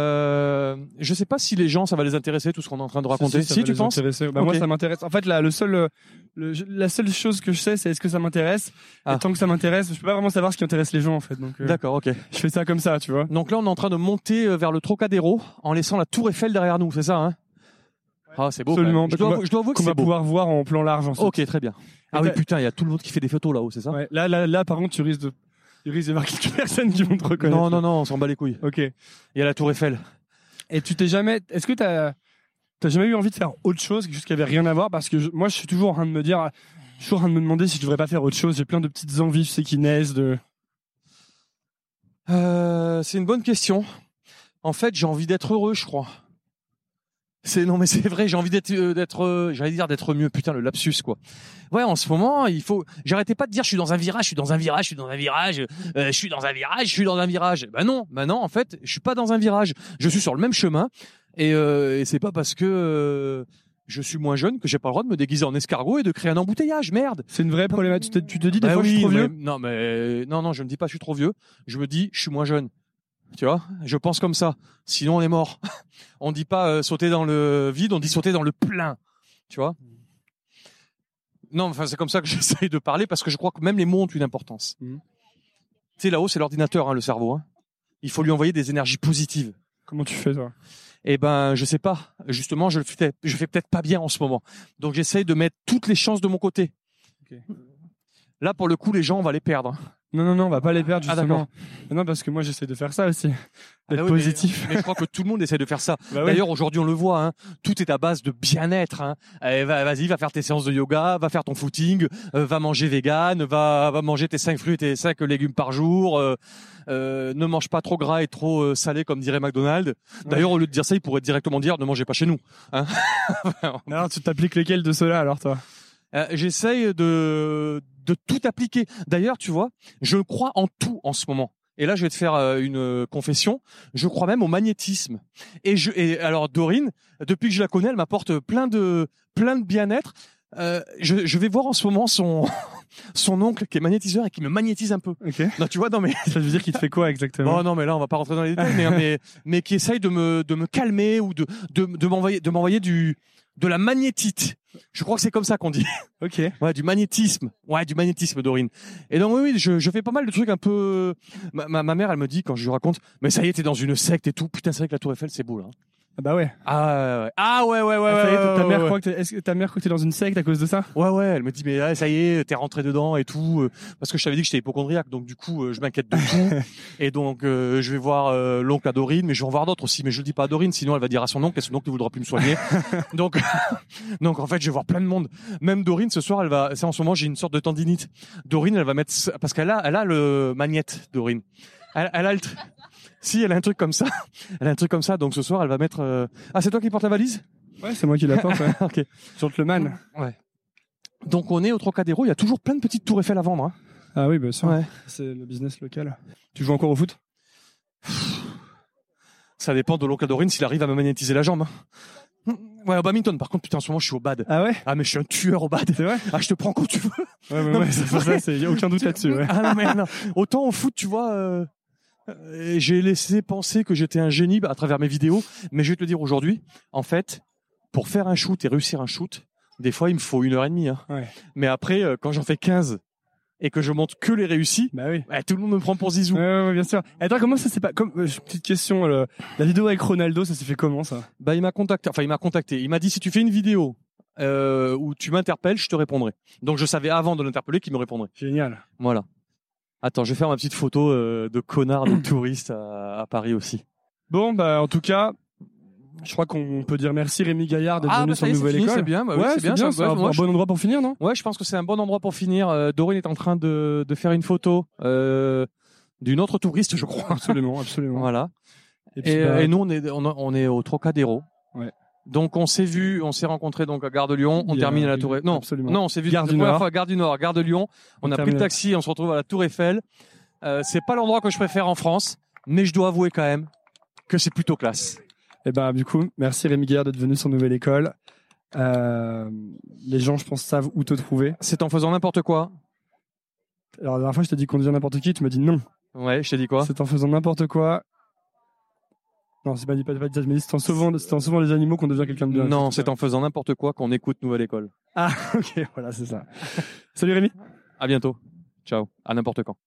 Speaker 2: je sais pas si les gens, ça va les intéresser tout ce qu'on est en train de raconter. Si tu penses?
Speaker 3: Moi, ça m'intéresse. En fait, la seule chose que je sais, c'est est-ce que ça m'intéresse. Et tant que ça m'intéresse, je peux pas vraiment savoir ce qui intéresse les gens, en fait. Donc,
Speaker 2: d'accord, ok.
Speaker 3: Je fais ça comme ça, tu vois.
Speaker 2: Donc là, on est en train de monter vers le Trocadéro en laissant la Tour Eiffel derrière nous, c'est ça, hein? Ah, c'est beau.
Speaker 3: Absolument.
Speaker 2: Je dois avouer que c'est beau.
Speaker 3: On va pouvoir voir en plan large ensuite.
Speaker 2: Ok, très bien. Ah oui, putain, il y a tout le monde qui fait des photos là-haut, c'est ça?
Speaker 3: Ouais. Là, par contre, tu risques Il risque d'y avoir quelques personnes qui vont te reconnaître.
Speaker 2: Non, on s'en bat les couilles.
Speaker 3: Ok.
Speaker 2: Il y a la Tour Eiffel.
Speaker 3: Et tu t'es jamais... Est-ce que t'as jamais eu envie de faire autre chose, quelque chose qui avait rien à voir? Parce que moi, je suis toujours en train de me dire... Je suis toujours en train de me demander si je devrais pas faire autre chose. J'ai plein de petites envies, tu sais, qui naissent de...
Speaker 2: C'est une bonne question. En fait, j'ai envie d'être heureux, je crois. Non, mais c'est vrai, j'ai envie d'être mieux. Putain, le lapsus, quoi. Ouais, en ce moment, j'arrêtais pas de dire, je suis dans un virage. Bah non, en fait, je suis pas dans un virage. Je suis sur le même chemin. Et c'est pas parce que, je suis moins jeune que j'ai pas le droit de me déguiser en escargot et de créer un embouteillage, merde.
Speaker 3: C'est une vraie problématique. Tu te dis des fois, je suis trop vieux?
Speaker 2: Non, je me dis pas, je suis trop vieux. Je me dis, je suis moins jeune. Tu vois, je pense comme ça. Sinon, on est mort. On dit pas sauter dans le vide, on dit sauter dans le plein. Tu vois. Non, enfin, c'est comme ça que j'essaye de parler parce que je crois que même les mots ont une importance. Tu sais, là-haut, c'est l'ordinateur, hein, le cerveau. Hein. Il faut lui envoyer des énergies positives.
Speaker 3: Comment tu fais, toi?
Speaker 2: Eh ben, je sais pas. Justement, je fais peut-être pas bien en ce moment. Donc, j'essaye de mettre toutes les chances de mon côté.
Speaker 3: Okay.
Speaker 2: Là, pour le coup, les gens, on va les perdre.
Speaker 3: Non, on va pas les perdre, justement.
Speaker 2: Ah,
Speaker 3: non, parce que moi, j'essaie de faire ça aussi. D'être positif.
Speaker 2: Mais je crois que tout le monde essaie de faire ça.
Speaker 3: Bah
Speaker 2: D'ailleurs, aujourd'hui, on le voit, hein. Tout est à base de bien-être, hein. Vas-y, va faire tes séances de yoga, va faire ton footing, va manger vegan, va manger tes 5 fruits et tes 5 légumes par jour, ne mange pas trop gras et trop salé, comme dirait McDonald's. D'ailleurs, au lieu de dire ça, il pourrait directement dire, ne mangez pas chez nous, hein.
Speaker 3: Alors, tu t'appliques lesquels de ceux-là, alors, toi?
Speaker 2: J'essaye de tout appliquer. D'ailleurs, tu vois, je crois en tout en ce moment. Et là, je vais te faire une confession. Je crois même au magnétisme. Et alors, Dorine, depuis que je la connais, elle m'apporte plein de bien-être. Je vais voir en ce moment son oncle qui est magnétiseur et qui me magnétise un peu.
Speaker 3: Ok.
Speaker 2: Non, tu vois, non mais
Speaker 3: ça veut dire qu'il te fait quoi exactement?
Speaker 2: Oh non, mais là, on va pas rentrer dans les détails, mais qui essaye de me calmer ou de m'envoyer de la magnétite. Je crois que c'est comme ça qu'on dit.
Speaker 3: Ok.
Speaker 2: Ouais, du magnétisme. Ouais, du magnétisme, Dorine. Et donc oui, je fais pas mal de trucs un peu. Ma mère, elle me dit quand je lui raconte, mais ça y est, t'es dans une secte et tout. Putain, c'est vrai que la Tour Eiffel, c'est beau là.
Speaker 3: Ah bah ouais.
Speaker 2: Ah ouais.
Speaker 3: Ça y est, ta mère croit que est-ce que ta mère croit que t'es dans une secte à cause de ça?
Speaker 2: Ouais, elle me dit mais ça y est, t'es rentré dedans et tout, parce que je t'avais dit que j'étais hypocondriaque, donc du coup je m'inquiète de tout. Et donc je vais voir l'oncle à Dorine, mais je vais en voir d'autres aussi, mais je le dis pas à Dorine, sinon elle va dire à son oncle et son oncle ne voudra plus me soigner. donc en fait je vais voir plein de monde. Même Dorine ce soir, c'est en ce moment j'ai une sorte de tendinite. Dorine elle va mettre parce qu'elle a le magnète, Dorine. Elle a le Si, elle a un truc comme ça. Donc ce soir, elle va mettre. Ah, c'est toi qui portes la valise?
Speaker 3: Ouais, c'est moi qui la porte. Ouais.
Speaker 2: Ok.
Speaker 3: Gentleman.
Speaker 2: Ouais. Donc on est au Trocadéro. Il y a toujours plein de petites tours Eiffel à vendre. Hein.
Speaker 3: Ah oui, bien sûr.
Speaker 2: Ouais.
Speaker 3: C'est le business local. Tu joues encore au foot?
Speaker 2: Ça dépend de l'oncle Dorine s'il arrive à me magnétiser la jambe. Ouais, au badminton. Par contre, putain, en ce moment, je suis au bad.
Speaker 3: Ah ouais?
Speaker 2: Ah, mais je suis un tueur au bad.
Speaker 3: C'est vrai?
Speaker 2: Ah, je te prends quand tu veux.
Speaker 3: Ouais, mais c'est pour ça, y a aucun doute là-dessus, ouais.
Speaker 2: Ah non, mais non. Autant au foot, tu vois, j'ai laissé penser que j'étais un génie à travers mes vidéos, mais je vais te le dire aujourd'hui, en fait, pour faire un shoot et réussir un shoot, des fois, il me faut 1h30, hein. Ouais. Mais après, quand j'en fais 15 et que je montre que les réussis,
Speaker 3: bah oui.
Speaker 2: Tout le monde me prend pour Zizou.
Speaker 3: Ouais, bien sûr. Attends, comment ça s'est pas, petite question, la vidéo avec Ronaldo, ça s'est fait comment, ça?
Speaker 2: Bah, il m'a contacté. Il m'a dit, si tu fais une vidéo, où tu m'interpelles, je te répondrai. Donc, je savais avant de l'interpeller qu'il me répondrait.
Speaker 3: Génial.
Speaker 2: Voilà. Attends, je vais faire ma petite photo de connard de touriste à Paris aussi.
Speaker 3: Bon, bah en tout cas, je crois qu'on peut dire merci Rémi Gaillard d'être venu sur Nouvelle École.
Speaker 2: C'est bien, bah,
Speaker 3: ouais,
Speaker 2: oui, c'est bien.
Speaker 3: C'est un bon endroit pour finir, non?
Speaker 2: Ouais, je pense que c'est un bon endroit pour finir. Dorine est en train de faire une photo d'une autre touriste, je crois.
Speaker 3: Absolument.
Speaker 2: Voilà.
Speaker 3: Et
Speaker 2: nous, on est au Trocadéro.
Speaker 3: Ouais.
Speaker 2: Donc on s'est rencontrés donc à Gare de Lyon, on termine à la Tour Eiffel. Non, on s'est vu la première fois à Gare du Nord, Gare de Lyon. On a pris le taxi, on se retrouve à la Tour Eiffel. C'est pas l'endroit que je préfère en France, mais je dois avouer quand même que c'est plutôt classe.
Speaker 3: Et ben du coup, merci Rémi Gaillard d'être venu sur Nouvelle École. Les gens, je pense, savent où te trouver.
Speaker 2: C'est en faisant n'importe quoi.
Speaker 3: Alors la dernière fois, je t'ai dit qu'on disait n'importe qui, tu m'as dit non.
Speaker 2: Ouais, je t'ai dit quoi?
Speaker 3: C'est en faisant n'importe quoi. Non, c'est pas dit, mais c'est en sauvant les animaux qu'on devient quelqu'un de bien.
Speaker 2: Non, c'est en faisant n'importe quoi qu'on écoute Nouvelle École.
Speaker 3: Ah, ok, voilà, c'est ça. Salut Rémi.
Speaker 2: À bientôt. Ciao. À n'importe quand.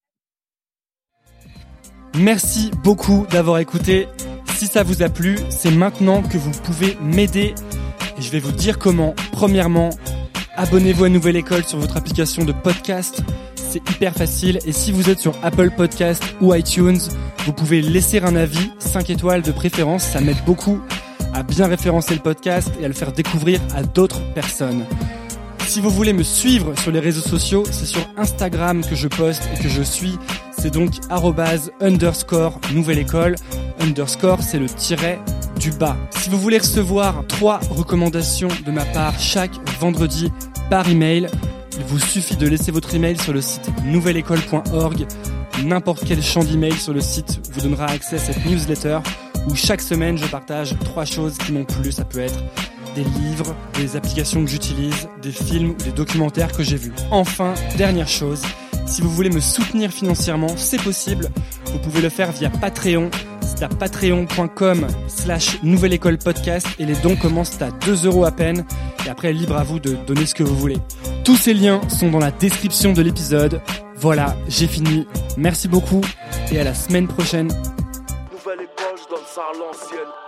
Speaker 3: Merci beaucoup d'avoir écouté. Si ça vous a plu, c'est maintenant que vous pouvez m'aider. Et je vais vous dire comment. Premièrement, abonnez-vous à Nouvelle École sur votre application de podcast. c'est hyper facile. Et si vous êtes sur Apple Podcast ou iTunes, vous pouvez laisser un avis, 5 étoiles de préférence. Ça m'aide beaucoup à bien référencer le podcast et à le faire découvrir à d'autres personnes. Si vous voulez me suivre sur les réseaux sociaux, c'est sur Instagram que je poste et que je suis. C'est donc @_nouvelle école. _ c'est le tiret du bas. Si vous voulez recevoir 3 recommandations de ma part chaque vendredi par email, il vous suffit de laisser votre email sur le site nouvelleécole.org. N'importe quel champ d'email sur le site vous donnera accès à cette newsletter où chaque semaine je partage 3 choses qui m'ont plu. Ça peut être des livres, des applications que j'utilise, des films ou des documentaires que j'ai vus. Enfin, dernière chose, si vous voulez me soutenir financièrement, c'est possible. Vous pouvez le faire via Patreon. C'est à patreon.com/nouvelleécolepodcast et les dons commencent à 2 € à peine. Et après, libre à vous de donner ce que vous voulez. Tous ces liens sont dans la description de l'épisode. Voilà, j'ai fini. Merci beaucoup et à la semaine prochaine.
Speaker 12: Nouvelle école, je donne ça à l'ancienne.